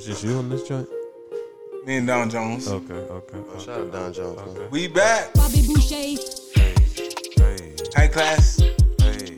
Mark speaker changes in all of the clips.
Speaker 1: It's just you on this joint?
Speaker 2: Me and Don Jones.
Speaker 1: Okay.
Speaker 3: Shout out Don Jones.
Speaker 1: Okay.
Speaker 2: We back.
Speaker 4: Bobby Boucher.
Speaker 1: Hey.
Speaker 2: High class.
Speaker 1: Hey.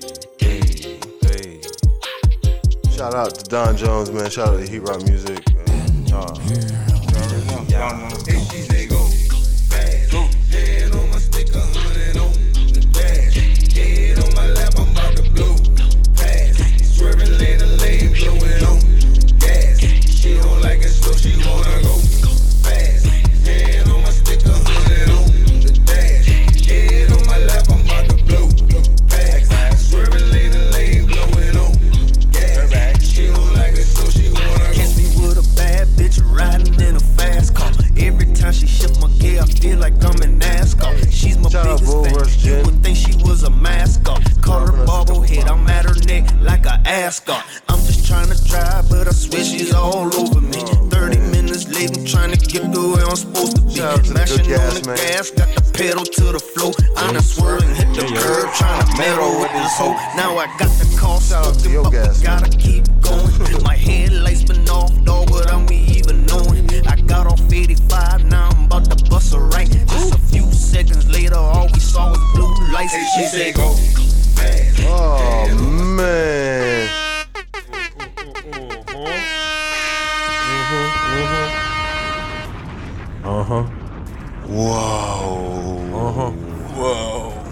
Speaker 3: Shout out to Don Jones, man. Shout out to Heat Rock Music.
Speaker 2: You already know. Don Jones. There you go. Go.
Speaker 5: Head on my stick, 100 on the dash. Head on my lap, I'm about to blow. Pass. Swerving lane to lane, blowing on gas. She don't like it, so she wanna go fast. Head on my stick, 100 on the dash. Head on my lap, I'm about to blow. Pass. Swerving lane to lane, blowing on gas. She don't like it, so she wanna go.
Speaker 6: Catch me with a bad bitch riding in a fast car. Every time she shift my gear, I feel like I'm in NASCAR. She's my
Speaker 3: Shout out
Speaker 6: biggest
Speaker 3: Bull
Speaker 6: fan.
Speaker 3: Rush,
Speaker 6: You
Speaker 3: Jen.
Speaker 6: would think she was a mascot. Call her bobblehead, I'm at her neck like a ascot. I'm just trying to drive, but I swear she's all over me. 30 minutes late, I'm trying to get to where I'm supposed to be.
Speaker 3: Shout out to the
Speaker 6: Mashing
Speaker 3: good
Speaker 6: on
Speaker 3: gas,
Speaker 6: the
Speaker 3: man.
Speaker 6: gas, got the pedal to the floor. I'm done swerving, hit the curb, trying to meddle with this hoe. Now I got the car
Speaker 3: Shout out to
Speaker 6: stuck
Speaker 3: your
Speaker 6: up,
Speaker 3: gas, man.
Speaker 6: gotta keep going. My headlights been off, dog, without me even knowing. I got off 85, now I'm about to bust a right. Just a few seconds later, all we saw was blue lights.
Speaker 5: Hey,
Speaker 6: She
Speaker 5: she
Speaker 6: said,
Speaker 5: say go fast.
Speaker 3: Oh, man. Whoa.
Speaker 2: Whoa.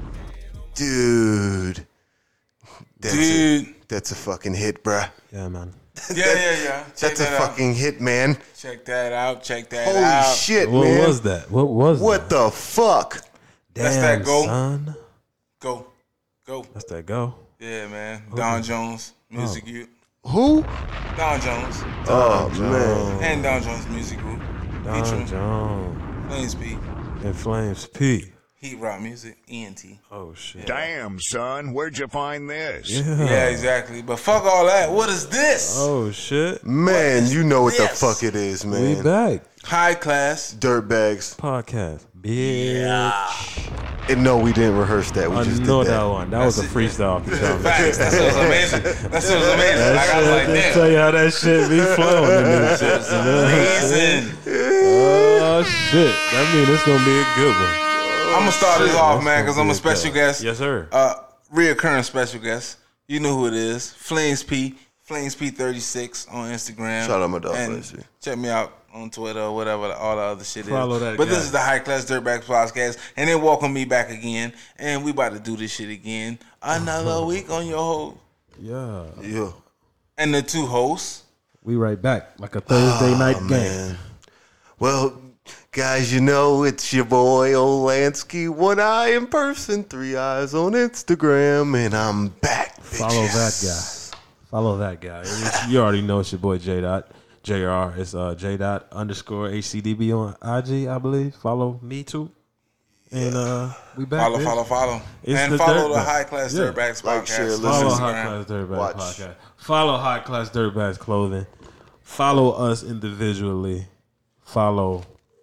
Speaker 3: Dude. That's a fucking hit, bruh.
Speaker 1: Yeah, man.
Speaker 2: Yeah. Check
Speaker 3: That's a
Speaker 2: that out.
Speaker 3: fucking hit, man.
Speaker 2: Check that out. Check that
Speaker 3: Holy
Speaker 2: out.
Speaker 3: shit,
Speaker 1: What
Speaker 3: man.
Speaker 1: was that? What was
Speaker 3: What
Speaker 1: that?
Speaker 3: the fuck?
Speaker 2: That's
Speaker 1: Damn,
Speaker 2: that go.
Speaker 1: son.
Speaker 2: Go.
Speaker 1: That's that go.
Speaker 2: Yeah, man. Don Jones, Music Group.
Speaker 3: Who?
Speaker 2: Don Jones.
Speaker 3: Oh, man.
Speaker 2: And Don Jones Music Group.
Speaker 1: Don
Speaker 2: Featuring
Speaker 1: Jones.
Speaker 2: Flames P.
Speaker 1: And Flames P.
Speaker 2: Heat Rock Music. ENT.
Speaker 1: Oh, shit.
Speaker 7: Damn, son, where'd you find this?
Speaker 2: Yeah, exactly. But fuck all that. What is this?
Speaker 1: Oh, shit.
Speaker 3: Man, you know what the
Speaker 2: this?
Speaker 3: fuck it is,
Speaker 1: We
Speaker 3: man.
Speaker 1: back.
Speaker 2: High class.
Speaker 3: Dirtbags.
Speaker 1: Podcast. Bitch.
Speaker 3: And no, we didn't rehearse that. We
Speaker 1: I
Speaker 3: just
Speaker 1: know
Speaker 3: did
Speaker 1: that
Speaker 3: that.
Speaker 1: one. That was a freestyle. For sure.
Speaker 2: Facts. That shit was amazing. That shit was amazing. Like, I was like,
Speaker 1: Just
Speaker 2: damn.
Speaker 1: tell you how that shit be flowing in this shit.
Speaker 2: Amazing.
Speaker 1: Oh, shit. That mean it's going to be a good one.
Speaker 2: I'm gonna start this off,
Speaker 1: That's
Speaker 2: man,
Speaker 1: gonna
Speaker 2: because I'm
Speaker 1: be
Speaker 2: a
Speaker 1: a
Speaker 2: special
Speaker 1: good
Speaker 2: guest.
Speaker 1: Yes, sir.
Speaker 2: Reoccurring special guest. You know who it is. Flames P. Flames P36 on Instagram.
Speaker 3: Shout out my dog,
Speaker 2: And
Speaker 3: Flames P.
Speaker 2: check me out on Twitter or whatever all the other shit
Speaker 1: Follow
Speaker 2: is.
Speaker 1: that
Speaker 2: But
Speaker 1: guy.
Speaker 2: this is the High Class Dirtbags Podcast, and they welcome me back again, and we about to do this shit again. Another week on your host.
Speaker 1: Yeah.
Speaker 3: Yeah.
Speaker 2: And the two hosts.
Speaker 1: We right back like a Thursday night game.
Speaker 3: Man. Well, guys, you know it's your boy Olansky. One eye in person, three eyes on Instagram, and I'm back.
Speaker 1: Follow that guy. Follow that guy. You already know it's your boy J Dot. JR. It's J Dot _ HCDB on IG, I believe. Follow me too. And we back.
Speaker 2: Follow,
Speaker 1: bitch.
Speaker 2: follow.
Speaker 1: It's
Speaker 2: And
Speaker 1: the
Speaker 2: follow the
Speaker 1: Dirtbags.
Speaker 2: High Class
Speaker 1: Yeah.
Speaker 2: Dirtbags
Speaker 3: Like,
Speaker 2: Podcast.
Speaker 3: share, listen.
Speaker 1: Follow
Speaker 3: Instagram.
Speaker 1: High Class Dirtbags
Speaker 3: Watch.
Speaker 1: Podcast. Follow High Class Dirtbags Clothing. Follow us individually. Follow.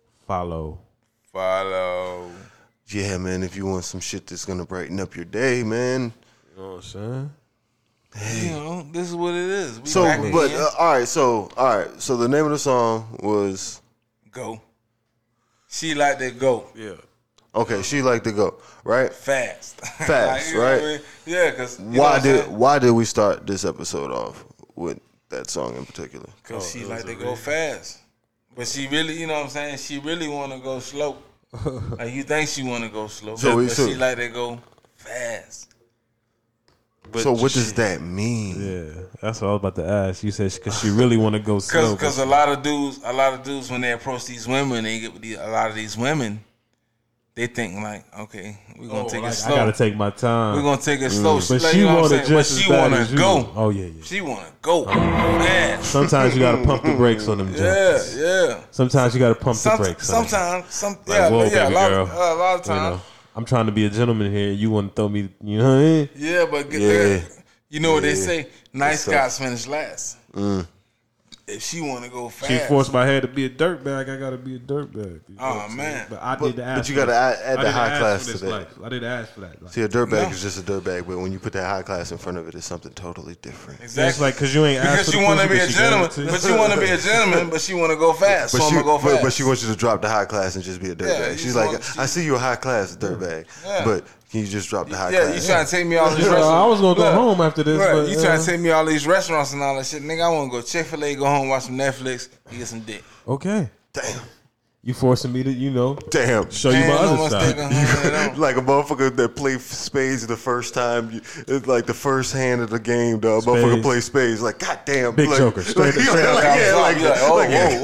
Speaker 2: Follow.
Speaker 3: Yeah, man, if you want some shit that's going to brighten up your day, man.
Speaker 1: You know what I'm saying?
Speaker 2: You know, this is what it is. We
Speaker 3: So,
Speaker 2: back
Speaker 3: but,
Speaker 2: again.
Speaker 3: all right, so the name of the song was,
Speaker 2: Go. She like to go
Speaker 1: Yeah.
Speaker 3: okay, She Like to Go, right?
Speaker 2: fast.
Speaker 3: Fast,
Speaker 2: you know
Speaker 3: right?
Speaker 2: what I mean? Yeah, because
Speaker 3: Why did we start this episode off with that song in particular?
Speaker 2: Because she like to go fast. But she really, you know what I'm saying? She really want to go slow. Like you think she want to go slow.
Speaker 3: So
Speaker 2: but she like to go fast.
Speaker 3: So what does that mean?
Speaker 1: Yeah. That's what I was about to ask. You said because she really want to go slow.
Speaker 2: Because a lot of dudes when they approach these women, they get with a lot of these women, they think like, okay, we're going to take it
Speaker 1: I
Speaker 2: slow.
Speaker 1: gotta take my time.
Speaker 2: We're going to take it slow.
Speaker 1: But
Speaker 2: Like,
Speaker 1: she
Speaker 2: you know what I'm
Speaker 1: want it
Speaker 2: saying? But
Speaker 1: just as
Speaker 2: she
Speaker 1: bad
Speaker 2: want
Speaker 1: as
Speaker 2: to
Speaker 1: you.
Speaker 2: go.
Speaker 1: Oh yeah.
Speaker 2: She want to go fast.
Speaker 1: Sometimes you gotta pump the brakes on them joints.
Speaker 2: Yeah.
Speaker 1: Sometimes you gotta pump the brakes. on them.
Speaker 2: Sometimes,
Speaker 1: Like, whoa,
Speaker 2: a
Speaker 1: baby
Speaker 2: lot,
Speaker 1: girl.
Speaker 2: a lot of
Speaker 1: You
Speaker 2: times.
Speaker 1: know, I'm trying to be a gentleman here. You want to throw me? You know what I mean?
Speaker 2: Yeah, but
Speaker 3: Yeah.
Speaker 2: you know what they
Speaker 3: Yeah.
Speaker 2: say? Nice
Speaker 3: That's
Speaker 2: guys finish last. if she want to go fast,
Speaker 1: She forced my head to be a dirtbag. I gotta be a dirtbag.
Speaker 2: Oh man!
Speaker 1: But I did ask.
Speaker 3: But you gotta add the high class to
Speaker 1: this
Speaker 3: that.
Speaker 1: life. I didn't ask for that. Like,
Speaker 3: See, a dirtbag is just a dirtbag, but when you put that high class in front of it, it's something totally different.
Speaker 2: Exactly.
Speaker 1: it's like because you ain't asked
Speaker 2: Because
Speaker 1: for
Speaker 2: you
Speaker 1: the
Speaker 2: want to
Speaker 1: pussy,
Speaker 2: be a
Speaker 1: but she
Speaker 2: gentleman,
Speaker 1: gave it to you.
Speaker 2: but you want to be a gentleman, but she want to go fast. So I'm gonna go fast.
Speaker 3: But she wants you to drop the high class and just be a dirtbag.
Speaker 2: Yeah, you
Speaker 3: She's
Speaker 2: just
Speaker 3: like,
Speaker 2: want-
Speaker 3: I see you a high class dirtbag,
Speaker 2: Yeah.
Speaker 3: but can you just drop the high
Speaker 2: Yeah,
Speaker 3: class?
Speaker 2: you trying to take me all these
Speaker 1: Yeah,
Speaker 2: restaurants?
Speaker 1: I was gonna go
Speaker 2: Look,
Speaker 1: home after this,
Speaker 2: Right,
Speaker 1: but,
Speaker 2: you trying to take me all these restaurants and all that shit, nigga? I want to go Chick-fil-A, go home, watch some Netflix, and get some dick.
Speaker 1: Okay,
Speaker 3: Damn.
Speaker 1: you forcing me to,
Speaker 3: Damn.
Speaker 1: show you my
Speaker 2: Ain't no
Speaker 1: other
Speaker 2: one
Speaker 1: side.
Speaker 2: sticking $100 on.
Speaker 3: Like a motherfucker that play spades the first time, it's like the first hand of the game, dog.
Speaker 1: Spades.
Speaker 3: Motherfucker play spades, like goddamn,
Speaker 1: Big
Speaker 3: like,
Speaker 1: joker, straight up.
Speaker 2: Oh,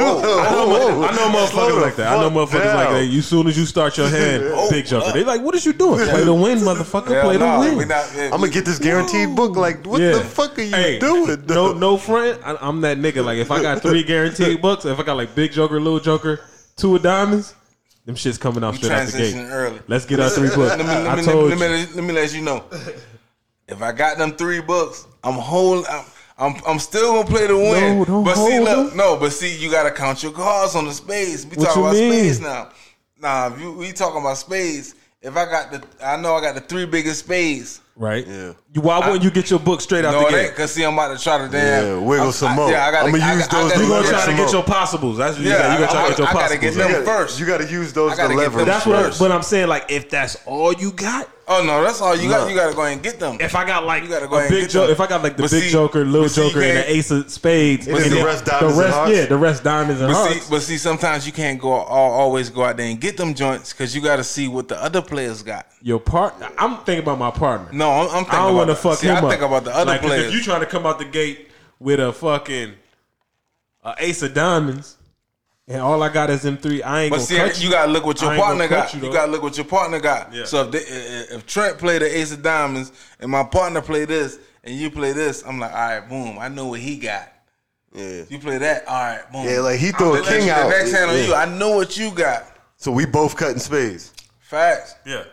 Speaker 1: I know motherfuckers
Speaker 3: Slow
Speaker 1: like that. I know
Speaker 3: the fuck
Speaker 1: motherfuckers like
Speaker 3: down.
Speaker 1: that. You soon as you start your hand, big joker. They like, what is you doing? Play to win, motherfucker.
Speaker 2: Yeah,
Speaker 1: Play to
Speaker 2: nah,
Speaker 1: win.
Speaker 2: we not-
Speaker 3: I'm gonna get this guaranteed book. Like, what the fuck are you doing?
Speaker 1: No, no friend. I'm that nigga. Like, if I got 3 guaranteed books, if I got like big joker, little joker, 2 of diamonds, them shit's coming off
Speaker 2: You
Speaker 1: straight out the gate.
Speaker 2: transitioning early.
Speaker 1: Let's get our 3 books.
Speaker 2: Let me let you know. If I got them 3 books, I'm still gonna play to win.
Speaker 1: No, don't
Speaker 2: but see,
Speaker 1: hold
Speaker 2: look,
Speaker 1: them.
Speaker 2: no, but see, you gotta count your cards on the spades. We
Speaker 1: What
Speaker 2: talking
Speaker 1: you
Speaker 2: about
Speaker 1: mean?
Speaker 2: spades now. Nah, if we talking about spades. If I know I got the 3 biggest spades.
Speaker 1: Right?
Speaker 3: Yeah.
Speaker 1: Why wouldn't you get your book straight out
Speaker 2: No,
Speaker 1: the
Speaker 2: it ain't,
Speaker 1: gate?
Speaker 2: cause see, I'm about to try to damn
Speaker 3: wiggle some more.
Speaker 2: Yeah, I gotta,
Speaker 3: I'ma use those
Speaker 1: You
Speaker 3: to
Speaker 1: gonna
Speaker 3: leverage
Speaker 1: try to
Speaker 3: some
Speaker 1: get
Speaker 3: more.
Speaker 1: your possibles. That's what you
Speaker 2: Yeah,
Speaker 1: got. You gonna try to get your
Speaker 2: I gotta
Speaker 1: possibles.
Speaker 2: get them first.
Speaker 3: You gotta use those
Speaker 2: I
Speaker 3: to
Speaker 2: gotta get
Speaker 3: leverage.
Speaker 2: them
Speaker 1: That's what.
Speaker 2: first.
Speaker 1: But I'm saying, like, if that's all you got,
Speaker 2: Oh no, that's all you
Speaker 3: No.
Speaker 2: got. You gotta go ahead and get them.
Speaker 1: if I got like
Speaker 2: You gotta go
Speaker 1: a
Speaker 2: ahead and
Speaker 1: big
Speaker 2: get them.
Speaker 1: joker, if I got like the
Speaker 2: But
Speaker 1: big
Speaker 2: see-
Speaker 1: joker, little
Speaker 2: but see, you
Speaker 1: joker, and
Speaker 2: can't-
Speaker 1: the ace of spades,
Speaker 3: And then the rest diamonds and hearts?
Speaker 1: yeah, the rest diamonds and hearts.
Speaker 2: But see, sometimes you can't always go out there and get them joints because you got to see what the other players got.
Speaker 1: Your partner. I'm thinking about my partner.
Speaker 2: No, I'm thinking
Speaker 1: I don't want to
Speaker 2: about
Speaker 1: fuck
Speaker 2: see,
Speaker 1: him
Speaker 2: I
Speaker 1: up.
Speaker 2: think about the other
Speaker 1: Like, 'cause
Speaker 2: players.
Speaker 1: If you trying to come out the gate with a fucking ace of diamonds, and all I got is them 3, I ain't
Speaker 2: But
Speaker 1: gonna
Speaker 2: see,
Speaker 1: cut you.
Speaker 2: you gotta look what your
Speaker 1: I ain't
Speaker 2: partner
Speaker 1: gonna
Speaker 2: got.
Speaker 1: cut you,
Speaker 2: You
Speaker 1: though.
Speaker 2: gotta look what your partner got.
Speaker 1: Yeah.
Speaker 2: So if Trent played the ace of diamonds and my partner play this and you play this, I'm like, all right, boom, I know what he got.
Speaker 3: Yeah.
Speaker 2: You play that, all right, boom.
Speaker 3: Yeah, like he throw a
Speaker 2: The
Speaker 3: king out.
Speaker 2: next hand on
Speaker 3: Yeah.
Speaker 2: you, I know what you got.
Speaker 3: So we both cutting spades.
Speaker 2: Facts.
Speaker 1: Yeah.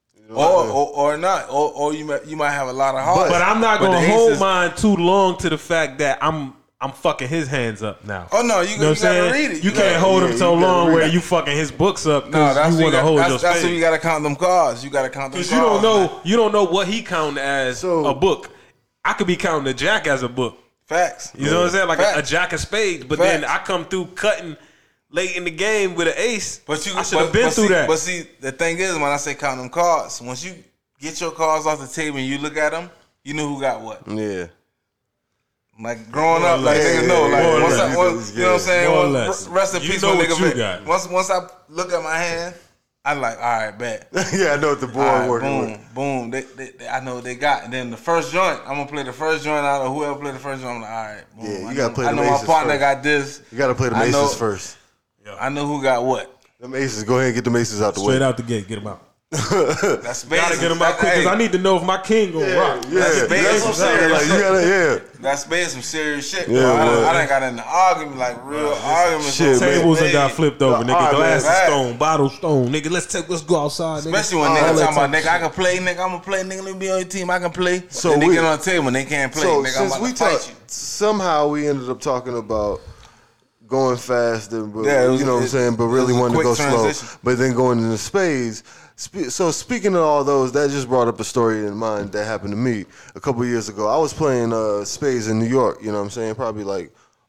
Speaker 2: Or not. Or you might have a lot of hearts.
Speaker 1: But I'm not
Speaker 2: But
Speaker 1: gonna
Speaker 2: the
Speaker 1: hold
Speaker 2: aces-
Speaker 1: mine too long to the fact that I'm fucking his hands up now.
Speaker 2: Oh no,
Speaker 1: You know what I'm
Speaker 2: gotta
Speaker 1: saying?
Speaker 2: read it.
Speaker 1: You can't hold him so
Speaker 3: you gotta
Speaker 1: long
Speaker 3: read
Speaker 1: where
Speaker 3: it.
Speaker 1: you fucking his books up
Speaker 2: No,
Speaker 1: because
Speaker 2: that's
Speaker 1: you want to hold your
Speaker 2: that's what you
Speaker 1: spade.
Speaker 2: gotta count them cards. You gotta count them
Speaker 1: Because
Speaker 2: cards.
Speaker 1: you don't know what he counting as
Speaker 3: So-
Speaker 1: a book. I could be counting a jack as a book.
Speaker 2: Facts.
Speaker 1: You know what I'm saying? Like a
Speaker 2: Facts.
Speaker 1: jack of spades. But then
Speaker 2: Facts.
Speaker 1: I come through cutting late in the game with an ace.
Speaker 2: But
Speaker 1: I should have been through that.
Speaker 2: But see, the thing is, when I say count them cards, once you get your cards off the table and you look at them, you know who got what.
Speaker 3: Yeah.
Speaker 2: Like growing up, like
Speaker 3: Yeah,
Speaker 2: niggas know,
Speaker 3: yeah,
Speaker 2: like
Speaker 1: more or
Speaker 2: once
Speaker 1: less.
Speaker 2: I, once, you know what I'm saying.
Speaker 1: More or
Speaker 2: Once-
Speaker 1: less.
Speaker 2: Rest in
Speaker 1: You
Speaker 2: peace,
Speaker 1: know
Speaker 2: my
Speaker 1: what
Speaker 2: nigga.
Speaker 1: you
Speaker 2: Vic.
Speaker 1: got.
Speaker 2: Once I look at my hand, I'm like, all right, bet.
Speaker 3: Yeah, I know what the board
Speaker 2: All right,
Speaker 3: working
Speaker 2: boom,
Speaker 3: with.
Speaker 2: boom. They, I know what they got. And then the first joint, I'm gonna play the first joint out of whoever play the first joint. I'm like, all right, boom.
Speaker 3: Yeah, you
Speaker 2: I
Speaker 3: gotta
Speaker 2: know,
Speaker 3: play
Speaker 2: I
Speaker 3: the
Speaker 2: know my
Speaker 3: aces
Speaker 2: partner
Speaker 3: first.
Speaker 2: got this.
Speaker 3: You got to play the
Speaker 2: I know-
Speaker 3: aces first.
Speaker 2: I know who got what.
Speaker 3: Them aces, go ahead and get them aces out the
Speaker 1: Straight
Speaker 3: way.
Speaker 1: out the gate, get him out.
Speaker 2: That's spades.
Speaker 1: Gotta get him out quick because I need to know if my king gonna rock.
Speaker 3: Yeah,
Speaker 2: That's
Speaker 3: that's
Speaker 2: spades
Speaker 3: what I'm
Speaker 2: some
Speaker 3: saying.
Speaker 2: serious
Speaker 3: Like, you
Speaker 2: shit.
Speaker 3: gotta,
Speaker 2: That's spades some serious shit.
Speaker 3: Yeah,
Speaker 2: bro.
Speaker 3: well,
Speaker 2: I done got in the argument, like real arguments.
Speaker 3: shit,
Speaker 2: on
Speaker 3: man.
Speaker 1: Tables
Speaker 2: spades.
Speaker 1: and got flipped over, nigga.
Speaker 3: All right,
Speaker 1: Glass
Speaker 2: man.
Speaker 1: stone, bottle stone, nigga. Let's go outside, nigga.
Speaker 2: Especially when
Speaker 3: All
Speaker 2: niggas
Speaker 3: that
Speaker 2: talking about,
Speaker 3: type
Speaker 2: nigga, I can play, nigga, I'm gonna play, nigga, let me be on your team, I can play.
Speaker 3: So
Speaker 2: So they
Speaker 3: we-
Speaker 2: get on the table and they can't play,
Speaker 3: So
Speaker 2: nigga, I'm
Speaker 3: since
Speaker 2: about
Speaker 3: we
Speaker 2: to fight
Speaker 3: talked,
Speaker 2: you.
Speaker 3: somehow we ended up talking about going fast, and, but,
Speaker 2: Yeah, it was-
Speaker 3: you know what I'm
Speaker 2: it-
Speaker 3: saying, but
Speaker 2: it
Speaker 3: really
Speaker 2: was a
Speaker 3: wanted to go
Speaker 2: quick
Speaker 3: slow.
Speaker 2: transition.
Speaker 3: But then going into spades. So speaking of all those, that just brought up a story in mind that happened to me a couple of years ago. I was playing spades in New York, you know what I'm saying, probably like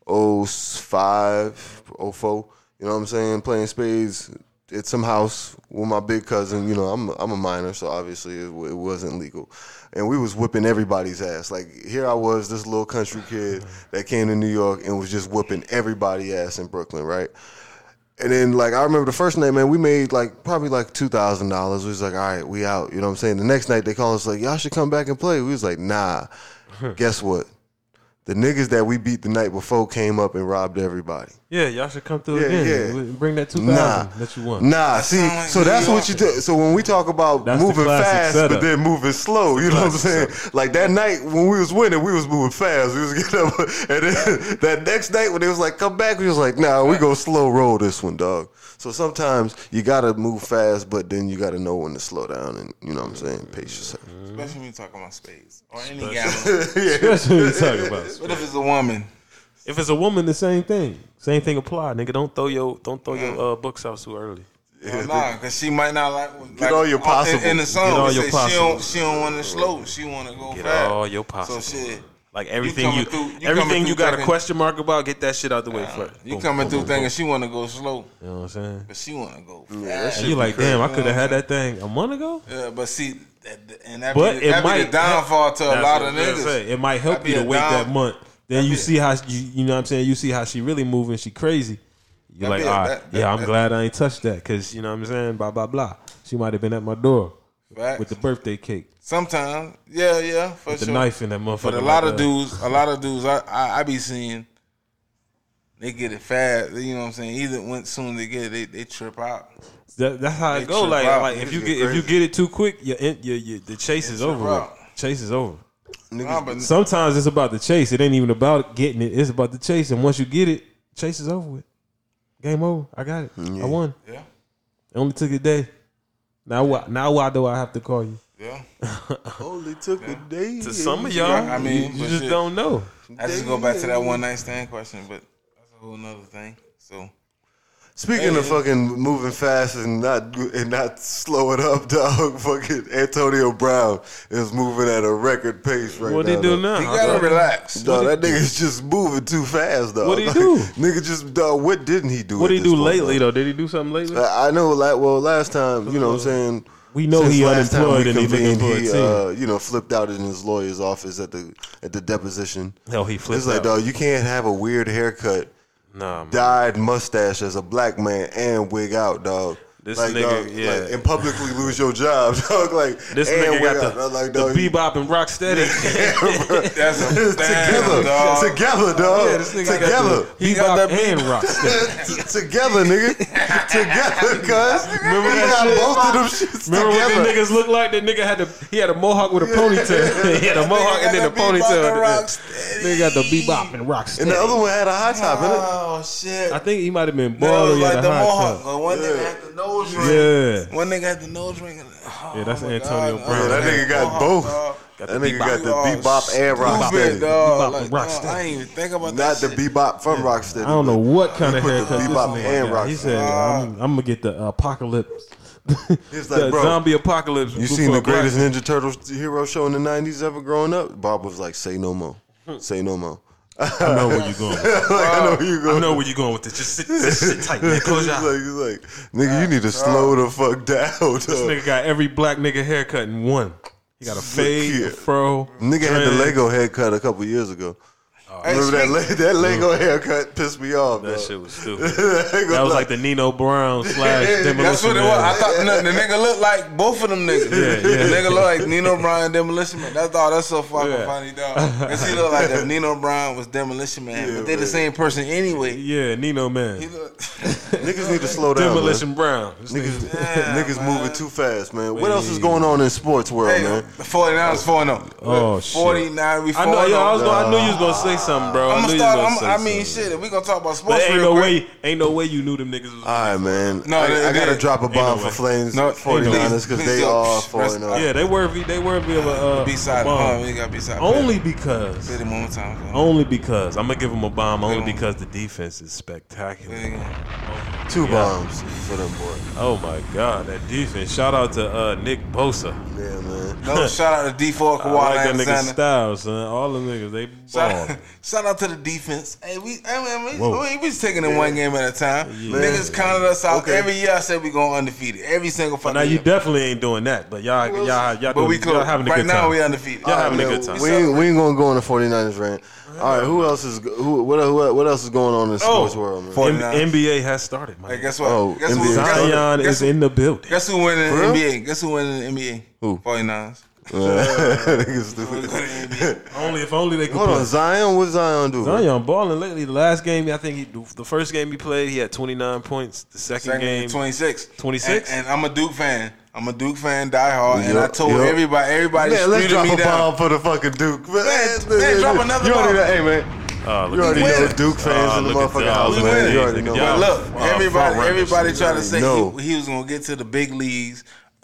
Speaker 3: 05, 04, you know what I'm saying, playing spades at some house with my big cousin. You know, I'm a minor, so obviously it wasn't legal. And we was whipping everybody's ass. Like, here I was, this little country kid that came to New York and was just whipping everybody's ass in Brooklyn, right? And then, like, I remember the first night, man, we made, like, probably, like, $2,000. We was like, all right, we out. You know what I'm saying? The next night, they called us, like, y'all should come back and play. We was like, nah. Guess what? The niggas that we beat the night before came up and robbed everybody.
Speaker 1: Yeah, y'all should come through
Speaker 3: Yeah,
Speaker 1: again.
Speaker 3: yeah.
Speaker 1: Bring that 2,000 that you won.
Speaker 3: Nah, see,
Speaker 2: sound like
Speaker 3: so
Speaker 2: New
Speaker 3: that's
Speaker 2: York.
Speaker 3: what you do. So when we talk about
Speaker 1: That's the
Speaker 3: moving
Speaker 1: classic
Speaker 3: fast,
Speaker 1: setup.
Speaker 3: but then moving slow, you know what I'm saying? Like that night when we was winning, we was moving fast. We was getting up, and then that next night when it was like, come back, we was like, nah, we go slow roll this one, dog. So sometimes you gotta move fast, but then you gotta know when to slow down, and you know what I'm saying, pace yourself.
Speaker 2: Especially when you talking about spades or any gambling.
Speaker 1: That's what you talking about.
Speaker 2: What if it's a woman?
Speaker 1: If it's a woman, the same thing. Same thing apply, nigga. Don't throw your books out too early.
Speaker 2: Nah, because she might not like
Speaker 3: Get all your possible.
Speaker 2: in the song.
Speaker 1: Get all
Speaker 2: it
Speaker 1: your
Speaker 2: say
Speaker 1: possible.
Speaker 2: She don't want it slow. She want to go
Speaker 1: Get
Speaker 2: fast.
Speaker 1: all your possible.
Speaker 2: So shit.
Speaker 1: Like everything
Speaker 2: coming
Speaker 1: you
Speaker 2: through- you
Speaker 1: everything
Speaker 2: coming
Speaker 1: you
Speaker 2: through
Speaker 1: got a
Speaker 2: thinking-
Speaker 1: question mark about, get that shit out the way first.
Speaker 2: You
Speaker 1: Boom,
Speaker 2: coming
Speaker 1: boom,
Speaker 2: through
Speaker 1: boom,
Speaker 2: thinking
Speaker 1: boom.
Speaker 2: she want to go slow,
Speaker 1: You know what I'm saying?
Speaker 2: but she want to go fast.
Speaker 3: Yeah, that shit
Speaker 1: And you
Speaker 3: be
Speaker 1: like,
Speaker 3: crazy.
Speaker 1: damn, I could have had that thing a month ago.
Speaker 2: Yeah, but see, and that
Speaker 1: But
Speaker 2: be
Speaker 1: it
Speaker 2: the
Speaker 1: might
Speaker 2: downfall to a
Speaker 1: That's
Speaker 2: lot
Speaker 1: what
Speaker 2: of
Speaker 1: I'm gonna
Speaker 2: niggas.
Speaker 1: say. It might help
Speaker 2: That
Speaker 1: you
Speaker 2: be
Speaker 1: to
Speaker 2: a
Speaker 1: wait
Speaker 2: down-
Speaker 1: that month. Then
Speaker 2: that
Speaker 1: you
Speaker 2: be-
Speaker 1: see how you know what I'm saying. You see how she really moving. She crazy. You're
Speaker 2: That
Speaker 1: like,
Speaker 2: be a-
Speaker 1: all right,
Speaker 2: that-
Speaker 1: yeah,
Speaker 2: that-
Speaker 1: I'm
Speaker 2: that-
Speaker 1: glad I ain't touched that because you know what I'm saying. Blah blah blah. She might have been at my door
Speaker 2: Facts.
Speaker 1: with the birthday cake,
Speaker 2: Sometimes, yeah, for
Speaker 1: with
Speaker 2: sure.
Speaker 1: the knife in that motherfucker.
Speaker 2: But a lot of dudes, I be seeing, they get it fast. You know what I'm saying? Either when soon as they get it, they trip out.
Speaker 1: That's how
Speaker 2: They
Speaker 1: it go.
Speaker 2: trip
Speaker 1: Like,
Speaker 2: out.
Speaker 1: like if you
Speaker 3: Niggas
Speaker 1: get
Speaker 3: crazy.
Speaker 1: it too quick, the chase is
Speaker 2: trip
Speaker 1: over. With.
Speaker 2: out.
Speaker 1: Chase is over.
Speaker 2: Nah, but
Speaker 1: Sometimes it's about the chase. It ain't even about getting it. It's about the chase. And once you get it, chase is over with. Game over. I got it. I won.
Speaker 2: yeah,
Speaker 1: It only took a day. Now why do I have to call you?
Speaker 2: yeah.
Speaker 3: Only took a day.
Speaker 1: To some of y'all,
Speaker 2: I mean,
Speaker 1: you
Speaker 2: but
Speaker 1: just
Speaker 2: shit.
Speaker 1: don't know.
Speaker 2: I just go back to that one night stand question, but that's a whole nother thing. So
Speaker 3: Speaking of fucking moving fast and not slow it up, dog. Fucking Antonio Brown is moving at a record pace right now.
Speaker 1: What he do
Speaker 3: dog.
Speaker 1: now?
Speaker 2: you gotta relax.
Speaker 3: Dog, that nigga's just moving too fast, dog.
Speaker 1: What'd he do?
Speaker 3: Nigga just, dog, what didn't he do?
Speaker 1: What
Speaker 3: at
Speaker 1: did he
Speaker 3: this
Speaker 1: do
Speaker 3: point,
Speaker 1: lately
Speaker 3: dog?
Speaker 1: though? Did he do something lately?
Speaker 3: I know, last time, you know what I'm saying?
Speaker 1: We know
Speaker 3: Since
Speaker 1: he
Speaker 3: last time
Speaker 1: unemployed
Speaker 3: we
Speaker 1: and he looking
Speaker 3: convened,
Speaker 1: for a team.
Speaker 3: flipped out in his lawyer's office at the deposition.
Speaker 1: Hell, he flipped
Speaker 3: It's like,
Speaker 1: out.
Speaker 3: dog, you can't have a weird haircut,
Speaker 1: Nah, man.
Speaker 3: dyed mustache as a black man and wig out, dog.
Speaker 1: This
Speaker 3: like,
Speaker 1: nigga,
Speaker 3: dog,
Speaker 1: yeah.
Speaker 3: like, and publicly lose your job, dog. Like
Speaker 1: This
Speaker 3: and
Speaker 1: nigga
Speaker 3: wig
Speaker 1: got
Speaker 3: out.
Speaker 1: the,
Speaker 3: I'm like,
Speaker 1: the
Speaker 3: dog,
Speaker 1: bebop and rock steady.
Speaker 2: That's a
Speaker 3: together,
Speaker 2: damn, dog.
Speaker 3: together, dog.
Speaker 1: Yeah, this nigga
Speaker 3: together.
Speaker 1: got the bebop and rock steady.
Speaker 3: Together, nigga. Together, cuz.
Speaker 1: Remember
Speaker 3: He
Speaker 1: that
Speaker 3: got
Speaker 1: shit?
Speaker 3: both of them shits
Speaker 1: Remember what
Speaker 3: together.
Speaker 1: the niggas look like? That nigga had a mohawk with a ponytail. He had a mohawk and then a ponytail. Nigga got the bebop and rock steady.
Speaker 3: And the other one had a high top in it.
Speaker 2: Oh shit!
Speaker 1: I think he might have been
Speaker 2: That
Speaker 1: bald
Speaker 2: was
Speaker 1: or he
Speaker 2: like
Speaker 1: had
Speaker 2: the
Speaker 1: a high
Speaker 2: mohawk.
Speaker 1: top.
Speaker 2: But one nigga had the nose ring.
Speaker 1: Yeah.
Speaker 2: One nigga had the nose ring. Oh,
Speaker 1: Yeah, that's
Speaker 2: my
Speaker 1: Antonio
Speaker 2: God.
Speaker 1: Brown.
Speaker 3: Yeah, that nigga got both.
Speaker 2: dog.
Speaker 1: Got
Speaker 3: That
Speaker 1: the
Speaker 3: nigga got the
Speaker 2: Oh,
Speaker 3: bebop and rock
Speaker 2: stupid,
Speaker 3: steady.
Speaker 2: dog.
Speaker 1: Bebop
Speaker 2: Like,
Speaker 1: and rock
Speaker 2: dog,
Speaker 1: steady.
Speaker 2: I ain't even think about
Speaker 3: Not
Speaker 2: that
Speaker 3: the
Speaker 2: shit.
Speaker 3: bebop from Rocksteady.
Speaker 1: I don't know what kind of
Speaker 3: put the
Speaker 1: haircut this
Speaker 3: bebop
Speaker 1: nigga
Speaker 3: and
Speaker 1: got.
Speaker 3: rock
Speaker 1: He
Speaker 3: steady.
Speaker 1: said, I'm gonna get the apocalypse.
Speaker 3: He's like,
Speaker 1: The
Speaker 3: bro,
Speaker 1: zombie apocalypse.
Speaker 3: you
Speaker 1: before
Speaker 3: seen the
Speaker 1: black-
Speaker 3: greatest Ninja Turtles hero show in the 90s ever growing up? Bob was like, say no more. Say no more.
Speaker 1: I know where you going.
Speaker 3: I know where you
Speaker 1: I
Speaker 3: going.
Speaker 1: know where you going with this. Just sit tight, man. Close your eyes.
Speaker 3: He's like, nigga, you need to slow the fuck down.
Speaker 1: This
Speaker 3: dog.
Speaker 1: nigga got every black nigga haircut in one. He got a fade,
Speaker 3: Yeah.
Speaker 1: a fro.
Speaker 3: Nigga had the
Speaker 1: dreads.
Speaker 3: Lego haircut a couple years ago.
Speaker 2: Hey,
Speaker 3: Remember
Speaker 2: speak-
Speaker 3: that Lego haircut pissed me off.
Speaker 1: That
Speaker 3: dog.
Speaker 1: shit was stupid. That was like the Nino Brown slash Demolition
Speaker 2: That's what it was. I
Speaker 1: Man.
Speaker 2: thought the nigga looked like both of them niggas.
Speaker 1: Yeah.
Speaker 2: The nigga look like Nino Brown and Demolition Man. That's so fucking
Speaker 1: Yeah.
Speaker 2: funny, dog. Cause he look like if Nino Brown was Demolition Man, but they the same person anyway.
Speaker 1: Yeah, Nino
Speaker 2: He
Speaker 1: Man.
Speaker 2: look,
Speaker 3: Niggas need to slow down, man.
Speaker 1: Demolition Brown. This
Speaker 3: Niggas,
Speaker 2: Yeah,
Speaker 3: niggas
Speaker 2: man.
Speaker 3: moving too fast, man. What else is going on in sports world,
Speaker 2: hey,
Speaker 3: man?
Speaker 2: the 49ers 4-0.
Speaker 1: Oh, shit.
Speaker 2: 49, we 4-0.
Speaker 1: I know, I knew you was gonna say something, bro.
Speaker 2: I'm
Speaker 1: I
Speaker 2: gonna
Speaker 1: knew you
Speaker 2: start.
Speaker 1: was gonna say
Speaker 2: I mean,
Speaker 1: something.
Speaker 2: shit. If we gonna talk about sports,
Speaker 1: But ain't
Speaker 2: real
Speaker 1: no
Speaker 2: quick,
Speaker 1: way you knew them niggas was.
Speaker 3: All right, man.
Speaker 2: No,
Speaker 3: I
Speaker 2: they
Speaker 3: gotta
Speaker 2: did.
Speaker 3: drop a bomb
Speaker 1: no
Speaker 3: for
Speaker 1: way.
Speaker 3: Flames
Speaker 2: No,
Speaker 3: 49ers because
Speaker 2: please
Speaker 3: they
Speaker 2: don't.
Speaker 3: are
Speaker 2: Rest-
Speaker 3: 4-0.
Speaker 1: Yeah, they worthy of a
Speaker 2: B-side.
Speaker 1: bomb.
Speaker 2: We got B-side.
Speaker 1: Only because.
Speaker 2: Say it one more time.
Speaker 1: Only because I'm gonna give them a bomb. Only
Speaker 2: Good one.
Speaker 1: because the defense is spectacular.
Speaker 3: Two bombs for them boys.
Speaker 1: Oh my God, that defense! Shout out to Nick Bosa.
Speaker 3: Yeah, man.
Speaker 2: No, shout out to D4
Speaker 1: I
Speaker 2: Kawhi
Speaker 1: like that nigga
Speaker 2: Alexander.
Speaker 1: style, son. All them niggas, they ball.
Speaker 2: Shout out to the defense. Hey, we
Speaker 1: Whoa.
Speaker 2: just taking it one game at a time.
Speaker 1: Yeah.
Speaker 2: Niggas counted us out.
Speaker 3: Okay.
Speaker 2: Every year I said we going undefeated. Every single fucking
Speaker 1: Now you
Speaker 2: year.
Speaker 1: definitely ain't doing that, but y'all
Speaker 2: But
Speaker 1: doing,
Speaker 2: we
Speaker 1: y'all
Speaker 2: close.
Speaker 1: having a
Speaker 2: Right
Speaker 1: good
Speaker 2: now
Speaker 1: time.
Speaker 2: we undefeated.
Speaker 1: Y'all having a
Speaker 3: Man,
Speaker 1: good time.
Speaker 3: we ain't gonna go on the 49ers rant. All right, who else is what else is going on in the sports world, man?
Speaker 2: 49ers.
Speaker 1: NBA has started, man.
Speaker 2: Hey, guess what?
Speaker 3: Oh,
Speaker 2: guess
Speaker 3: NBA.
Speaker 1: Zion
Speaker 2: guess
Speaker 1: is in the building.
Speaker 2: Guess who winning
Speaker 3: For
Speaker 2: the
Speaker 3: real?
Speaker 2: NBA? Guess who winning the NBA?
Speaker 3: Who?
Speaker 2: 49ers.
Speaker 3: Niggas stupid.
Speaker 1: If only they could
Speaker 3: Hold
Speaker 1: play.
Speaker 3: on, Zion. What Zion do?
Speaker 1: Zion balling lately. The last game, I think the first game he played, he had 29 points. The second game,
Speaker 2: 26.
Speaker 1: 26?
Speaker 2: And I'm a Duke fan. I'm a Duke fan, die hard. And I
Speaker 3: Yup,
Speaker 2: told
Speaker 3: yup.
Speaker 2: everybody
Speaker 3: Man, let's
Speaker 2: screamed
Speaker 3: drop
Speaker 2: me
Speaker 3: a
Speaker 2: down.
Speaker 3: bomb for the fucking Duke.
Speaker 2: Man, drop another
Speaker 3: you already
Speaker 2: bomb.
Speaker 3: know, hey man,
Speaker 1: Oh,
Speaker 3: you already
Speaker 2: We
Speaker 3: know
Speaker 2: winning.
Speaker 3: Duke fans in the
Speaker 1: look at
Speaker 3: motherfucking
Speaker 1: y'all.
Speaker 3: house,
Speaker 2: We
Speaker 3: man.
Speaker 2: winning.
Speaker 3: You already know.
Speaker 1: Y'all-
Speaker 2: But look,
Speaker 1: front runners.
Speaker 2: everybody tried to say
Speaker 3: No.
Speaker 2: he was gonna get to the big leagues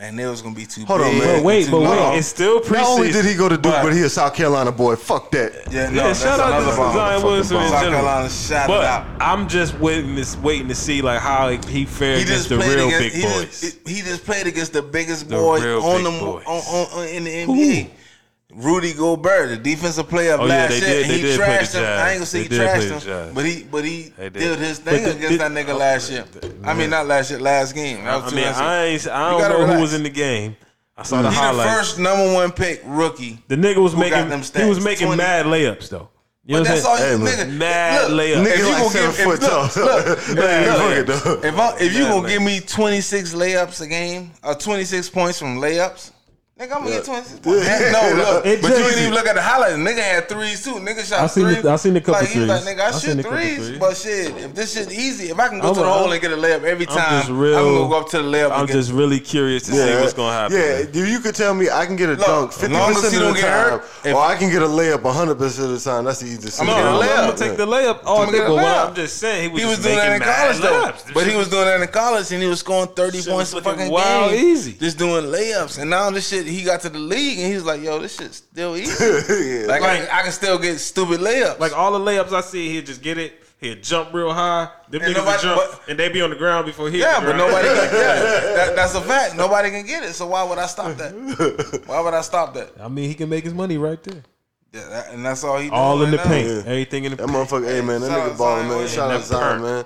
Speaker 2: and it was gonna be too
Speaker 3: Hold on,
Speaker 2: big.
Speaker 3: man.
Speaker 1: But wait,
Speaker 2: too long.
Speaker 1: it's still preseason.
Speaker 3: Not only did he go to Duke,
Speaker 2: But-
Speaker 3: but he a South Carolina boy. Fuck that.
Speaker 2: Yeah, no,
Speaker 1: Yeah,
Speaker 2: that's
Speaker 1: shout out
Speaker 2: another
Speaker 1: to
Speaker 2: bomb.
Speaker 1: Zion Williamson in
Speaker 2: South
Speaker 1: general.
Speaker 2: Carolina shot it
Speaker 1: But
Speaker 2: out.
Speaker 1: I'm just waiting to see like how he fared
Speaker 2: He
Speaker 1: against
Speaker 2: just
Speaker 1: the
Speaker 2: played
Speaker 1: real
Speaker 2: against,
Speaker 1: big boys.
Speaker 2: He just played against the biggest
Speaker 1: The
Speaker 2: boys
Speaker 1: real
Speaker 2: on
Speaker 1: big
Speaker 2: the
Speaker 1: boys.
Speaker 2: on in the NBA. Rudy Gobert, the defensive player of
Speaker 1: Oh, yeah,
Speaker 2: last
Speaker 1: they
Speaker 2: year,
Speaker 1: did-
Speaker 2: and
Speaker 1: they
Speaker 2: he
Speaker 1: did play the
Speaker 2: trashed him. I
Speaker 1: Jazz.
Speaker 2: ain't gonna say
Speaker 1: They
Speaker 2: he
Speaker 1: did play
Speaker 2: trashed
Speaker 1: the
Speaker 2: him,
Speaker 1: Jazz.
Speaker 2: but he
Speaker 1: They did.
Speaker 2: did his
Speaker 1: But
Speaker 2: thing against that nigga last year. I mean, not last year, last game. That was
Speaker 1: I mean, I don't
Speaker 2: gotta
Speaker 1: know who
Speaker 2: relax.
Speaker 1: was in the game. I saw the
Speaker 2: He the
Speaker 1: highlights.
Speaker 2: first number 1 pick rookie.
Speaker 1: The nigga was
Speaker 2: Who got
Speaker 1: making
Speaker 2: them
Speaker 1: he was
Speaker 2: stats?
Speaker 1: making
Speaker 2: 20.
Speaker 1: mad layups though. You know
Speaker 2: But
Speaker 1: what I'm
Speaker 2: that's all
Speaker 1: saying?
Speaker 2: you
Speaker 3: Hey,
Speaker 2: nigga.
Speaker 1: Mad
Speaker 2: look,
Speaker 1: layup.
Speaker 2: If
Speaker 3: Nigga
Speaker 2: you
Speaker 3: like
Speaker 2: gonna
Speaker 3: 7
Speaker 2: give,
Speaker 3: foot
Speaker 2: if,
Speaker 3: tall.
Speaker 2: look,
Speaker 3: Look,
Speaker 2: look, if you gonna give me 26 layups a game or 26 points from layups, nigga, I'm gonna get 26 points. No, look,
Speaker 1: It
Speaker 2: but you
Speaker 1: just-
Speaker 2: didn't even look at the highlights. Nigga had threes too. Nigga shot
Speaker 1: I seen
Speaker 2: threes.
Speaker 1: I seen a couple
Speaker 2: like, he was
Speaker 1: threes.
Speaker 2: like, nigga, I
Speaker 1: seen
Speaker 2: shoot
Speaker 1: a couple
Speaker 2: threes, but shit, if this shit easy, if I can go
Speaker 1: I'm
Speaker 2: to the
Speaker 1: a-
Speaker 2: hole and get a layup every
Speaker 1: I'm
Speaker 2: time,
Speaker 1: just real-
Speaker 2: I'm gonna go up to the layup.
Speaker 1: I'm
Speaker 2: and get,
Speaker 1: just really curious to see what's gonna happen.
Speaker 3: Yeah, you could tell me I can get a
Speaker 2: Look,
Speaker 3: dunk
Speaker 2: as
Speaker 3: 50%
Speaker 2: long as he
Speaker 3: of
Speaker 2: don't
Speaker 3: the
Speaker 2: get
Speaker 3: time,
Speaker 2: hurt, if-
Speaker 3: or I can get a layup 100% of the time. That's the easiest.
Speaker 2: I'm
Speaker 3: thing.
Speaker 2: gonna get a layup.
Speaker 1: I'm gonna take the layup all
Speaker 2: I'ma
Speaker 1: day.
Speaker 2: get a
Speaker 1: But what
Speaker 2: layup.
Speaker 1: I'm just saying,
Speaker 2: He
Speaker 1: he
Speaker 2: was
Speaker 1: was
Speaker 2: doing that
Speaker 1: making
Speaker 2: in
Speaker 1: mad
Speaker 2: college though,
Speaker 1: layups.
Speaker 2: but he was doing that in college and he was scoring 30
Speaker 1: Shit
Speaker 2: points
Speaker 1: was
Speaker 2: a fucking
Speaker 1: looking wild
Speaker 2: game,
Speaker 1: easy.
Speaker 2: just doing layups. And now this shit, he got to the league and he was like, "Yo, this shit's still easy.
Speaker 3: Yeah.
Speaker 2: Like I can still get stupid layups.
Speaker 1: Like all the layups I see, he'll just get it. He'll jump real high. Them
Speaker 2: And
Speaker 1: niggas will
Speaker 2: nobody-
Speaker 1: jump,
Speaker 2: but-
Speaker 1: and they be on the ground before he.
Speaker 2: yeah,
Speaker 1: hit the
Speaker 2: but
Speaker 1: ground.
Speaker 2: nobody can. Yeah, that's a fact. Nobody can get it. So why would I stop that? Why would I stop that?
Speaker 1: I mean, he can make his money right there.
Speaker 2: Yeah, and that's all he doing
Speaker 1: All in the
Speaker 2: right now.
Speaker 1: paint, everything in the
Speaker 3: That
Speaker 1: paint.
Speaker 3: motherfucker, hey man, that
Speaker 2: Shout
Speaker 3: nigga
Speaker 2: out
Speaker 3: balling,
Speaker 2: Zion
Speaker 3: man. Shout out
Speaker 1: Williamson.
Speaker 3: Zion, man.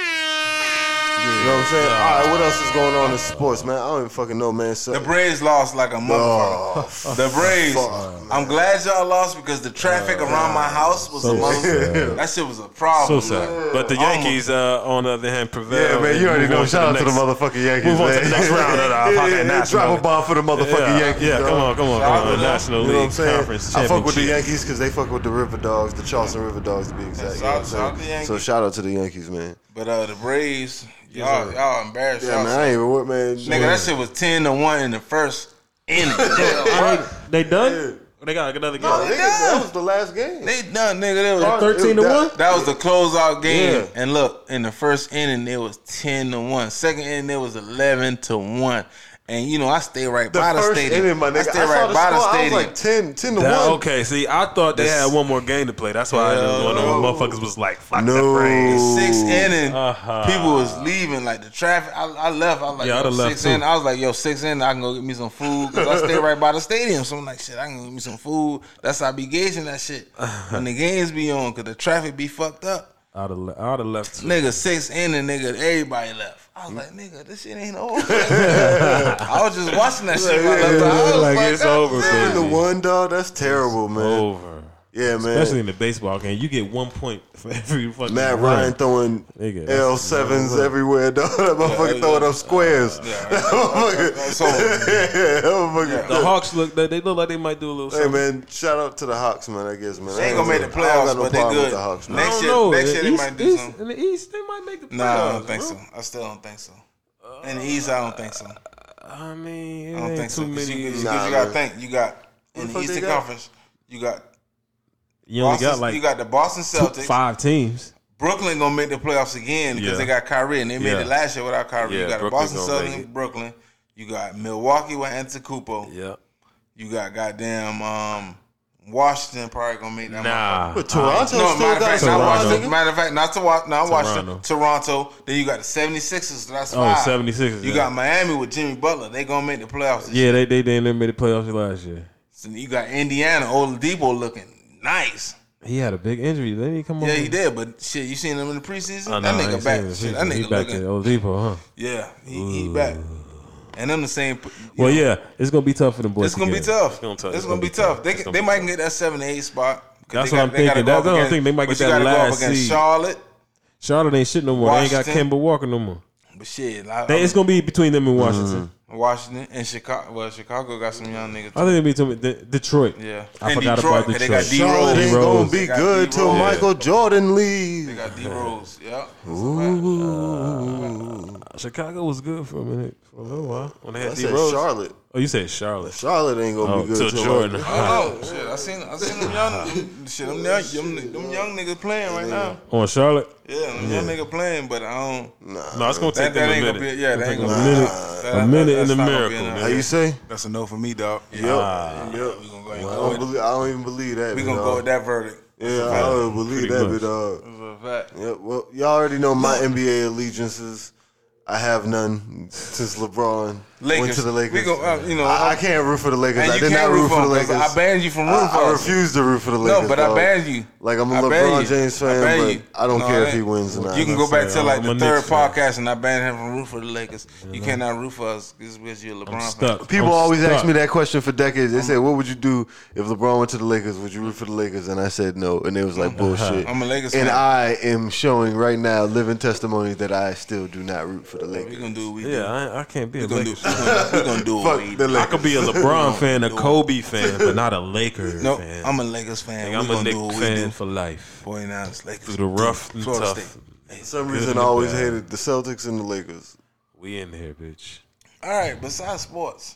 Speaker 3: You know what I'm saying? All right, what else is going on in sports, man? I don't even fucking know, man. So,
Speaker 2: The Braves lost like a motherfucker. The Braves. I'm glad y'all lost because the traffic around my house was a motherfucker. That shit was a
Speaker 1: So
Speaker 2: problem.
Speaker 1: sad. But the Yankees, on the other hand, prevailed.
Speaker 3: yeah, man, you
Speaker 1: and
Speaker 3: already
Speaker 1: move
Speaker 3: know.
Speaker 1: on
Speaker 3: Shout out to the
Speaker 1: next-
Speaker 3: motherfucking Yankees,
Speaker 1: Move on
Speaker 3: man.
Speaker 1: to the next round of the Hawkeye National.
Speaker 3: Drop a bomb for the motherfucking Yankees.
Speaker 1: Yeah,
Speaker 3: dog.
Speaker 1: come on.
Speaker 2: Shout out to them.
Speaker 1: National
Speaker 3: You know what I'm
Speaker 1: League
Speaker 3: saying?
Speaker 1: Conference
Speaker 3: I fuck with the
Speaker 1: Championship.
Speaker 3: Yankees because they fuck with the River Dogs, the Charleston River Dogs to be exact. You know what I'm
Speaker 2: shout out to the
Speaker 3: saying?
Speaker 2: Yankees.
Speaker 3: So shout out to the Yankees, man.
Speaker 2: But the Braves, y'all embarrassed.
Speaker 3: Yeah,
Speaker 2: y'all
Speaker 3: man, I ain't even what, man.
Speaker 2: Nigga, that shit was 10-1 in the first inning.
Speaker 1: They done? Or they got another game?
Speaker 3: No, nigga, that was the last game.
Speaker 2: They done, nigga. They was
Speaker 1: 13-1?
Speaker 2: That was the closeout game.
Speaker 3: Yeah.
Speaker 2: And look, in the first inning, it was 10-1. Second inning, it was 11-1. And you know, I stay right by the
Speaker 3: first
Speaker 2: stadium.
Speaker 3: inning, my
Speaker 2: I
Speaker 3: nigga.
Speaker 2: stay
Speaker 3: I saw
Speaker 2: right
Speaker 3: the
Speaker 2: by
Speaker 3: score.
Speaker 2: the
Speaker 3: I
Speaker 2: stadium.
Speaker 3: was like 10 to
Speaker 1: That-
Speaker 3: 1.
Speaker 1: okay, see, I thought they had one more game to play. That's why one of them motherfuckers was like, fuck
Speaker 3: No.
Speaker 1: the Braves.
Speaker 2: Sixth inning,
Speaker 1: Uh-huh.
Speaker 2: people was leaving. Like the traffic, I left. I was like,
Speaker 1: Yeah, I'd
Speaker 2: yo,
Speaker 1: have left
Speaker 2: sixth
Speaker 1: too.
Speaker 2: inning. I was like, yo, sixth inning, I can go get me some food because I stay right by the stadium. So I'm like, shit, I can go get me some food. That's how I be gauging that shit when the games be on because the traffic be fucked up.
Speaker 1: I'd have left too.
Speaker 2: Nigga, sixth inning, nigga, everybody left. I was like, nigga, this shit ain't over. I was just watching that shit. When I left the house.
Speaker 1: Like,
Speaker 2: Like,
Speaker 1: it's
Speaker 2: God
Speaker 1: over,
Speaker 2: damn.
Speaker 3: The
Speaker 1: baby.
Speaker 3: one, dog, that's terrible, man.
Speaker 1: Over.
Speaker 3: Yeah, man.
Speaker 1: Especially in the baseball game. You get 1 point for every fucking
Speaker 3: Matt
Speaker 1: run.
Speaker 3: Ryan throwing
Speaker 1: Nigga, that's-
Speaker 3: L7s everywhere, dog. That motherfucker throwing up squares.
Speaker 2: So,
Speaker 3: That motherfucker.
Speaker 1: The Hawks they look like they might do a little
Speaker 3: Hey,
Speaker 1: something.
Speaker 3: man, shout out to the Hawks, man, I guess, man.
Speaker 2: they ain't gonna make the
Speaker 3: I don't
Speaker 2: playoffs,
Speaker 3: got no
Speaker 2: but they
Speaker 3: problem with
Speaker 2: good.
Speaker 3: the Hawks, man.
Speaker 1: I
Speaker 2: Next
Speaker 1: don't
Speaker 2: year,
Speaker 1: know.
Speaker 2: next year they
Speaker 1: In the
Speaker 2: might do
Speaker 1: East-
Speaker 2: something.
Speaker 1: In the East, they might make the playoffs.
Speaker 2: Nah, I don't think
Speaker 1: bro.
Speaker 2: so. I still don't think so. In the East, I don't think so.
Speaker 1: I mean, it
Speaker 2: I don't
Speaker 1: ain't
Speaker 2: think so.
Speaker 1: too
Speaker 2: Because
Speaker 1: many.
Speaker 2: you
Speaker 3: Nah,
Speaker 2: got to
Speaker 3: man.
Speaker 2: think. You got in
Speaker 3: the
Speaker 2: the
Speaker 3: fuck they
Speaker 2: Eastern
Speaker 3: got?
Speaker 2: Conference, you got
Speaker 1: You only
Speaker 2: Boston,
Speaker 1: got like
Speaker 2: you got the Boston Celtics.
Speaker 1: 5 teams.
Speaker 2: Brooklyn gonna make the playoffs again because
Speaker 1: Yeah.
Speaker 2: they got Kyrie and they made
Speaker 1: Yeah.
Speaker 2: it last year without Kyrie.
Speaker 1: Yeah,
Speaker 2: You got the
Speaker 1: Brooklyn
Speaker 2: Boston
Speaker 1: gonna make
Speaker 2: Celtics,
Speaker 1: it.
Speaker 2: Brooklyn. You got Milwaukee with Antetokounmpo.
Speaker 1: Yep.
Speaker 2: You got goddamn Washington probably gonna make that.
Speaker 1: Nah.
Speaker 3: But Toronto
Speaker 2: No,
Speaker 3: still
Speaker 2: matter of
Speaker 3: got
Speaker 2: fact,
Speaker 3: some
Speaker 2: not
Speaker 1: Toronto.
Speaker 2: Washington. Matter of fact, not Washington.
Speaker 1: Toronto.
Speaker 2: Toronto. Then you got the 76ers. So that's
Speaker 1: Oh,
Speaker 2: five.
Speaker 1: 76ers,
Speaker 2: You
Speaker 1: yeah.
Speaker 2: got Miami with Jimmy Butler. They gonna make the playoffs. this
Speaker 1: Yeah, they didn't made the playoffs last year.
Speaker 2: So you got Indiana, Oladipo looking nice.
Speaker 1: He had a big injury. Didn't he come on?
Speaker 2: Yeah, he did, but shit, you seen him in the preseason?
Speaker 1: Oh, no,
Speaker 2: that
Speaker 1: I
Speaker 2: nigga
Speaker 1: ain't
Speaker 2: back.
Speaker 1: seen it.
Speaker 2: Shit, that
Speaker 1: He
Speaker 2: nigga
Speaker 1: back
Speaker 2: looking.
Speaker 1: to Oladipo, huh?
Speaker 2: Yeah, he back. And them the same.
Speaker 1: Well, yeah, it's gonna be tough for them boys.
Speaker 2: It's gonna be
Speaker 1: get.
Speaker 2: tough.
Speaker 1: It's
Speaker 2: gonna be tough.
Speaker 1: It's gonna
Speaker 2: They
Speaker 1: be
Speaker 2: might
Speaker 1: tough.
Speaker 2: get that 7-8 spot. 'Cause
Speaker 1: That's
Speaker 2: they
Speaker 1: what I'm
Speaker 2: they gotta
Speaker 1: thinking.
Speaker 2: go
Speaker 1: That's
Speaker 2: up
Speaker 1: what I'm
Speaker 2: against-
Speaker 1: thinking. They might
Speaker 2: but
Speaker 1: get
Speaker 2: you
Speaker 1: that
Speaker 2: gotta go up
Speaker 1: last
Speaker 2: against
Speaker 1: seed.
Speaker 2: Charlotte.
Speaker 1: Charlotte ain't shit no more. They ain't got
Speaker 2: Washington.
Speaker 1: Kemba Walker no more.
Speaker 2: But shit,
Speaker 1: It's gonna be between them and Washington.
Speaker 2: Washington and Chicago. Well, Chicago got some young niggas.
Speaker 1: I think it'll be between Detroit.
Speaker 2: Yeah.
Speaker 1: I
Speaker 2: And
Speaker 1: forgot
Speaker 2: Detroit,
Speaker 1: about
Speaker 2: 'cause they
Speaker 1: Detroit.
Speaker 2: got D.
Speaker 3: Charlotte ain't
Speaker 1: D-Rose.
Speaker 3: gonna be
Speaker 2: They got
Speaker 3: good till
Speaker 2: D-Rose.
Speaker 3: Michael Jordan
Speaker 2: They
Speaker 3: leaves.
Speaker 2: got D Rose. Yeah.
Speaker 1: Chicago was good for a minute, for a little while. When they
Speaker 3: I
Speaker 1: had D
Speaker 3: said
Speaker 1: Rose.
Speaker 3: Charlotte.
Speaker 1: Oh, you said Charlotte.
Speaker 3: Charlotte ain't gonna be good
Speaker 1: till Jordan.
Speaker 2: Oh shit! I seen them young niggas playing right now.
Speaker 1: On Charlotte?
Speaker 2: Yeah, them young niggas playing, but I don't.
Speaker 1: No, it's gonna take them
Speaker 2: That
Speaker 1: a
Speaker 2: ain't
Speaker 1: minute.
Speaker 2: gonna be. Yeah, that ain't gonna be
Speaker 1: A minute in
Speaker 2: that's
Speaker 1: the
Speaker 2: not gonna be
Speaker 1: miracle,
Speaker 2: enough.
Speaker 3: How you say?
Speaker 4: That's a no for me, dog.
Speaker 3: Yep.
Speaker 2: We gonna go ahead and go with it.
Speaker 3: I don't even believe that.
Speaker 2: We gonna go with that verdict.
Speaker 3: Yeah, I don't believe
Speaker 1: Pretty
Speaker 3: that,
Speaker 1: much.
Speaker 3: but
Speaker 2: That's a fact.
Speaker 3: yeah. Well, y'all already know my NBA allegiances. I have none since LeBron went to the Lakers.
Speaker 2: We go, you know,
Speaker 3: I can't root for the Lakers.
Speaker 2: and
Speaker 3: I
Speaker 2: you
Speaker 3: did not
Speaker 2: can't
Speaker 3: root for the
Speaker 2: them, 'cause
Speaker 3: Lakers.
Speaker 2: I banned you from rooting for
Speaker 3: I
Speaker 2: us.
Speaker 3: refuse to root for the Lakers.
Speaker 2: No, but
Speaker 3: dog.
Speaker 2: I banned you.
Speaker 3: Like I'm a
Speaker 2: I banned
Speaker 3: LeBron
Speaker 2: you.
Speaker 3: James
Speaker 2: I
Speaker 3: fan,
Speaker 2: banned
Speaker 3: but
Speaker 2: you.
Speaker 3: I don't
Speaker 2: No,
Speaker 3: care
Speaker 2: I
Speaker 3: if he
Speaker 2: ain't.
Speaker 3: wins or not.
Speaker 2: You can go back to like
Speaker 1: I'm
Speaker 2: the
Speaker 1: a
Speaker 2: third
Speaker 1: Knicks fan.
Speaker 2: podcast, and I banned him from root for the Lakers. You cannot root for us because you're a LeBron
Speaker 1: I'm
Speaker 2: fan.
Speaker 1: stuck.
Speaker 3: People
Speaker 1: I'm
Speaker 3: always
Speaker 1: stuck.
Speaker 3: ask me that question for decades. They said, "What would you do if LeBron went to the Lakers? Would you root for the Lakers?" And I said no, and it was like bullshit.
Speaker 2: I'm a Lakers
Speaker 3: and
Speaker 2: fan.
Speaker 3: I am showing right now, living testimony that I still do not root for the
Speaker 2: We
Speaker 3: Lakers.
Speaker 2: gonna do what we do.
Speaker 1: Yeah, I can't be a
Speaker 2: We gonna do.
Speaker 1: Lakers.
Speaker 2: We gonna do what
Speaker 3: Fuck
Speaker 2: we
Speaker 3: the
Speaker 2: do.
Speaker 3: Lakers.
Speaker 1: I could be a LeBron fan, a Kobe fan, but not a Lakers
Speaker 2: No,
Speaker 1: fan.
Speaker 2: I'm a Lakers fan.
Speaker 1: I'm
Speaker 2: We
Speaker 1: a
Speaker 2: gonna do what
Speaker 1: Knicks
Speaker 2: we
Speaker 1: fan
Speaker 2: do.
Speaker 1: for life.
Speaker 2: 49ers, Lakers.
Speaker 1: Through the rough and
Speaker 2: Florida
Speaker 1: tough.
Speaker 2: State.
Speaker 3: For some
Speaker 1: Good
Speaker 3: reason,
Speaker 1: and
Speaker 3: I always
Speaker 1: bad.
Speaker 3: hated the Celtics and the Lakers.
Speaker 1: We in here, bitch.
Speaker 2: All right, besides sports,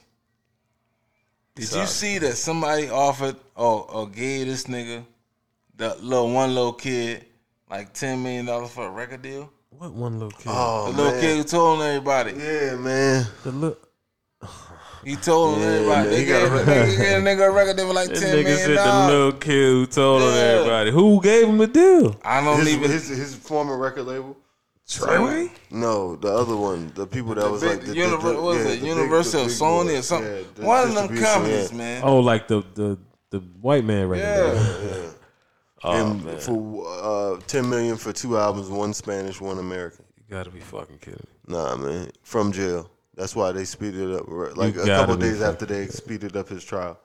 Speaker 2: did you see that somebody offered or gave this nigga, the little kid, like $10 million for a record deal?
Speaker 1: What one little kid?
Speaker 3: Oh
Speaker 2: The little
Speaker 3: man.
Speaker 2: kid who told everybody.
Speaker 3: Yeah, man.
Speaker 1: The look.
Speaker 2: He told
Speaker 3: Yeah,
Speaker 2: everybody.
Speaker 3: man,
Speaker 2: They
Speaker 3: he
Speaker 2: gave
Speaker 3: got a
Speaker 2: they gave a nigga a record deal for like
Speaker 1: This
Speaker 2: $10
Speaker 1: nigga
Speaker 2: million.
Speaker 1: said the little kid who told on
Speaker 2: Yeah.
Speaker 1: everybody. Who gave him the deal?
Speaker 2: I don't
Speaker 3: His,
Speaker 2: even.
Speaker 3: his former record label.
Speaker 1: Treyway?
Speaker 3: No, the other one. The people that was like the
Speaker 2: What was it?
Speaker 3: the big-
Speaker 2: Universal
Speaker 3: the
Speaker 2: or
Speaker 3: big
Speaker 2: Sony
Speaker 3: boys.
Speaker 2: or something.
Speaker 3: Yeah, the
Speaker 2: One of them
Speaker 3: distribution,
Speaker 2: companies,
Speaker 3: yeah.
Speaker 2: man.
Speaker 1: Oh, like the white man record.
Speaker 2: Yeah.
Speaker 1: label. Oh,
Speaker 3: And
Speaker 1: man.
Speaker 3: for $10 million for 2 albums, one Spanish, one American.
Speaker 1: You gotta be fucking kidding me.
Speaker 3: Nah, man, from jail. That's why they speeded it up. Like
Speaker 1: You
Speaker 3: a
Speaker 1: gotta
Speaker 3: couple
Speaker 1: be
Speaker 3: days
Speaker 1: fucking-
Speaker 3: after they speeded up his trial.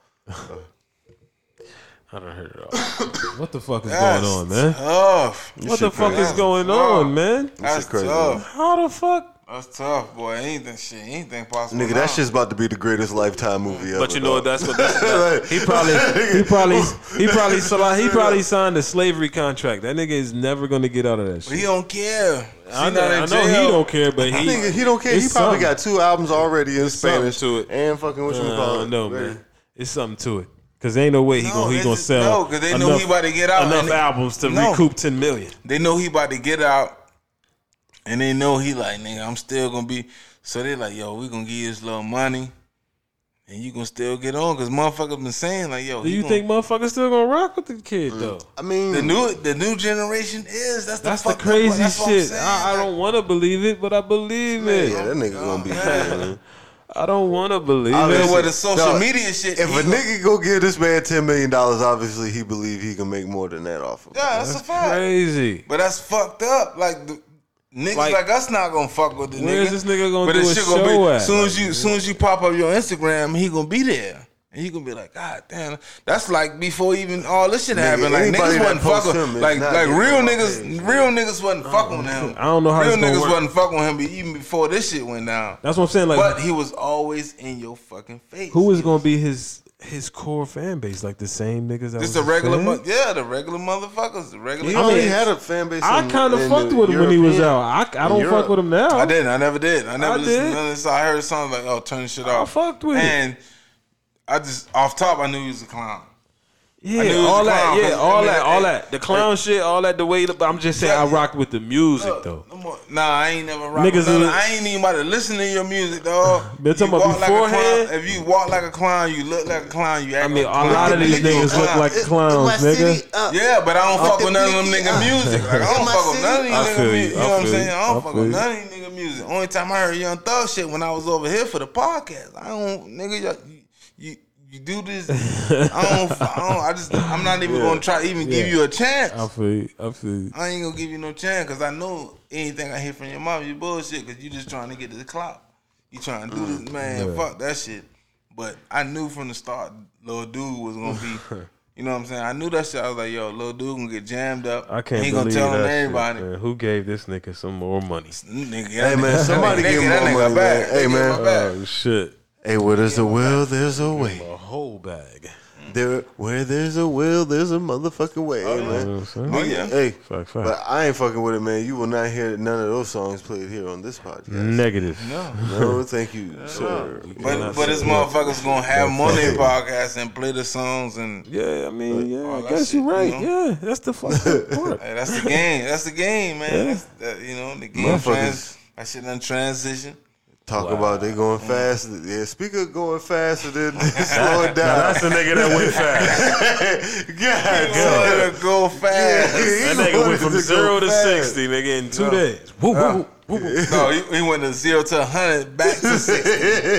Speaker 1: I done heard it all. What the fuck is
Speaker 2: That's
Speaker 1: going on, man?
Speaker 2: tough.
Speaker 1: What
Speaker 3: shit
Speaker 1: the fuck
Speaker 3: crazy.
Speaker 1: is going
Speaker 2: That's
Speaker 1: on,
Speaker 2: tough.
Speaker 1: man?
Speaker 2: That's
Speaker 3: crazy,
Speaker 2: tough.
Speaker 1: How the fuck?
Speaker 2: That's tough, boy. Anything possible.
Speaker 3: Nigga,
Speaker 2: now.
Speaker 3: that shit's about to be the greatest Lifetime movie ever.
Speaker 1: But you know what?
Speaker 3: dog.
Speaker 1: That's what he probably signed a slavery contract. That nigga is never gonna get out of that
Speaker 2: But
Speaker 1: shit.
Speaker 2: he don't care.
Speaker 1: I know he don't care, but
Speaker 3: Nigga, he don't care. He
Speaker 1: it's
Speaker 3: probably
Speaker 1: something.
Speaker 3: got 2 albums already in
Speaker 1: something
Speaker 3: Spanish
Speaker 1: to it.
Speaker 3: and fucking what you call it.
Speaker 1: No,
Speaker 3: Ready.
Speaker 1: man. It's something to it. Cause ain't no way he gonna sell.
Speaker 2: No, because they know he about to get out.
Speaker 1: enough
Speaker 2: and they-
Speaker 1: albums to
Speaker 2: No.
Speaker 1: recoup 10 million.
Speaker 2: They know he about to get out, and they know he like, nigga, I'm still gonna be. So they like, yo, we gonna give you this little money, and you gonna still get on, because motherfuckers been saying like, yo,
Speaker 1: Do you think motherfuckers still gonna rock with the kid though?
Speaker 3: I mean,
Speaker 2: the new generation is that's
Speaker 1: That's
Speaker 2: the
Speaker 1: the
Speaker 2: fucked up part.
Speaker 1: crazy
Speaker 2: That's what I'm
Speaker 1: shit.
Speaker 2: saying.
Speaker 1: I don't want to believe it, but I believe it.
Speaker 3: yeah, that nigga gonna be man.
Speaker 1: I don't want to believe
Speaker 3: I
Speaker 1: it.
Speaker 3: mean,
Speaker 2: Then with the social
Speaker 3: Dog,
Speaker 2: media shit,
Speaker 3: If
Speaker 2: he
Speaker 3: a
Speaker 2: gonna-
Speaker 3: nigga go give this man $10 million, obviously he believe he can make more than that off of it.
Speaker 2: yeah, that's a fact.
Speaker 1: Crazy.
Speaker 2: But that's fucked up. Like the niggas
Speaker 1: Like-
Speaker 2: like us not gonna fuck with the nigga.
Speaker 1: Where's this nigga gonna
Speaker 2: But
Speaker 1: do
Speaker 2: the
Speaker 1: a
Speaker 2: shit
Speaker 1: show
Speaker 2: gonna be
Speaker 1: at?
Speaker 2: soon as you pop up your Instagram, he gonna be there. And you gonna be like, God damn, that's like before even all this shit happened. Like
Speaker 3: anybody
Speaker 2: niggas
Speaker 3: that
Speaker 2: wasn't
Speaker 3: posts
Speaker 2: fucking
Speaker 3: him is
Speaker 2: like
Speaker 3: not
Speaker 2: real
Speaker 3: getting on my
Speaker 2: niggas.
Speaker 3: page.
Speaker 2: Real niggas wasn't fucking with him.
Speaker 1: I don't know how
Speaker 2: real
Speaker 1: this gonna
Speaker 2: niggas
Speaker 1: work.
Speaker 2: wasn't fucking with him even before this shit went down.
Speaker 1: That's what I'm saying. Like,
Speaker 2: But he was always in your fucking face.
Speaker 1: who is gonna be his core fan base? Like the same niggas that
Speaker 2: Just
Speaker 1: was
Speaker 2: a regular,
Speaker 1: fan?
Speaker 2: the regular motherfuckers, the regular.
Speaker 3: He
Speaker 1: I
Speaker 3: already
Speaker 1: mean,
Speaker 3: had a fan base.
Speaker 1: I kind of fucked with him when he was out. I don't
Speaker 3: Europe.
Speaker 1: fuck with him now.
Speaker 2: I didn't. I never did. I never
Speaker 1: I
Speaker 2: listened
Speaker 1: did.
Speaker 2: to none of this. I heard songs like, "Oh, turn this shit
Speaker 1: I
Speaker 2: off."
Speaker 1: fucked with it.
Speaker 2: and I just off top, I knew he was a clown.
Speaker 1: Yeah,
Speaker 2: I knew he was
Speaker 1: all
Speaker 2: a
Speaker 1: that.
Speaker 2: clown,
Speaker 1: Yeah,
Speaker 2: 'cause,
Speaker 1: all
Speaker 2: I mean,
Speaker 1: that. All
Speaker 2: it-
Speaker 1: that. The clown shit. All that. The way. I'm just saying. I rocked with the music though.
Speaker 2: Nah, I ain't never rock.
Speaker 1: Niggas
Speaker 2: Niggas,
Speaker 1: is-
Speaker 2: I ain't even about to listen to your music, dog.
Speaker 1: Been talking
Speaker 2: You
Speaker 1: about
Speaker 2: walk like a clown.
Speaker 1: beforehand?
Speaker 2: If you walk like a clown, you look like a clown. You act
Speaker 1: I mean,
Speaker 2: like
Speaker 1: a
Speaker 2: a clown.
Speaker 1: lot of these
Speaker 2: You a
Speaker 1: niggas look
Speaker 2: clown.
Speaker 1: like clowns, nigga.
Speaker 2: Yeah, but I don't fuck with none of them nigga music. Like, I don't fuck with none of these
Speaker 1: I
Speaker 2: nigga
Speaker 1: feel you.
Speaker 2: music. You
Speaker 1: I
Speaker 2: know what I'm
Speaker 1: feel
Speaker 2: saying?
Speaker 1: you.
Speaker 2: I don't
Speaker 1: I
Speaker 2: fuck
Speaker 1: feel
Speaker 2: with
Speaker 1: you.
Speaker 2: none of these nigga music. Only time I heard Young Thug shit when I was over here for the podcast. I don't, nigga, you do this. I'm not even gonna try to even give you a chance.
Speaker 1: I feel you. I feel you.
Speaker 2: I ain't gonna give you no chance because I know anything I hear from your mom, you bullshit because you just trying to get to the clout. You trying to do this, man. Fuck that shit. But I knew from the start, Lil Dude was gonna be. You know what I'm saying? I knew that shit. I was like, yo, Lil Dude gonna get jammed up.
Speaker 1: I can't
Speaker 2: He
Speaker 1: believe
Speaker 2: gonna tell
Speaker 1: that
Speaker 2: on
Speaker 1: shit,
Speaker 2: everybody.
Speaker 1: man. Who gave this nigga some more money?
Speaker 2: Nigga,
Speaker 3: Hey, man, somebody give him
Speaker 2: that
Speaker 3: more
Speaker 2: nigga
Speaker 3: money,
Speaker 2: back.
Speaker 3: man. Hey,
Speaker 2: They give
Speaker 3: man.
Speaker 2: him back.
Speaker 1: Oh shit!
Speaker 3: Hey, where there's a will, there's a way.
Speaker 1: A whole bag.
Speaker 3: Where there's a will, there's a motherfucking way, man.
Speaker 1: You know what I'm saying?
Speaker 2: Oh, yeah.
Speaker 3: Hey,
Speaker 1: Fact.
Speaker 3: but I ain't fucking with it, man. You will not hear none of those songs played here on this podcast.
Speaker 1: Negative.
Speaker 3: No, thank you, sir.
Speaker 2: But this motherfuckers gonna have them on their podcast and play the songs and
Speaker 1: Yeah, I mean, yeah,
Speaker 2: all
Speaker 1: I
Speaker 2: that
Speaker 1: guess
Speaker 2: shit,
Speaker 1: you're right.
Speaker 2: you know?
Speaker 1: Yeah, that's the fucking part.
Speaker 2: hey, that's the game. That's the game, man.
Speaker 1: Yeah.
Speaker 2: That's, the game
Speaker 3: Motherfuckers.
Speaker 2: that shit done transition.
Speaker 3: Talk about they going fast. Yeah, speaker going faster than slow it down.
Speaker 1: That's the nigga that went fast.
Speaker 3: God
Speaker 2: Wanted to go fast.
Speaker 1: That nigga went from 0 to 60, nigga, in 2 days. Woo, woo, woo, woo.
Speaker 2: No, he went to 0 to 100, back to 60.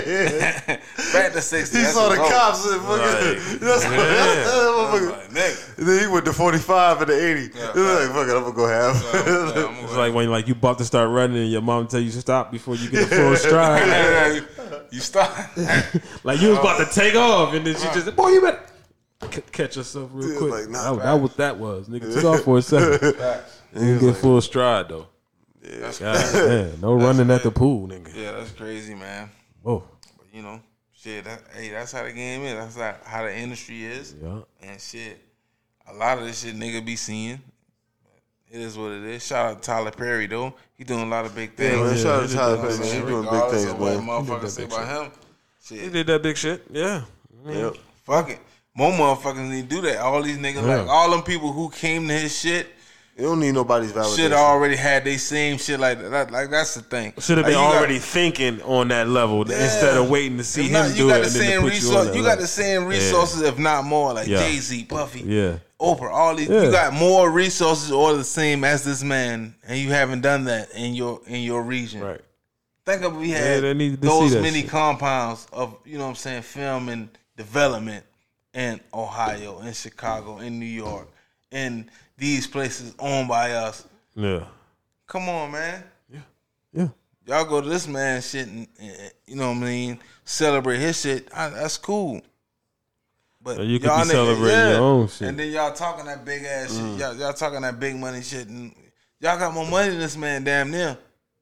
Speaker 2: Back to 60.
Speaker 3: He
Speaker 2: That's
Speaker 3: saw the
Speaker 2: a roll.
Speaker 3: cops and fucking. That's motherfucker.
Speaker 2: Like, nigga.
Speaker 3: And then he went to 45 and to 80. He was like, fuck it, I'm gonna go half.
Speaker 1: It's like when you about to start running and your mom tell you to stop before you get a full stride.
Speaker 2: You start.
Speaker 1: Like you was about to take off and then she just said, boy, you better catch yourself real
Speaker 3: Yeah,
Speaker 1: quick.
Speaker 3: like, nah,
Speaker 1: that what that was. Nigga took off for a second. You get full stride though.
Speaker 2: That's
Speaker 1: God, man, no running at the pool, nigga.
Speaker 2: Yeah, that's crazy, man.
Speaker 1: Whoa.
Speaker 2: But you know, shit. That's how the game is. That's how the industry is.
Speaker 1: Yeah.
Speaker 2: And shit, a lot of this shit nigga be seeing. It is what it is. Shout out to Tyler Perry though. He doing a lot of big things.
Speaker 3: Yeah, man, shout out to Tyler
Speaker 2: You know what I'm
Speaker 3: Perry. He
Speaker 2: saying?
Speaker 3: doing big
Speaker 2: Regardless
Speaker 3: things,
Speaker 2: of what
Speaker 3: man.
Speaker 2: motherfuckers say about him.
Speaker 1: He
Speaker 2: Shit,
Speaker 1: did that big shit. Yeah.
Speaker 3: Yep.
Speaker 2: fuck it. More motherfuckers need to do that. All these niggas, like all them people who came to his shit,
Speaker 3: You don't need nobody's validation.
Speaker 2: should already had they same shit like that. Like that's the thing.
Speaker 1: Should have been
Speaker 2: Like, you
Speaker 1: already thinking on that level instead of waiting to see
Speaker 2: If
Speaker 1: him
Speaker 2: not,
Speaker 1: do
Speaker 2: you got
Speaker 1: it
Speaker 2: the
Speaker 1: and then to
Speaker 2: same
Speaker 1: put you on
Speaker 2: resource.
Speaker 1: that
Speaker 2: You got
Speaker 1: level.
Speaker 2: the same resources, if not more. Like
Speaker 1: Yeah.
Speaker 2: Jay-Z, Puffy,
Speaker 1: Yeah.
Speaker 2: Oprah, all these.
Speaker 1: Yeah.
Speaker 2: You got more resources or the same as this man, and you haven't done that in your region.
Speaker 1: Right.
Speaker 2: Think of we had
Speaker 1: they needed to
Speaker 2: those
Speaker 1: see that
Speaker 2: many
Speaker 1: shit.
Speaker 2: compounds of film and development in Ohio, in Chicago, in New York, in these places owned by us.
Speaker 1: Yeah.
Speaker 2: Come on, man.
Speaker 1: Yeah.
Speaker 2: Y'all go to this man's shit and you know what I mean, celebrate his shit. That's cool. But
Speaker 1: So you could
Speaker 2: y'all
Speaker 1: be celebrating your own shit.
Speaker 2: And then y'all talking that big ass shit. Y'all talking that big money shit, and y'all got more money than this man, damn near.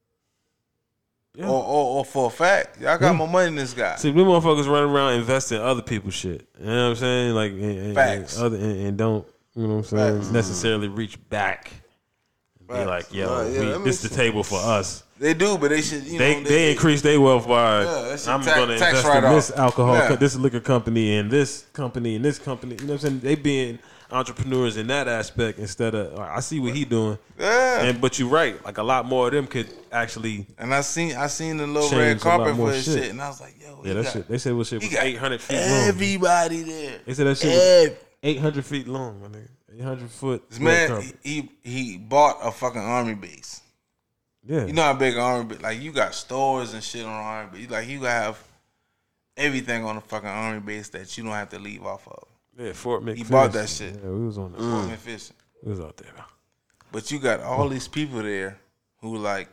Speaker 1: Yeah.
Speaker 2: Or for a fact, y'all got more money than this guy.
Speaker 1: See, we motherfuckers running around investing in other people's shit. You know what I'm saying? Like,
Speaker 2: Facts.
Speaker 1: and don't, you know what I'm saying,
Speaker 2: Facts.
Speaker 1: necessarily reach back. And be
Speaker 2: Facts.
Speaker 1: like, yo,
Speaker 3: Yeah, that
Speaker 1: this
Speaker 3: makes
Speaker 1: the table for us.
Speaker 2: They do, but they should. You know,
Speaker 1: They increase their wealth by,
Speaker 2: that shit
Speaker 1: I'm
Speaker 2: tax-
Speaker 1: going to
Speaker 2: tax
Speaker 1: invest
Speaker 2: write
Speaker 1: in this
Speaker 2: off.
Speaker 1: alcohol,
Speaker 2: Yeah.
Speaker 1: this liquor company, and this company, and this company. You know what I'm saying? They being entrepreneurs in that aspect instead of, I see what he doing.
Speaker 2: Yeah.
Speaker 1: But you're right. Like, a lot more of them could actually,
Speaker 2: And I seen the little
Speaker 1: Change
Speaker 2: red
Speaker 1: a lot
Speaker 2: carpet
Speaker 1: more
Speaker 2: for his
Speaker 1: shit.
Speaker 2: shit, and I was like, yo,
Speaker 1: yeah, that shit. They said what shit
Speaker 2: he
Speaker 1: was
Speaker 2: got
Speaker 1: 800 feet long.
Speaker 2: everybody there.
Speaker 1: They said that shit
Speaker 2: Ev-
Speaker 1: was 800 feet long, my nigga. 800 foot.
Speaker 2: This
Speaker 1: red
Speaker 2: man,
Speaker 1: carpet.
Speaker 2: he bought a fucking army base.
Speaker 1: Yeah.
Speaker 2: You know how big an army base? Like, you got stores and shit on the army base. Like, you have everything on the fucking army base that you don't have to leave off of.
Speaker 1: Yeah, Fort McPherson.
Speaker 2: He bought that shit.
Speaker 1: Yeah, we was on that.
Speaker 2: Fucking fishing.
Speaker 1: We was out there.
Speaker 2: But you got all these people there who, like,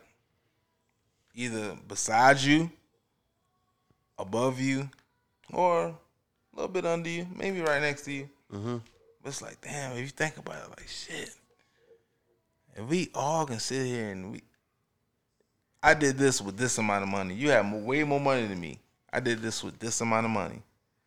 Speaker 2: either beside you, above you, or a little bit under you, maybe right next to you. But it's like, damn, if you think about it, like, shit. If we all can sit here and I did this with this amount of money. You have way more money than me. I did this with this amount of money.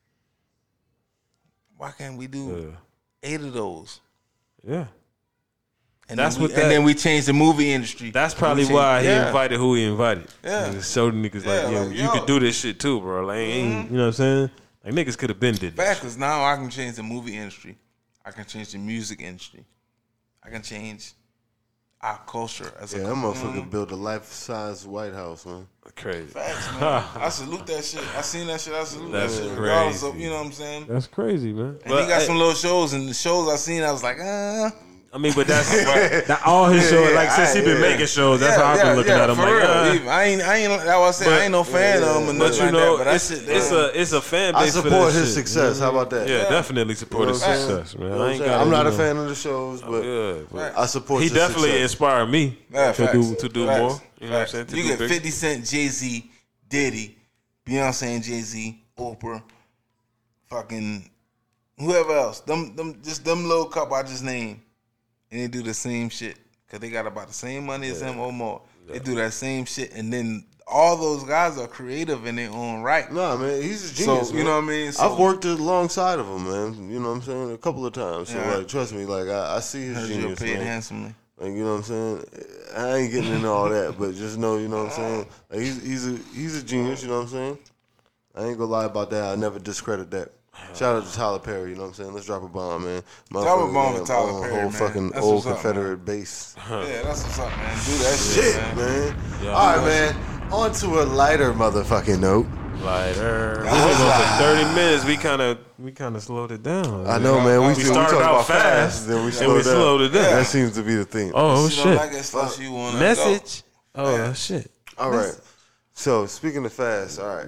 Speaker 2: Why can't we do 8 of those?
Speaker 1: Yeah.
Speaker 2: And
Speaker 1: That's
Speaker 2: then we,
Speaker 1: what that-
Speaker 2: and then we changed the movie industry.
Speaker 1: That's probably
Speaker 2: We changed-
Speaker 1: why he
Speaker 2: yeah.
Speaker 1: invited who he invited.
Speaker 2: Yeah.
Speaker 1: To show the niggas
Speaker 2: Yeah,
Speaker 1: like, yo,
Speaker 2: like,
Speaker 1: you
Speaker 2: yo.
Speaker 1: could do this shit too, bro. Like, ain't, you know what I'm saying? Like, niggas could have been did
Speaker 2: Fact,
Speaker 1: that.
Speaker 2: because now I can change the movie industry. I can change the music industry. I can change our culture as a
Speaker 3: Yeah, that
Speaker 2: culture.
Speaker 3: motherfucker built a life-size White House, man.
Speaker 1: Crazy.
Speaker 2: Facts, man. I salute that shit. I seen that shit. I salute
Speaker 1: That's
Speaker 2: that shit. Regardless of,
Speaker 1: crazy.
Speaker 2: you know what I'm saying?
Speaker 1: That's crazy, man.
Speaker 2: And he got some little shows, and the shows I seen, I was like,
Speaker 1: I mean, but that's that all his shows. Like, since he been making shows, that's how I've been looking at him.
Speaker 2: for
Speaker 1: Like,
Speaker 2: real. Even- I ain't. That's what I said. I ain't no fan of him, or
Speaker 1: but
Speaker 2: nothing
Speaker 1: you
Speaker 2: like
Speaker 1: know,
Speaker 2: that. But
Speaker 1: it's a fan
Speaker 3: I
Speaker 1: base for
Speaker 3: support
Speaker 1: that
Speaker 3: his
Speaker 1: shit.
Speaker 3: success. How about that?
Speaker 1: Yeah, definitely support his
Speaker 3: You know what I'm
Speaker 1: success, man.
Speaker 3: You know what
Speaker 1: I
Speaker 3: I'm
Speaker 1: ain't
Speaker 3: saying?
Speaker 1: got.
Speaker 3: I'm not a fan of the shows, but
Speaker 1: Yeah, but
Speaker 3: I support
Speaker 1: he
Speaker 3: his
Speaker 1: definitely
Speaker 3: success.
Speaker 1: inspired me
Speaker 2: Yeah,
Speaker 1: to do
Speaker 2: facts.
Speaker 1: more. You know what I'm
Speaker 2: Facts.
Speaker 1: saying? To
Speaker 2: You
Speaker 1: do
Speaker 2: get
Speaker 1: big.
Speaker 2: 50 Cent, Jay-Z, Diddy, Beyonce and Jay-Z, Oprah, fucking whoever else. Them little couple I just named, and they do the same shit because they got about the same money as him or more. They do that same shit, and then all those guys are creative in their own right.
Speaker 3: Nah, man, he's a genius.
Speaker 2: So,
Speaker 3: man.
Speaker 2: you know what I mean? So,
Speaker 3: I've worked alongside of him, man. You know what I'm saying? A couple of times. So,
Speaker 2: Yeah.
Speaker 3: like, trust me, like, I see his
Speaker 2: Heard you're
Speaker 3: genius,
Speaker 2: paid
Speaker 3: man.
Speaker 2: handsomely.
Speaker 3: Like, you know what I'm saying? I ain't getting into all that, but just know, you know what I'm saying? Like, he's a genius, you know what I'm saying? I ain't gonna lie about that. I never discredit that. Shout out to Tyler Perry, you know what I'm saying? Let's drop a bomb, man.
Speaker 2: Drop a bomb for Tyler
Speaker 3: on
Speaker 2: Perry,
Speaker 3: whole
Speaker 2: man.
Speaker 3: fucking
Speaker 2: That's
Speaker 3: old
Speaker 2: what's up,
Speaker 3: Confederate base.
Speaker 2: Yeah, that's what's up, man. Do that shit,
Speaker 3: Shit,
Speaker 2: man.
Speaker 3: man. All right, man. On to a lighter motherfucking note.
Speaker 1: Lighter. We was on for 30 minutes. We kind of slowed it down.
Speaker 3: I know, man. We
Speaker 1: started
Speaker 3: talked
Speaker 1: out
Speaker 3: about
Speaker 1: fast,
Speaker 3: then we
Speaker 1: and
Speaker 3: slowed,
Speaker 1: we slowed it down.
Speaker 3: That seems to be the theme.
Speaker 1: Oh
Speaker 2: She don't
Speaker 1: shit!
Speaker 2: like that stuff. She wanna
Speaker 1: Message. Oh shit!
Speaker 3: All right. So speaking of fast, all right.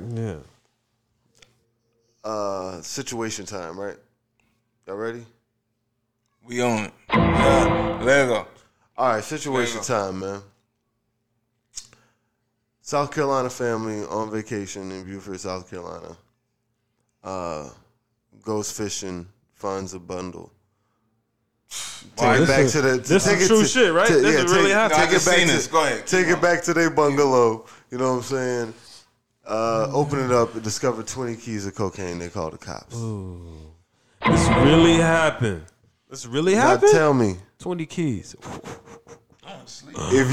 Speaker 1: Yeah.
Speaker 3: Situation time, right? Y'all ready?
Speaker 2: Go. We on it. Yeah, let go.
Speaker 3: All right, situation time, man. South Carolina family on vacation in Beaufort, South Carolina. Goes fishing, finds a bundle. Take it back to the.
Speaker 1: This is true shit, right? This is really happening.
Speaker 3: Take it back
Speaker 2: this. Go ahead.
Speaker 3: Take it back to their bungalow. You know what I'm saying? Open it up and discover 20 keys of cocaine. They call the cops.
Speaker 1: This really happened. This really
Speaker 3: Now
Speaker 1: happened.
Speaker 3: tell me,
Speaker 1: 20 keys.
Speaker 3: if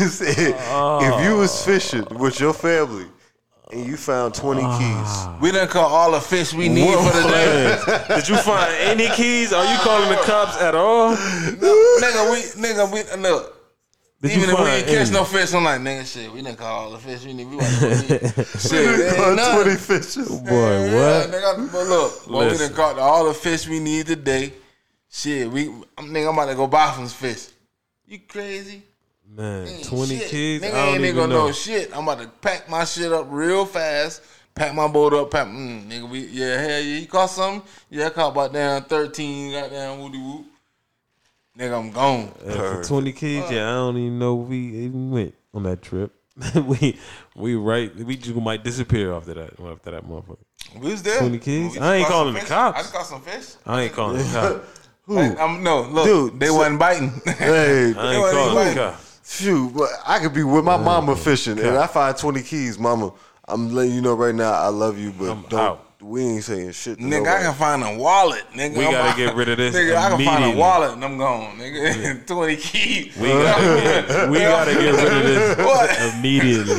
Speaker 3: you was fishing with your family and you found 20 keys,
Speaker 2: We done caught all the fish we need for the day.
Speaker 1: Did you find any keys? Are you calling the cops at all?
Speaker 2: Nigga, we look.
Speaker 1: Did
Speaker 2: Even
Speaker 1: you
Speaker 2: if we
Speaker 1: find
Speaker 2: ain't catch
Speaker 1: any?
Speaker 2: no fish, I'm like, nigga, shit, we done caught all the fish we need. We want to shit,
Speaker 3: you
Speaker 2: there ain't
Speaker 3: caught
Speaker 2: nothing.
Speaker 3: 20 fishes.
Speaker 1: Boy,
Speaker 2: Yeah,
Speaker 1: what?
Speaker 2: nigga, but look, boy, we
Speaker 1: Listen.
Speaker 2: done caught all the fish we need today. Shit, I'm about to go buy some fish. You crazy?
Speaker 1: Man,
Speaker 2: Ain't
Speaker 1: 20
Speaker 2: shit.
Speaker 1: keys?
Speaker 2: Nigga
Speaker 1: I don't
Speaker 2: ain't
Speaker 1: even
Speaker 2: gonna
Speaker 1: know.
Speaker 2: know shit. I'm about to pack my shit up real fast. Pack my boat up. Nigga, hell yeah. You caught something? Yeah, I caught about damn 13 goddamn woody whoop. Nigga, I'm gone.
Speaker 1: For 20 keys, yeah, I don't even know we even went on that trip. we just might disappear after that motherfucker.
Speaker 2: We was there.
Speaker 1: 20 keys?
Speaker 2: We
Speaker 1: I ain't
Speaker 2: caught
Speaker 1: calling
Speaker 2: some
Speaker 1: the
Speaker 2: fish.
Speaker 1: cops.
Speaker 2: I just caught some fish.
Speaker 1: I ain't calling the cops.
Speaker 2: No, look,
Speaker 3: Dude,
Speaker 2: they wasn't biting.
Speaker 3: Hey,
Speaker 1: I ain't calling the cops.
Speaker 3: shoot, but I could be with my mama fishing and I find 20 keys, mama. I'm letting you know right now, I love you, but
Speaker 1: I'm
Speaker 3: don't.
Speaker 1: out.
Speaker 3: We ain't saying shit. To
Speaker 2: Nigga,
Speaker 3: nobody.
Speaker 2: I can find a wallet, nigga.
Speaker 1: We gotta get rid of this
Speaker 2: Nigga, I can find a
Speaker 1: immediately.
Speaker 2: wallet and I'm gone, nigga. 20 keys.
Speaker 1: We gotta get rid of this
Speaker 2: What?
Speaker 1: immediately.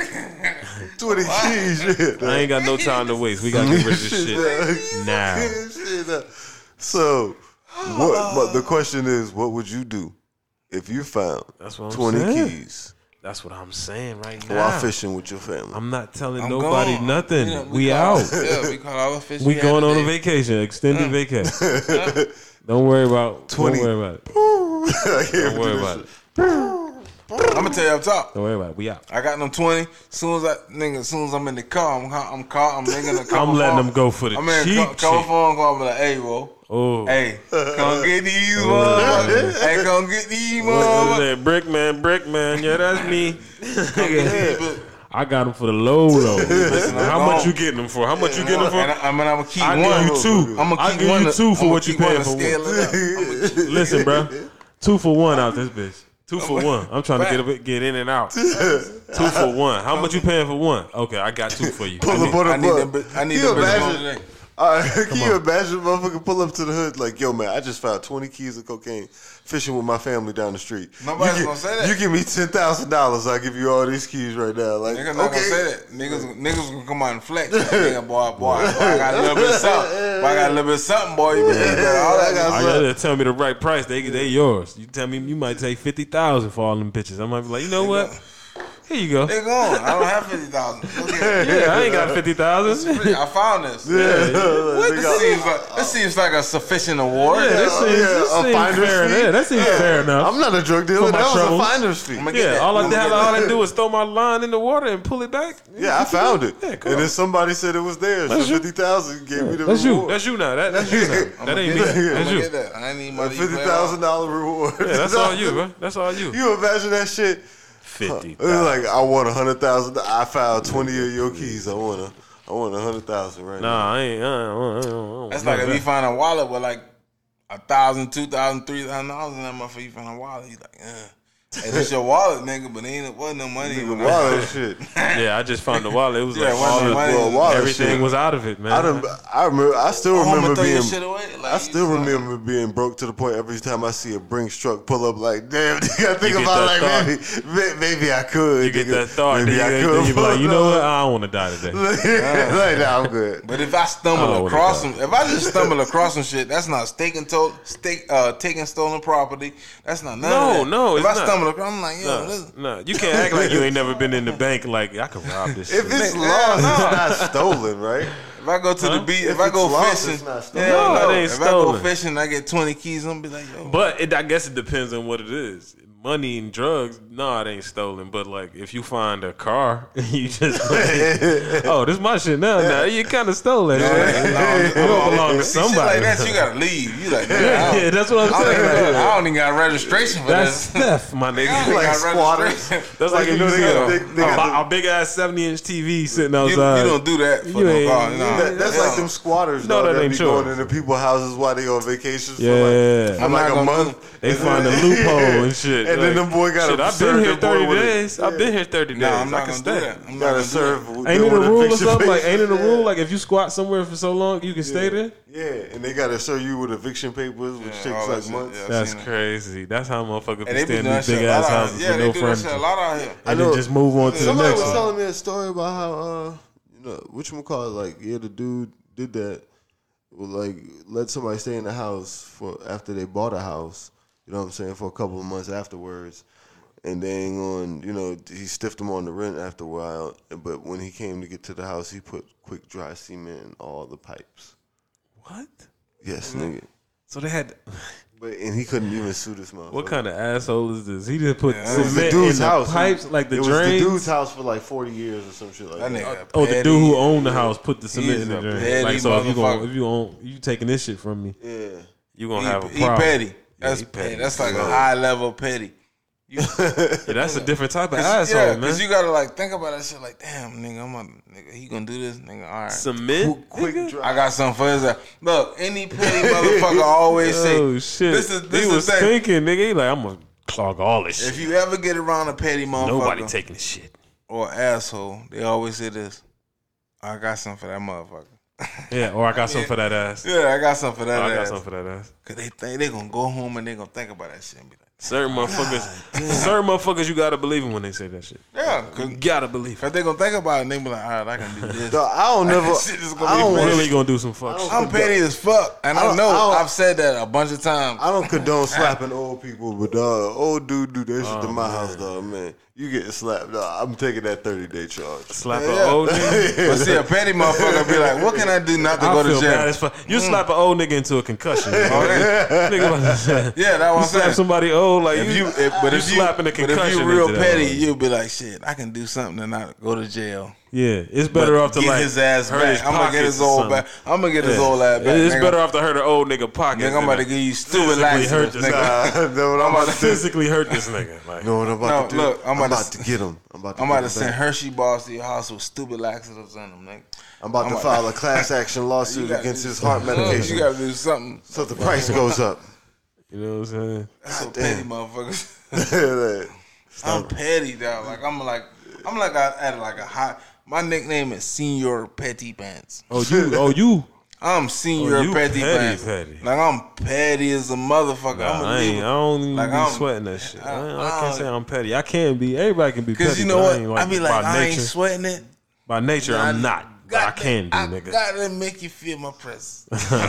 Speaker 3: 20 keys, shit.
Speaker 1: I ain't got no time to waste. We gotta get rid of this shit now.
Speaker 3: Shit, So, but the question is, what would you do if you found
Speaker 1: That's what I'm
Speaker 3: 20
Speaker 1: saying.
Speaker 3: keys
Speaker 1: That's what I'm saying right now.
Speaker 3: while fishing with your family?
Speaker 1: I'm not telling
Speaker 2: I'm
Speaker 1: nobody
Speaker 2: gone.
Speaker 1: nothing.
Speaker 2: Yeah,
Speaker 1: we
Speaker 2: caught-
Speaker 1: out.
Speaker 2: Yeah, we caught all the fish.
Speaker 1: We
Speaker 2: had
Speaker 1: going on a
Speaker 2: today.
Speaker 1: vacation, extended vacation. Don't worry about
Speaker 3: 20.
Speaker 1: Don't worry about it. Don't worry about it.
Speaker 2: I'm gonna tell you up top.
Speaker 1: Don't worry about it. We out.
Speaker 2: I got them 20. Soon as I'm in the car, I'm caught. I'm making a couple
Speaker 1: I'm letting
Speaker 2: phone-
Speaker 1: them go for the
Speaker 2: I'm in
Speaker 1: cheap
Speaker 2: a couple
Speaker 1: shit.
Speaker 2: phone call. I'm like, hey, bro.
Speaker 1: Oh,
Speaker 2: Hey, come get these motherfuckers. Hey, come get these motherfuckers.
Speaker 1: Brick man. Yeah, that's me. I got them for the low though.
Speaker 2: Listen, I'm
Speaker 1: How
Speaker 2: gone.
Speaker 1: much you getting them for? How much you getting them
Speaker 2: And
Speaker 1: for?
Speaker 2: I'm gonna keep
Speaker 1: I
Speaker 2: one.
Speaker 1: give you two.
Speaker 2: I'm
Speaker 1: I
Speaker 2: gonna keep
Speaker 1: give
Speaker 2: one.
Speaker 1: you two for
Speaker 2: I'ma
Speaker 1: what you
Speaker 2: keep one
Speaker 1: paying
Speaker 2: and
Speaker 1: for.
Speaker 2: scale it up. I'ma keep-
Speaker 1: Listen, bro. 2 for 1 out this bitch. 2 for 1. I'm trying to get in and out. 2 for 1. How much you paying for 1? Okay, I got 2 for you.
Speaker 3: Pull up on
Speaker 2: I need
Speaker 3: the
Speaker 2: them.
Speaker 3: book.
Speaker 2: I need
Speaker 3: Can you
Speaker 2: them bitches on
Speaker 3: imagine?
Speaker 2: today.
Speaker 3: All right, can you imagine a motherfucker pull up to the hood like, yo, man, I just found 20 keys of cocaine fishing with my family down the street.
Speaker 2: Nobody's gonna say that.
Speaker 3: You give me $10,000, I'll give you all these keys right now. Like,
Speaker 2: Niggas not gonna say that. Niggas gonna come out and flex. Nigga, boy, I got a little bit of something. Boy, I got a little bit of something, boy. You better all that.
Speaker 1: I gotta tell me the right price. They yours. You tell me you might take 50,000 for all them bitches. I might be like, you know what? Here you go.
Speaker 2: They gone. I don't have 50,000.
Speaker 1: Yeah, I ain't got 50,000.
Speaker 2: I found this.
Speaker 3: Yeah.
Speaker 2: This seems like a sufficient award.
Speaker 1: Yeah, this seems
Speaker 3: finder's
Speaker 1: fair.
Speaker 3: fee?
Speaker 1: Yeah, that seems fair enough.
Speaker 3: I'm not a drug dealer.
Speaker 1: For my
Speaker 3: That was
Speaker 1: troubles.
Speaker 3: a finder's fee.
Speaker 2: I'ma get
Speaker 1: Yeah,
Speaker 2: that.
Speaker 1: all I
Speaker 2: I'ma get that.
Speaker 1: do is throw my line in the water and pull it back.
Speaker 3: Yeah, I found it.
Speaker 1: Yeah, cool.
Speaker 3: And then somebody said it was theirs. So
Speaker 1: That's you.
Speaker 3: 50,000 gave me the
Speaker 1: That's you.
Speaker 3: reward.
Speaker 1: That's you now. That's you now. That ain't me.
Speaker 2: I'm
Speaker 1: That's
Speaker 2: gonna
Speaker 1: you.
Speaker 2: get that. I ain't need
Speaker 3: A
Speaker 2: money.
Speaker 3: $50,000 reward.
Speaker 1: Yeah, that's all you, bro. That's all you.
Speaker 3: You imagine that shit?
Speaker 1: 50.
Speaker 3: It was like, I want 100,000. I found 20 of your keys. I want 100,000 right now.
Speaker 1: Nah, I ain't.
Speaker 2: That's like if you find a wallet with like $1,000, $2,000, $3,000 in that motherfucker, you find a wallet. He's like, Hey, this your wallet, nigga, but it wasn't no money.
Speaker 3: Nigga, wallet shit.
Speaker 1: Yeah, I just found the wallet. It was
Speaker 2: Yeah,
Speaker 1: like
Speaker 2: wasn't
Speaker 1: all
Speaker 2: no
Speaker 1: the,
Speaker 2: money.
Speaker 3: Wallet
Speaker 1: everything
Speaker 3: shit.
Speaker 1: was out of it, man.
Speaker 3: I still
Speaker 2: I'ma
Speaker 3: remember
Speaker 2: throw your
Speaker 3: being.
Speaker 2: shit away. Like,
Speaker 3: I still remember being broke to the point every time I see a Brinks truck pull up, like, damn, nigga, I think
Speaker 1: You get
Speaker 3: about
Speaker 1: that
Speaker 3: like maybe I could.
Speaker 1: You get
Speaker 3: nigga.
Speaker 1: that thought,
Speaker 3: Maybe
Speaker 1: then
Speaker 3: I
Speaker 1: you
Speaker 3: could.
Speaker 1: be like, you know what? I don't want to die today.
Speaker 3: Like, nah, I'm good.
Speaker 2: But if I stumble
Speaker 1: Oh,
Speaker 2: across
Speaker 1: what
Speaker 2: some, if I just stumble across some shit, that's not taking stolen property. That's not none of that.
Speaker 1: No,
Speaker 2: If
Speaker 1: it's
Speaker 2: I
Speaker 1: not.
Speaker 2: stumble across, I'm like, yo, this,
Speaker 1: No, you can't act like you ain't never been in the bank. Like I could rob this.
Speaker 3: If
Speaker 1: shit.
Speaker 3: it's lost, it's not stolen, right?
Speaker 2: if I go to the beach, if I
Speaker 3: it's
Speaker 2: go
Speaker 3: lost,
Speaker 2: fishing,
Speaker 3: it's not stolen.
Speaker 2: hell
Speaker 1: No,
Speaker 2: no.
Speaker 1: it ain't
Speaker 2: If I go
Speaker 1: stolen.
Speaker 2: fishing, and I get 20 keys. I'm gonna be like, yo,
Speaker 1: But I guess it depends on what it is. Money and drugs, no, it ain't stolen. But like, if you find a car, you just like, oh, this my shit now. Now you kind of stole that shit. You don't belong to
Speaker 2: see shit
Speaker 1: somebody.
Speaker 2: like that, you gotta leave. You like,
Speaker 1: Yeah, that's what I'm saying.
Speaker 2: I don't even got registration for
Speaker 1: That's
Speaker 2: this.
Speaker 1: theft, my
Speaker 2: I
Speaker 1: nigga.
Speaker 2: don't even
Speaker 3: Like
Speaker 2: got
Speaker 3: squatters.
Speaker 2: registration.
Speaker 1: That's like if
Speaker 3: you
Speaker 1: you
Speaker 3: know,
Speaker 1: see
Speaker 3: they got- they got
Speaker 1: a big ass 70-inch TV sitting
Speaker 2: You,
Speaker 1: outside.
Speaker 2: you don't do that for
Speaker 1: You
Speaker 2: no
Speaker 1: ain't-
Speaker 2: car. No.
Speaker 3: That's like them squatters,
Speaker 1: No,
Speaker 3: though,
Speaker 1: that
Speaker 3: that
Speaker 1: ain't
Speaker 3: be
Speaker 1: true.
Speaker 3: going into people's houses while they on vacation for
Speaker 1: Yeah.
Speaker 3: like, for
Speaker 2: I'm
Speaker 3: like
Speaker 2: not
Speaker 3: a
Speaker 2: gonna
Speaker 3: month.
Speaker 1: They find a loophole and shit.
Speaker 3: And then
Speaker 1: Like,
Speaker 3: them boy got
Speaker 1: shit,
Speaker 3: to
Speaker 1: I've been
Speaker 3: serve
Speaker 1: here
Speaker 3: them boy
Speaker 1: 30
Speaker 3: with it.
Speaker 1: days. I've been here 30 days.
Speaker 2: No, I'm
Speaker 1: I
Speaker 2: not
Speaker 1: can
Speaker 2: gonna do
Speaker 1: stay.
Speaker 2: that. I'm not
Speaker 3: Gotta
Speaker 2: gonna
Speaker 3: serve.
Speaker 2: do
Speaker 3: them
Speaker 1: Ain't it a
Speaker 3: with
Speaker 1: rule or
Speaker 3: eviction
Speaker 1: something? Like,
Speaker 3: papers.
Speaker 1: ain't it a rule? Like, if you squat somewhere for so long, you can stay there?
Speaker 3: Yeah, and they gotta serve you with eviction papers, which
Speaker 2: Yeah,
Speaker 3: takes
Speaker 2: all that
Speaker 3: like
Speaker 2: shit,
Speaker 3: months.
Speaker 2: yeah.
Speaker 1: That's
Speaker 2: seen it.
Speaker 1: crazy. That's how motherfuckers
Speaker 2: And
Speaker 1: be
Speaker 2: they be
Speaker 1: staying in
Speaker 2: doing
Speaker 1: these
Speaker 2: that shit
Speaker 1: big
Speaker 2: a lot
Speaker 1: ass
Speaker 2: out
Speaker 1: houses
Speaker 2: here. Yeah,
Speaker 1: with
Speaker 2: they
Speaker 1: no
Speaker 2: do that shit a
Speaker 1: furniture.
Speaker 2: lot out here.
Speaker 1: And then just move on to the
Speaker 3: Somebody
Speaker 1: next
Speaker 3: was
Speaker 1: one.
Speaker 3: telling me a story about how, whatchamacallit, like, yeah, the dude did that, would, like, let somebody stay in the house for after they bought a house, you know what I'm saying, for a couple of months afterwards. And then he stiffed him on the rent after a while. But when he came to get to the house, he put quick dry cement in all the pipes.
Speaker 1: What?
Speaker 3: Yes, nigga.
Speaker 1: So they had.
Speaker 3: And he couldn't even sue this motherfucker.
Speaker 1: What kind of asshole is this? He just put
Speaker 3: It was the
Speaker 1: cement
Speaker 3: dude's
Speaker 1: in the
Speaker 3: house.
Speaker 1: pipes, like the
Speaker 3: it
Speaker 1: drains.
Speaker 3: was the dude's house for like 40 years or some shit like
Speaker 2: That
Speaker 3: that.
Speaker 2: nigga.
Speaker 1: Oh, the
Speaker 2: petty.
Speaker 1: dude who owned the house put the cement
Speaker 2: He's
Speaker 1: in the
Speaker 2: a
Speaker 1: drain.
Speaker 2: petty
Speaker 1: Like, so
Speaker 2: motherfucker.
Speaker 1: if you taking this shit from me,
Speaker 3: Yeah.
Speaker 1: you gonna have a
Speaker 2: He
Speaker 1: problem.
Speaker 2: petty. That's
Speaker 1: he petty.
Speaker 2: That's like a high level petty.
Speaker 1: Yeah, that's a different type of
Speaker 2: 'Cause,
Speaker 1: asshole,
Speaker 2: yeah,
Speaker 1: man.
Speaker 2: because you gotta like think about that shit. Like, damn, nigga, he gonna do this, nigga. All right,
Speaker 1: Cement,
Speaker 3: Quick
Speaker 1: nigga?
Speaker 3: dry.
Speaker 2: I got something for his. Look, any petty motherfucker always say,
Speaker 1: Oh shit!
Speaker 2: This is
Speaker 1: he
Speaker 2: the
Speaker 1: was
Speaker 2: thing.
Speaker 1: thinking, nigga. He like, I'm gonna clog all this
Speaker 2: If
Speaker 1: shit.
Speaker 2: you ever get around a petty motherfucker
Speaker 1: Nobody taking this shit.
Speaker 2: or asshole, they always say this. I got something for that motherfucker.
Speaker 1: Yeah, or I got something for that ass.
Speaker 2: Yeah, I got something for that
Speaker 1: I got
Speaker 2: ass.
Speaker 1: something for that ass.
Speaker 2: Cause they think they gonna go home and they gonna think about that shit and be like,
Speaker 1: Certain motherfuckers, you gotta believe them when they say that shit.
Speaker 2: yeah, cause,
Speaker 1: You gotta believe.
Speaker 2: cause they gonna think about it and they be like, all right, I can do this.
Speaker 3: Dog, I don't never.
Speaker 2: Shit is gonna
Speaker 3: I
Speaker 2: be
Speaker 3: don't
Speaker 2: petty.
Speaker 1: Really gonna do some fuck shit.
Speaker 2: I'm petty as fuck, and I know I've said that a bunch of times.
Speaker 3: I don't condone slapping old people, but dog, old dude do that shit to my house, dog. Man, you getting slapped, dog. I'm taking that 30-day charge.
Speaker 1: Slap
Speaker 2: Yeah.
Speaker 1: an old nigga.
Speaker 2: But see, a petty motherfucker be like, what can I do not to
Speaker 1: I
Speaker 2: go to
Speaker 1: feel bad
Speaker 2: jail?
Speaker 1: as fuck. You slap an old nigga into a concussion. Nigga. Nigga about to say,
Speaker 2: Yeah, that's what
Speaker 1: you
Speaker 2: I'm
Speaker 1: slap
Speaker 2: saying.
Speaker 1: somebody old like
Speaker 2: But
Speaker 1: you
Speaker 2: if
Speaker 1: slapping a
Speaker 2: but
Speaker 1: concussion
Speaker 2: if you real
Speaker 1: into that
Speaker 2: petty,
Speaker 1: motherfucker.
Speaker 2: you'll be like, shit, I can do something to not go to jail.
Speaker 1: Yeah, it's better
Speaker 2: But
Speaker 1: off to
Speaker 2: get
Speaker 1: like
Speaker 2: his ass
Speaker 1: hurt
Speaker 2: back.
Speaker 1: his
Speaker 2: I'm gonna get his
Speaker 1: pockets or
Speaker 2: old
Speaker 1: something.
Speaker 2: back. I'm gonna get his
Speaker 1: Yeah.
Speaker 2: old ass back.
Speaker 1: It's
Speaker 2: nigga.
Speaker 1: better off to hurt an old nigga pockets.
Speaker 2: Nigga, I'm about to give you stupid laxatives,
Speaker 1: hurt this
Speaker 2: nigga.
Speaker 3: No, what I'm about to
Speaker 1: physically hurt this nigga. Like,
Speaker 3: No, what I'm about to do.
Speaker 2: look,
Speaker 3: I'm about to get him. I'm about
Speaker 2: to send Hershey bars to your house with stupid laxatives in them, nigga.
Speaker 3: I'm about to file a class action lawsuit against his heart
Speaker 2: You
Speaker 3: medication,
Speaker 2: gotta do something.
Speaker 3: so the price goes up.
Speaker 1: you know what I'm saying?
Speaker 2: That's so petty, motherfuckers. I'm petty, dog. I'm like at like a high. My nickname is Senior Petty Pants.
Speaker 1: You.
Speaker 2: I'm Senior
Speaker 1: Oh, you
Speaker 2: Petty Pants.
Speaker 1: petty.
Speaker 2: Like I'm petty as a motherfucker.
Speaker 1: Nah,
Speaker 2: I'm
Speaker 1: I don't even
Speaker 2: Like,
Speaker 1: be
Speaker 2: I'm-
Speaker 1: sweating that shit. I
Speaker 2: I
Speaker 1: can't say I'm petty. I can be. Everybody can be petty.
Speaker 2: Because you know
Speaker 1: but
Speaker 2: what?
Speaker 1: I ain't
Speaker 2: I be like,
Speaker 1: by
Speaker 2: I ain't
Speaker 1: nature.
Speaker 2: sweating it.
Speaker 1: By nature, I'm not. But I can be,
Speaker 2: I
Speaker 1: nigga.
Speaker 2: gotta make you feel my presence.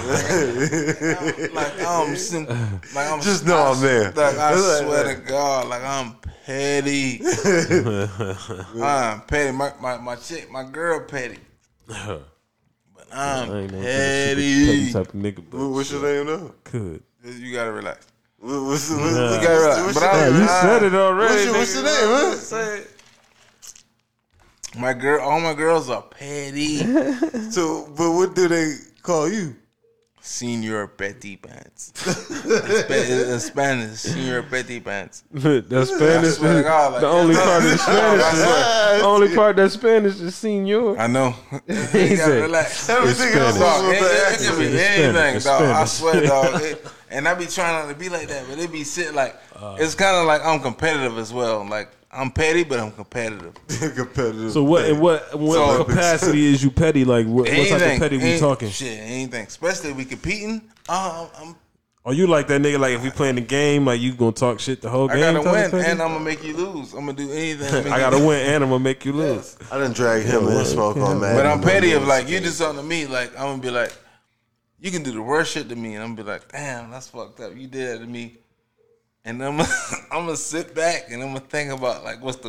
Speaker 2: like I'm
Speaker 3: Just know I'm there.
Speaker 2: Like I swear to God, like I'm petty. I'm petty. My chick, my girl, petty. But I'm
Speaker 1: I ain't no
Speaker 2: petty.
Speaker 1: type of nigga, but
Speaker 3: What's your name now?
Speaker 1: could.
Speaker 2: You gotta relax.
Speaker 3: What's
Speaker 2: You gotta relax. But I'm,
Speaker 1: You said it already.
Speaker 3: What's your name, man?
Speaker 1: Say it.
Speaker 2: my girl, all my girls are petty.
Speaker 3: So, but what do they call you?
Speaker 2: Senior Petty Pants. In Spanish, Senior Petty Pants.
Speaker 1: That's Spanish.
Speaker 2: swear to God, like,
Speaker 1: The only part of
Speaker 2: I
Speaker 1: Spanish.
Speaker 2: swear.
Speaker 1: The only part that's Spanish is senor.
Speaker 2: I know.
Speaker 1: He
Speaker 2: You gotta
Speaker 1: said,
Speaker 2: relax.
Speaker 3: Everything else
Speaker 1: Spanish.
Speaker 3: was
Speaker 2: Dog,
Speaker 3: with
Speaker 2: it
Speaker 3: the
Speaker 2: could
Speaker 3: accent.
Speaker 2: be
Speaker 1: It's
Speaker 2: anything,
Speaker 1: Spanish.
Speaker 2: dog. I
Speaker 1: It's
Speaker 2: swear, dog. And I be trying not to be like that, but it be shit like it's kind of like I'm competitive as well. Like I'm petty, but I'm competitive.
Speaker 3: Competitive.
Speaker 1: So what? In what
Speaker 2: So-
Speaker 1: capacity is you petty? Like what type of petty we talking?
Speaker 2: Shit, anything. Especially if we competing. I'm
Speaker 1: Are you like that nigga? Like if we playing the game, like you gonna talk shit the whole
Speaker 2: I
Speaker 1: game?
Speaker 2: gotta
Speaker 1: type of
Speaker 2: win,
Speaker 1: petty?
Speaker 2: and I'm gonna make you lose. I'm gonna do anything. to make
Speaker 1: I
Speaker 2: you
Speaker 1: gotta
Speaker 2: lose.
Speaker 1: win, and I'm gonna make you lose.
Speaker 3: I done drag him and Smoke on Madden.
Speaker 2: But I'm petty if like you do something to me, like I'm gonna be like, you can do the worst shit to me, and I'm gonna be like, damn, that's fucked up. You did that to me, and I'm gonna sit back and I'm gonna think about like what's the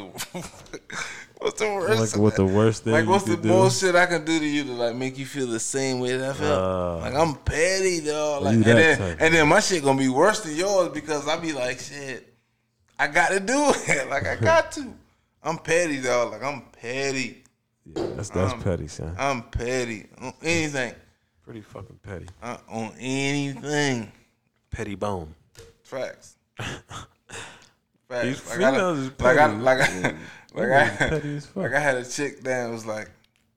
Speaker 2: worst,
Speaker 1: Like what the worst thing?
Speaker 2: like what's
Speaker 1: you
Speaker 2: the
Speaker 1: could do?
Speaker 2: bullshit I can do to you to like make you feel the same way that I felt. Like I'm petty, dog. Like
Speaker 1: you that type.
Speaker 2: and then my shit gonna be worse than yours because I be like, shit, I got to do it. Like I got to. I'm petty, dog. Like I'm petty.
Speaker 1: Yeah, that's petty, son.
Speaker 2: I'm petty on anything.
Speaker 1: Pretty fucking petty.
Speaker 2: On anything.
Speaker 1: Petty bone.
Speaker 2: Facts.
Speaker 1: These
Speaker 2: Facts.
Speaker 1: females is
Speaker 2: Like
Speaker 1: petty. Petty as fuck.
Speaker 2: I had a chick that was like,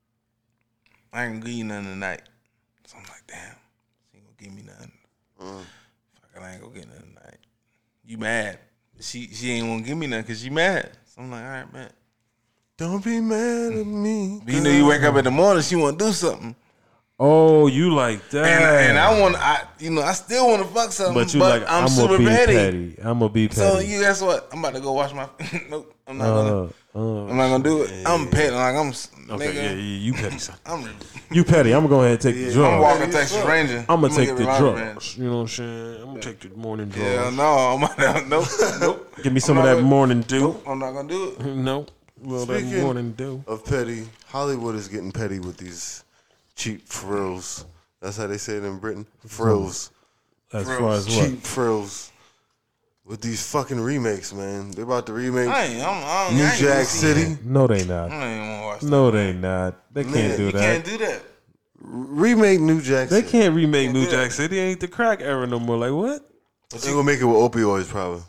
Speaker 2: I ain't gonna give you nothing tonight. So I'm like, damn, she ain't gonna give me nothing. Fuck, I ain't gonna get nothing tonight. You mad? She ain't gonna give me nothing because she mad. So I'm like, all right, man.
Speaker 3: Don't be mad at me.
Speaker 2: But you know, you wake up in the morning, she wanna do something.
Speaker 1: Oh, you like that?
Speaker 2: And I still want to fuck something,
Speaker 1: but you
Speaker 2: but
Speaker 1: like
Speaker 2: I'm
Speaker 1: gonna
Speaker 2: super
Speaker 1: be
Speaker 2: petty.
Speaker 1: I'm gonna be petty.
Speaker 2: So you guess what? I'm about to go wash my. Nope, I'm not gonna. I'm not gonna do it. I'm petty. Like I'm.
Speaker 1: Okay,
Speaker 2: Nigga,
Speaker 1: you petty, son.
Speaker 2: I'm
Speaker 1: You petty. I'm gonna go ahead and take the drugs.
Speaker 2: I'm walking Texas Ranger.
Speaker 1: I'm gonna take
Speaker 2: get
Speaker 1: the
Speaker 2: my
Speaker 1: drugs.
Speaker 2: revenge.
Speaker 1: You know what I'm saying? I'm gonna take the morning drugs.
Speaker 2: Yeah, no, I'm not. Nope.
Speaker 1: Give me some of
Speaker 2: I'm not
Speaker 1: that
Speaker 2: gonna-
Speaker 1: morning dew.
Speaker 2: Nope, I'm not gonna do it.
Speaker 1: No. Well, that
Speaker 3: Speaking
Speaker 1: morning dew.
Speaker 3: of petty, Hollywood is getting petty with these cheap frills. That's how they say it in Britain. Frills.
Speaker 1: As far as what?
Speaker 3: Cheap frills. With these fucking remakes, man. They're about to remake
Speaker 2: I
Speaker 3: New
Speaker 2: ain't
Speaker 3: Jack
Speaker 2: gonna see
Speaker 3: City.
Speaker 2: that.
Speaker 1: No, they not.
Speaker 2: I ain't gonna watch that.
Speaker 1: No, they not. They can't do
Speaker 2: You
Speaker 1: that.
Speaker 2: can't do that.
Speaker 3: Remake New Jack
Speaker 1: They
Speaker 3: City.
Speaker 1: can't remake New Jack City. It ain't the crack era no more. Like what?
Speaker 3: They're gonna make it with opioids, probably.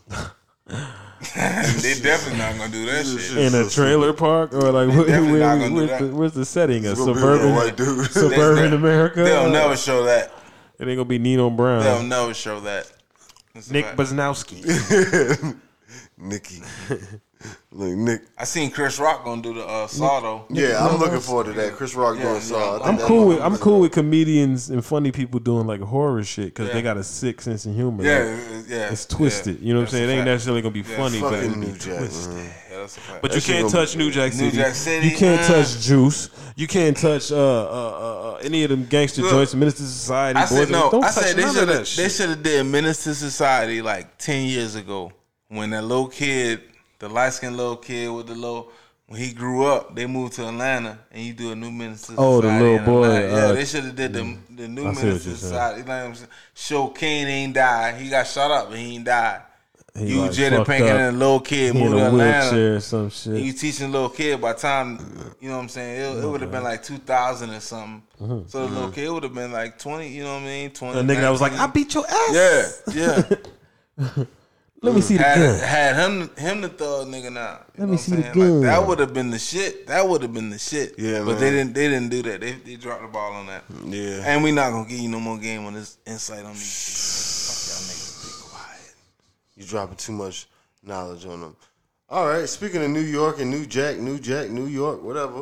Speaker 2: They definitely not gonna do that shit.
Speaker 1: In a trailer park or like
Speaker 2: definitely not gonna do that.
Speaker 1: where's the setting? A
Speaker 3: It's gonna be with a
Speaker 1: suburban
Speaker 3: white dude.
Speaker 1: suburban America.
Speaker 2: They'll never show that.
Speaker 1: It ain't gonna be Nino
Speaker 2: They'll
Speaker 1: Brown.
Speaker 2: never show that. That's a
Speaker 1: Nick
Speaker 2: fact.
Speaker 1: Baznowski.
Speaker 3: Nicky. Like Nick.
Speaker 2: I seen Chris Rock gonna do the Saw though.
Speaker 3: Yeah, I'm looking forward to that. Chris Rock doing Saw. I think
Speaker 1: I'm
Speaker 3: that
Speaker 1: cool with
Speaker 3: motherfucker-
Speaker 1: with comedians and funny people doing like horror shit because
Speaker 2: Yeah.
Speaker 1: they got a sick sense of humor.
Speaker 2: Yeah,
Speaker 1: Like,
Speaker 2: yeah.
Speaker 1: it's twisted. You know what I'm
Speaker 2: That's
Speaker 1: saying?
Speaker 2: a
Speaker 1: It ain't
Speaker 2: fact.
Speaker 1: necessarily gonna be funny, but
Speaker 3: Fucking
Speaker 1: it'll be
Speaker 3: New Jack.
Speaker 1: twisted.
Speaker 3: man.
Speaker 2: Yeah, that's a fact.
Speaker 1: But
Speaker 3: That
Speaker 1: you
Speaker 3: shit
Speaker 1: can't
Speaker 3: gonna
Speaker 1: touch
Speaker 3: be-
Speaker 1: New Jack City.
Speaker 2: Jack City,
Speaker 1: You can't touch Juice. You can't touch any of them gangster
Speaker 2: Look,
Speaker 1: joints. Minister Society.
Speaker 2: I said
Speaker 1: boys.
Speaker 2: no.
Speaker 1: Don't
Speaker 2: I
Speaker 1: touch
Speaker 2: said they
Speaker 1: none of
Speaker 2: should
Speaker 1: that
Speaker 2: have.
Speaker 1: shit.
Speaker 2: They should have did Menace to Society like 10 years ago when that little kid, the light skinned little kid with the little. When he grew up, they moved to Atlanta, and you do a new Menace to
Speaker 1: Oh, the
Speaker 2: Society.
Speaker 1: little
Speaker 2: in
Speaker 1: boy,
Speaker 2: Atlanta. Yeah, they should have did the new
Speaker 1: I see what
Speaker 2: Menace to
Speaker 1: you're saying.
Speaker 2: Society. You know what I'm saying? Show Kane ain't died. He got shot up, but he ain't died.
Speaker 1: He,
Speaker 2: You
Speaker 1: like,
Speaker 2: Jada
Speaker 1: fucked
Speaker 2: Pinkett
Speaker 1: up.
Speaker 2: and a little kid
Speaker 1: He in
Speaker 2: moved to
Speaker 1: a
Speaker 2: Atlanta.
Speaker 1: wheelchair or some
Speaker 2: And
Speaker 1: shit.
Speaker 2: you teaching a little kid by the time, you know what I'm saying, it would have been like 2000 or something. So the little kid would have been like 20, you know what I mean? 20.
Speaker 1: A nigga that was like,
Speaker 2: 19.
Speaker 1: I beat your ass.
Speaker 2: Yeah, yeah.
Speaker 1: Let me see the gun.
Speaker 2: Had him the thug nigga now. You know
Speaker 1: me
Speaker 2: what I'm
Speaker 1: see the
Speaker 2: saying?
Speaker 1: gun.
Speaker 2: Like, that would have been the shit. That would have been the shit.
Speaker 3: Yeah,
Speaker 2: but
Speaker 3: man.
Speaker 2: they didn't do that. They dropped the ball on that.
Speaker 3: Yeah.
Speaker 2: And we not gonna give you no more game on this insight on these. Fuck y'all niggas. Be quiet.
Speaker 3: You dropping too much knowledge on them. All right. Speaking of New York and New York, whatever.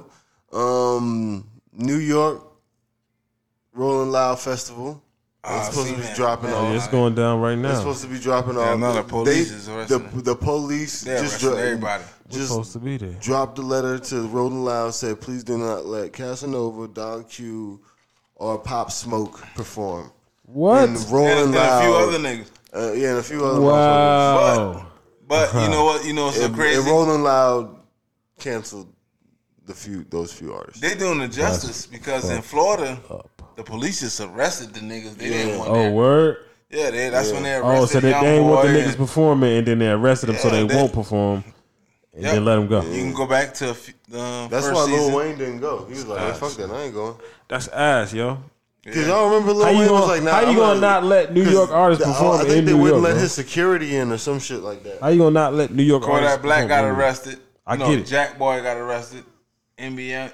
Speaker 3: New York Rolling Loud Festival. It's supposed to be dropping
Speaker 1: Oh,
Speaker 3: off.
Speaker 1: yeah, it's going down right
Speaker 3: It's
Speaker 1: now.
Speaker 3: supposed to be dropping
Speaker 2: Yeah,
Speaker 3: off.
Speaker 2: no, the police is arresting
Speaker 3: the police
Speaker 2: They
Speaker 3: just
Speaker 2: arrested everybody.
Speaker 1: We're
Speaker 3: just
Speaker 1: supposed to be there.
Speaker 3: dropped a letter to Rolling Loud, said, please do not let Casanova, Don Q, or Pop Smoke perform.
Speaker 1: What?
Speaker 3: And Rolling
Speaker 2: And a
Speaker 3: Loud.
Speaker 2: few other niggas.
Speaker 3: Yeah, and a few other motherfuckers.
Speaker 1: Wow.
Speaker 2: But you know what? You know what's so
Speaker 3: And
Speaker 2: crazy?
Speaker 3: Rolling Loud canceled those few artists.
Speaker 2: They doing the justice because in Florida, the police just arrested the niggas. They didn't want
Speaker 1: Oh,
Speaker 2: that.
Speaker 1: word.
Speaker 2: Yeah, that's when they arrested
Speaker 1: Oh, so they
Speaker 2: Young
Speaker 1: ain't want the
Speaker 2: Boy
Speaker 1: niggas
Speaker 2: and-
Speaker 1: performing, and then they arrested them, so
Speaker 2: Yeah,
Speaker 1: they
Speaker 2: they-
Speaker 1: won't perform, and
Speaker 2: Yep.
Speaker 1: then let them go.
Speaker 2: You can go back to
Speaker 3: That's
Speaker 2: first
Speaker 3: why
Speaker 2: season.
Speaker 3: Lil Wayne didn't go. He was like, hey, fuck that, I ain't going.
Speaker 1: That's ass, yo.
Speaker 3: Because y'all remember Lil
Speaker 1: How you
Speaker 3: Wayne was
Speaker 1: gonna-
Speaker 3: like, nah,
Speaker 1: how you
Speaker 3: I'm
Speaker 1: gonna not let New
Speaker 3: 'cause
Speaker 1: York artists perform
Speaker 3: I think
Speaker 1: in
Speaker 3: they
Speaker 1: New
Speaker 3: wouldn't
Speaker 1: York,
Speaker 3: let
Speaker 1: bro?
Speaker 3: his security in or some shit like that.
Speaker 1: How you gonna not let New York artists
Speaker 2: Kodak Black
Speaker 1: perform
Speaker 2: got
Speaker 1: in-
Speaker 2: arrested.
Speaker 1: I
Speaker 2: No,
Speaker 1: get it.
Speaker 2: Jack Boy got arrested. NBA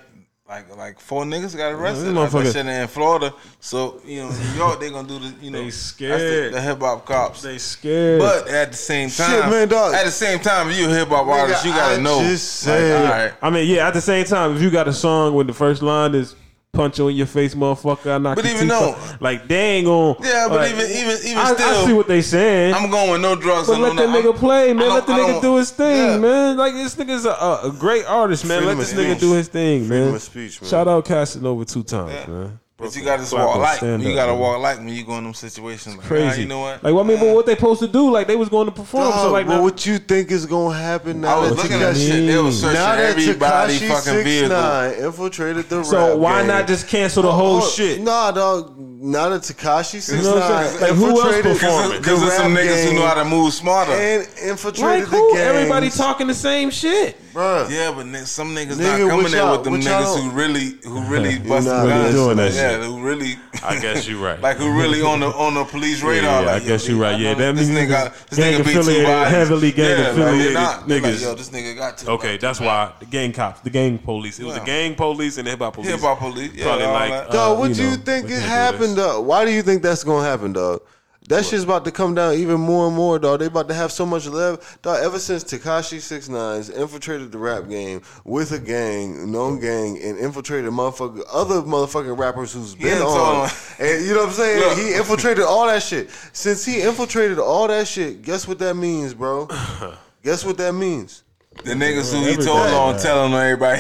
Speaker 2: like 4 niggas got arrested.
Speaker 1: Them
Speaker 2: Like that
Speaker 1: motherfuckers-
Speaker 2: shit in Florida. So in New York they gonna do the
Speaker 1: They
Speaker 2: that's
Speaker 1: scared.
Speaker 2: the hip hop cops.
Speaker 1: They scared.
Speaker 2: But at the same time,
Speaker 3: man, dog.
Speaker 2: at the same time, if you a hip hop artist, you gotta know.
Speaker 3: Just said,
Speaker 2: all right.
Speaker 1: I mean, yeah. At the same time, if you got a song where the first line is "punch you in your face, motherfucker," I knock
Speaker 2: But
Speaker 1: your
Speaker 2: even
Speaker 1: teeth
Speaker 2: though-
Speaker 1: out. Like they ain't gonna.
Speaker 2: Yeah, but
Speaker 1: like,
Speaker 2: even
Speaker 1: I
Speaker 2: still,
Speaker 1: see what they saying.
Speaker 2: I'm going with no drugs.
Speaker 1: But
Speaker 2: and
Speaker 1: let
Speaker 2: no
Speaker 1: that nigga play, man.
Speaker 2: I
Speaker 1: Let the
Speaker 2: don't-
Speaker 1: nigga do his thing,
Speaker 2: yeah.
Speaker 1: man. Like this nigga's a great artist, man.
Speaker 3: Freedom
Speaker 1: Let
Speaker 3: of
Speaker 1: this nigga
Speaker 3: speech.
Speaker 1: do his thing,
Speaker 3: Freedom
Speaker 1: man.
Speaker 3: of speech, man.
Speaker 1: Shout out Casanova 2 times,
Speaker 2: Yeah.
Speaker 1: man.
Speaker 2: But you gotta just
Speaker 1: Clap
Speaker 2: walk
Speaker 1: and
Speaker 2: like
Speaker 1: stand
Speaker 2: you
Speaker 1: up,
Speaker 2: gotta
Speaker 1: man.
Speaker 2: walk like when you go in them situations. Like,
Speaker 1: Crazy.
Speaker 2: you know what?
Speaker 1: Like, I mean, but what they supposed to do? Like, they was going to perform.
Speaker 3: Dog,
Speaker 1: so, like,
Speaker 3: but
Speaker 1: now,
Speaker 3: what you think is gonna happen now
Speaker 2: I was
Speaker 3: that
Speaker 2: looking at
Speaker 3: Tekashi-
Speaker 2: shit. They was searching
Speaker 3: now that
Speaker 2: everybody
Speaker 3: Tekashi
Speaker 2: fucking vehicle.
Speaker 3: 6ix9ine infiltrated the
Speaker 1: so
Speaker 3: rap
Speaker 1: why
Speaker 3: game.
Speaker 1: not just cancel the whole shit?
Speaker 3: Nah, dog. Now that Tekashi 6ix9ine
Speaker 1: You know what I'm saying? Like, who else
Speaker 3: infiltrated
Speaker 1: performing?
Speaker 2: Because
Speaker 3: the
Speaker 2: there's some
Speaker 3: rap
Speaker 2: niggas who
Speaker 3: game
Speaker 2: know how to move smarter.
Speaker 3: and
Speaker 1: Like,
Speaker 3: infiltrated
Speaker 1: who?
Speaker 3: the game.
Speaker 1: Everybody talking the same shit.
Speaker 3: bruh.
Speaker 2: Yeah, but some niggas
Speaker 3: Nigga,
Speaker 2: not coming
Speaker 3: what
Speaker 2: there
Speaker 3: y'all-
Speaker 2: with them
Speaker 3: what y'all
Speaker 2: niggas
Speaker 3: don't-
Speaker 2: who really busting
Speaker 3: not
Speaker 2: guns.
Speaker 1: doing that
Speaker 2: yeah,
Speaker 1: shit.
Speaker 2: who really
Speaker 1: I guess you right.
Speaker 2: like who really on the police radar.
Speaker 1: Yeah,
Speaker 2: like,
Speaker 1: I guess
Speaker 2: yo,
Speaker 1: you right.
Speaker 2: I
Speaker 1: Yeah,
Speaker 2: know
Speaker 1: that
Speaker 2: this
Speaker 1: means
Speaker 2: nigga
Speaker 1: gang
Speaker 2: beat 2
Speaker 1: affiliated,
Speaker 2: bodies.
Speaker 1: heavily gang
Speaker 2: Yeah, like,
Speaker 1: affiliated
Speaker 2: they're not. They're like,
Speaker 1: niggas.
Speaker 2: yo, this nigga got 2.
Speaker 1: Okay, that's why the gang cops, the gang police. It was the
Speaker 2: Yeah.
Speaker 1: gang police and the hip hop police.
Speaker 2: Hip hop police. Yeah,
Speaker 1: Probably
Speaker 2: all
Speaker 1: like,
Speaker 2: that.
Speaker 3: Dog, what
Speaker 1: you
Speaker 3: do you
Speaker 1: know,
Speaker 3: think
Speaker 1: we
Speaker 3: it
Speaker 1: can't do
Speaker 3: happened,
Speaker 1: this.
Speaker 3: dog? Why do you think that's gonna happen, dog? That shit's about to come down even more and more, dog. They about to have so much love, dog. Ever since Tekashi 6ix9ine's infiltrated the rap game with a gang, known gang, and infiltrated other motherfucking rappers who's been
Speaker 2: ain't
Speaker 3: on,
Speaker 2: talking-
Speaker 3: and you know what I'm saying?
Speaker 2: Look.
Speaker 3: He infiltrated all that shit. Since he infiltrated all that shit, guess what that means, bro? Guess what that means?
Speaker 2: The niggas who he
Speaker 1: Everybody.
Speaker 2: told on telling on everybody.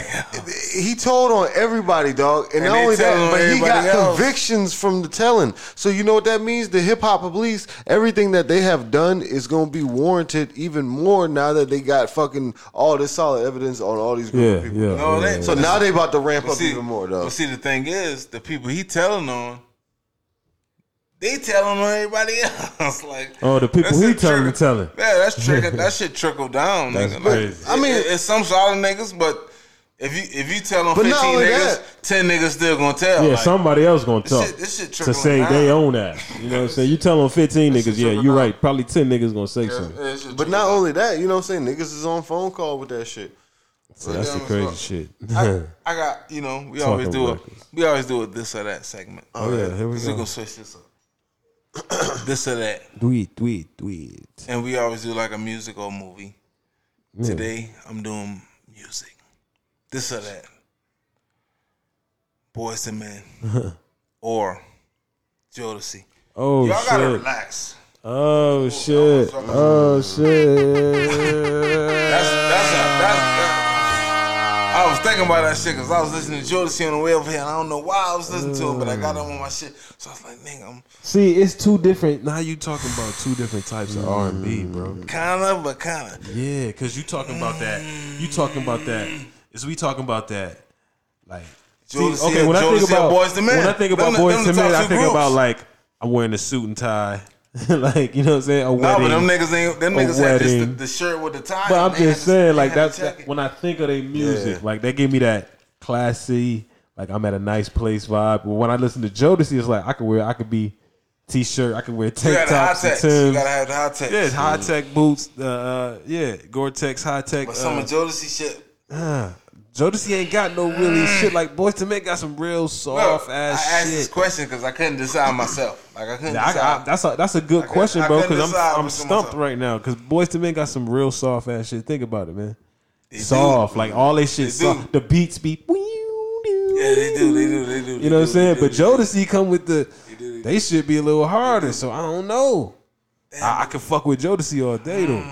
Speaker 3: He told on everybody, dog, and not
Speaker 2: they
Speaker 3: only
Speaker 2: telling
Speaker 3: that,
Speaker 2: on
Speaker 3: but he got
Speaker 2: everybody else.
Speaker 3: convictions from the telling. So you know what that means? The hip hop police, everything that they have done is going to be warranted even more now that they got fucking all this solid evidence on all these group
Speaker 1: Yeah,
Speaker 3: of people.
Speaker 1: yeah.
Speaker 2: No, they-
Speaker 3: So now they about to ramp
Speaker 2: But
Speaker 3: up even more,
Speaker 2: But
Speaker 3: dog.
Speaker 2: see, the thing is, the people he telling on, they telling on everybody else. Like,
Speaker 1: Oh, the people
Speaker 2: that
Speaker 1: he
Speaker 2: shit
Speaker 1: telling,
Speaker 2: trickle-
Speaker 1: telling.
Speaker 2: Yeah, that shit trickle down,
Speaker 1: That's
Speaker 2: nigga.
Speaker 1: crazy.
Speaker 3: I mean-
Speaker 2: it's some solid niggas, but if you tell on
Speaker 3: But
Speaker 2: 15
Speaker 3: not only
Speaker 2: niggas,
Speaker 3: that-
Speaker 2: 10 niggas still gonna tell.
Speaker 1: Yeah,
Speaker 2: like,
Speaker 1: somebody else gonna talk
Speaker 2: this shit
Speaker 1: to
Speaker 2: trickling
Speaker 1: say
Speaker 2: down.
Speaker 1: they own that. You know what I'm saying? You tell them 15
Speaker 2: This
Speaker 1: niggas,
Speaker 2: shit
Speaker 1: yeah,
Speaker 2: trickle
Speaker 1: you're
Speaker 2: down.
Speaker 1: right. Probably 10 niggas gonna say something.
Speaker 2: That shit
Speaker 3: But
Speaker 2: trickle
Speaker 3: not
Speaker 2: down.
Speaker 3: only that, you know what I'm saying? Niggas is on phone call with that shit.
Speaker 1: So that's the
Speaker 2: damn,
Speaker 1: crazy
Speaker 2: fuck.
Speaker 1: shit.
Speaker 2: I got, we
Speaker 1: Talking
Speaker 2: always do it.
Speaker 1: records.
Speaker 2: We always do it this or that segment.
Speaker 1: Oh yeah, here we
Speaker 2: We're
Speaker 1: go.
Speaker 2: gonna switch this up. This or that.
Speaker 1: Tweet.
Speaker 2: And we always do like a music or movie. Today, I'm doing music. This or that. Boys and Men. or Jodeci.
Speaker 1: Oh
Speaker 2: Y'all gotta
Speaker 1: shit.
Speaker 2: relax.
Speaker 1: Oh shit. Oh shit.
Speaker 2: I was thinking about that shit because I was listening to Jodeci on the way over here and I don't know why I was listening to it, but I got him on my shit. So I was like, nigga, I'm
Speaker 1: See, it's two different. Now you talking about two different types of R&B, bro.
Speaker 2: kinda, but kinda.
Speaker 1: Yeah, cause you talking about that. You talking about that. Is we talking about that? Like, see,
Speaker 2: Jodeci-
Speaker 1: okay. When I think
Speaker 2: Jodeci
Speaker 1: about
Speaker 2: Boyz II Men.
Speaker 1: when I think about
Speaker 2: Them
Speaker 1: Boys
Speaker 2: the
Speaker 1: to Men,
Speaker 2: top
Speaker 1: I
Speaker 2: two
Speaker 1: think
Speaker 2: groups.
Speaker 1: about like I'm wearing a suit and tie, like you know what I'm saying. A
Speaker 2: No,
Speaker 1: wedding.
Speaker 2: but them niggas ain't. Them
Speaker 1: a
Speaker 2: niggas had this,
Speaker 1: wedding.
Speaker 2: the shirt with the tie.
Speaker 1: But I'm
Speaker 2: They had
Speaker 1: just
Speaker 2: this-
Speaker 1: saying,
Speaker 2: they
Speaker 1: like
Speaker 2: had the
Speaker 1: that's
Speaker 2: jacket.
Speaker 1: when I think of their music,
Speaker 3: Yeah.
Speaker 1: like they give me that classy, like I'm at a nice place vibe. But when I listen to Jodeci, it's like I could be t-shirt, I could wear
Speaker 2: You
Speaker 1: tank
Speaker 2: got the high
Speaker 1: tops and
Speaker 2: tech. You
Speaker 1: Timbs.
Speaker 2: gotta have the high tech.
Speaker 1: Yeah, it's high tech boots. Yeah, Gore-Tex high tech.
Speaker 2: But some of Jodeci shit.
Speaker 1: Jodeci ain't got no really shit like Boys to Men got some real soft
Speaker 2: Look,
Speaker 1: ass
Speaker 2: I asked this
Speaker 1: shit.
Speaker 2: question because I couldn't decide myself. Like I couldn't
Speaker 1: Yeah,
Speaker 2: decide.
Speaker 1: that's a good question,
Speaker 2: I
Speaker 1: bro.
Speaker 2: couldn't
Speaker 1: Because
Speaker 2: decide
Speaker 1: I'm
Speaker 2: between
Speaker 1: stumped
Speaker 2: myself.
Speaker 1: right now. Because Boys to Men got some real soft ass shit. Think about it, man.
Speaker 2: They
Speaker 1: Soft,
Speaker 2: do.
Speaker 1: like all they shit.
Speaker 2: They
Speaker 1: Soft.
Speaker 2: do.
Speaker 1: The beats be.
Speaker 2: Yeah, they do.
Speaker 1: You know what I'm saying? But Jodeci come with the.
Speaker 2: do.
Speaker 1: They should be a little harder. So I don't know. I can fuck with Jodeci all day though.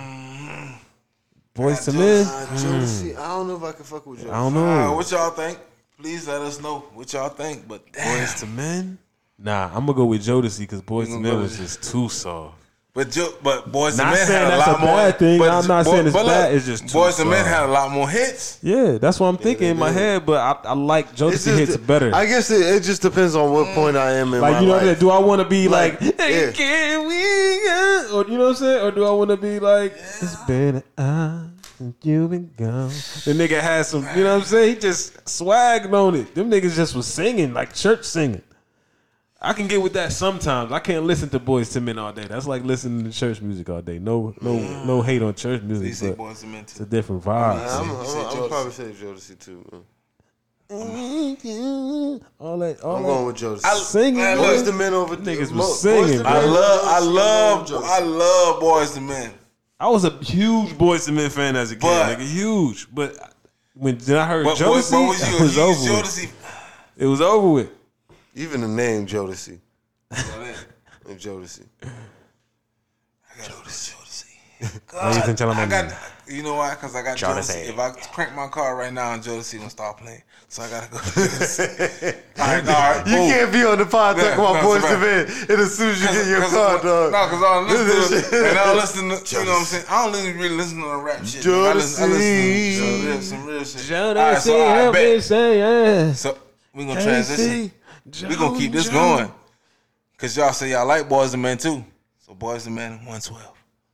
Speaker 1: Boys to Men.
Speaker 3: Jodeci, I don't know if I can fuck with you.
Speaker 1: I don't know.
Speaker 2: What y'all think? Please let us know what y'all think. But damn.
Speaker 1: Boys to Men. Nah, I'm gonna go with Jodeci because Boys to
Speaker 2: gonna
Speaker 1: Men
Speaker 2: go
Speaker 1: was
Speaker 2: with-
Speaker 1: just too soft.
Speaker 2: But Boys
Speaker 1: Not
Speaker 2: and Men
Speaker 1: saying
Speaker 2: had a
Speaker 1: that's
Speaker 2: lot
Speaker 1: a
Speaker 2: more.
Speaker 1: bad thing.
Speaker 2: but-
Speaker 1: I'm not saying it's
Speaker 2: but
Speaker 1: bad.
Speaker 2: look,
Speaker 1: It's just too
Speaker 2: Boys and Men
Speaker 1: soft.
Speaker 2: had a lot more hits.
Speaker 1: Yeah, that's what I'm thinking in my head. But I like
Speaker 3: It's
Speaker 1: Jodeci
Speaker 3: just-
Speaker 1: hits better.
Speaker 3: I guess it just depends on what point I am in
Speaker 1: Like,
Speaker 3: my
Speaker 1: you know
Speaker 3: life.
Speaker 1: what I mean? Do I want to be like, hey,
Speaker 3: yeah.
Speaker 1: can we, or you know what I'm saying? Or do I want to be like, it's been an hour since you've been gone. The nigga had some, you know what I'm saying? He just swagged on it. Them niggas just was singing, like church singing. I can get with that sometimes. I can't listen to Boys to Men all day. That's like listening to church music all day. No hate on church
Speaker 2: They say
Speaker 1: music, but
Speaker 2: Boys and Men
Speaker 1: it's a
Speaker 2: too.
Speaker 1: different vibe.
Speaker 3: I'm
Speaker 2: You said
Speaker 3: I'm
Speaker 2: Jodeci.
Speaker 3: probably say Jodeci too. Man.
Speaker 1: All that.
Speaker 3: I'm going with Jodeci.
Speaker 1: Singing.
Speaker 2: Man,
Speaker 1: boy.
Speaker 3: Boys the Men over
Speaker 1: Niggas was
Speaker 3: Boys
Speaker 1: singing,
Speaker 3: the
Speaker 1: bro.
Speaker 3: Men,
Speaker 2: I
Speaker 3: Jodeci.
Speaker 2: love Boys to Men.
Speaker 1: I was a huge Boyz II Men fan as a kid,
Speaker 2: But-
Speaker 1: nigga, huge. But when I heard
Speaker 2: But
Speaker 1: Jodeci,
Speaker 2: what was
Speaker 1: it
Speaker 2: you?
Speaker 1: was
Speaker 2: You
Speaker 1: over with.
Speaker 2: Jodeci.
Speaker 1: It was over with.
Speaker 3: Even the name Jodeci.
Speaker 2: I
Speaker 3: Jodeci.
Speaker 2: got Jodeci.
Speaker 1: I ain't even telling my
Speaker 2: I got.
Speaker 1: name.
Speaker 2: You know why? Because I got Jodeci. If I crank my car right now, and Jodeci gonna start playing, so I gotta go. Jodeci. all right.
Speaker 3: You can't be on the pod talking about
Speaker 2: no,
Speaker 3: Boys
Speaker 2: it's
Speaker 3: the Men, and as soon as you get in your car, dog.
Speaker 2: No, because I don't listen to it. And I don't listen to, you know what I'm saying? I don't really listen to the rap shit. I listen to some real shit. All right, so I bet. So we gonna transition. We gonna keep this going. Because y'all say y'all like Boys and Men too. So Boys and Men 112.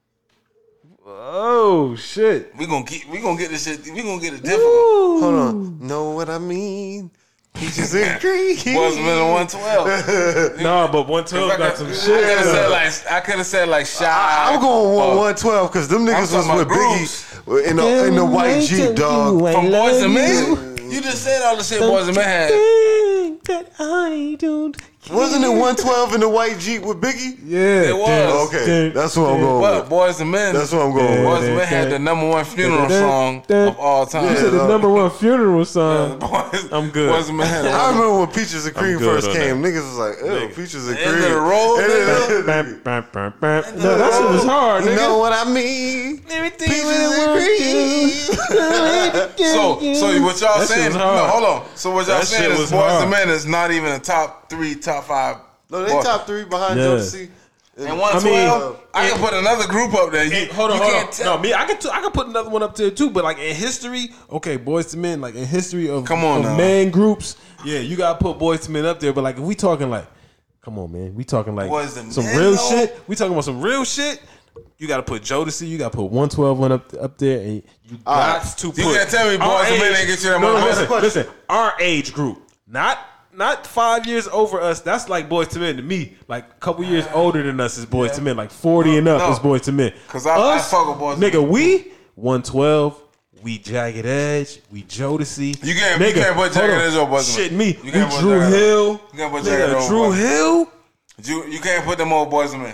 Speaker 1: Oh shit!
Speaker 2: We gonna get this shit. We gonna get it difficult.
Speaker 3: Hold on. Know what I mean? Peaches and cream.
Speaker 2: Boys and Men 112.
Speaker 1: No, but 112 got some shit.
Speaker 2: I could have said like Shy.
Speaker 3: I'm going 112 because them niggas was
Speaker 2: talking
Speaker 3: with
Speaker 2: about
Speaker 3: Biggie in the white Jeep, dog.
Speaker 2: From Boys and Men. You just said all the shit Boys and Men had.
Speaker 1: That I don't.
Speaker 3: Wasn't it 112 in the white Jeep with Biggie?
Speaker 1: Yeah,
Speaker 2: It was.
Speaker 3: Okay, that's what I'm going
Speaker 2: What
Speaker 3: with.
Speaker 2: Boys and Men?
Speaker 3: That's what I'm going
Speaker 2: Boys
Speaker 3: with.
Speaker 2: and Men had the #1 funeral song of all time.
Speaker 1: You said the #1 funeral song.
Speaker 2: Boys,
Speaker 1: I'm good.
Speaker 2: Boys and Men had
Speaker 3: I remember when Peaches and Cream
Speaker 1: good
Speaker 3: first
Speaker 1: on
Speaker 3: came, niggas was like, ew, Peaches and Cream.
Speaker 2: End of the road, nigga.
Speaker 1: Bam, bam, bam, bam. No, that shit was hard,
Speaker 3: You
Speaker 1: nigga.
Speaker 3: know what I mean?
Speaker 1: Everything
Speaker 3: Peaches and Cream.
Speaker 2: So what y'all
Speaker 1: That shit
Speaker 2: saying?
Speaker 1: was
Speaker 2: No,
Speaker 1: hard.
Speaker 2: hold on. So what y'all
Speaker 1: That
Speaker 2: saying
Speaker 1: shit
Speaker 2: is
Speaker 1: was
Speaker 2: Boys
Speaker 1: hard.
Speaker 2: and Men is not even a top 3, top 5.
Speaker 3: No, they
Speaker 2: Boy.
Speaker 3: top 3 behind
Speaker 1: Yeah.
Speaker 3: Jodeci.
Speaker 2: And 112, I can put another group up there. You,
Speaker 1: Hold on,
Speaker 2: you
Speaker 1: hold
Speaker 2: can't
Speaker 1: on.
Speaker 2: tell.
Speaker 1: No, me, I can put another one up there too. But like in history, okay, Boyz II Men, like in history of,
Speaker 2: Come on
Speaker 1: of
Speaker 2: now.
Speaker 1: man groups, yeah, you gotta put Boyz II Men up there. But like if we talking like, come on, man, we talking like
Speaker 2: Boyz II
Speaker 1: some
Speaker 2: Men,
Speaker 1: real
Speaker 2: though?
Speaker 1: shit. We talking about some real shit. You gotta put Jodeci. You gotta put 112 one up there, and you got to put.
Speaker 2: You can't tell me
Speaker 1: our
Speaker 2: Boyz II Men
Speaker 1: age-
Speaker 2: ain't get you that
Speaker 1: No,
Speaker 2: much.
Speaker 1: listen, our age group, not 5 years over us. That's like Boyz II Men to me. Like a couple years older than us is Boyz II Men. Like 40 and up
Speaker 2: No.
Speaker 1: is Boyz II Men.
Speaker 2: 'Cause I fuck with Boyz II Men.
Speaker 1: Nigga, we 112. We Jagged Edge. We Jodeci.
Speaker 2: You can't put Jagged
Speaker 1: hold on.
Speaker 2: Edge over Boyz II Men.
Speaker 1: Shit, me.
Speaker 2: You
Speaker 1: We
Speaker 2: can't put
Speaker 1: Drew
Speaker 2: Jagged Edge.
Speaker 1: Hill.
Speaker 2: You can't put Jagged Edge
Speaker 1: Nigga,
Speaker 2: over
Speaker 1: Drew
Speaker 2: Boyz II Men.
Speaker 1: Hill.
Speaker 2: You can't put them over Boys and Men.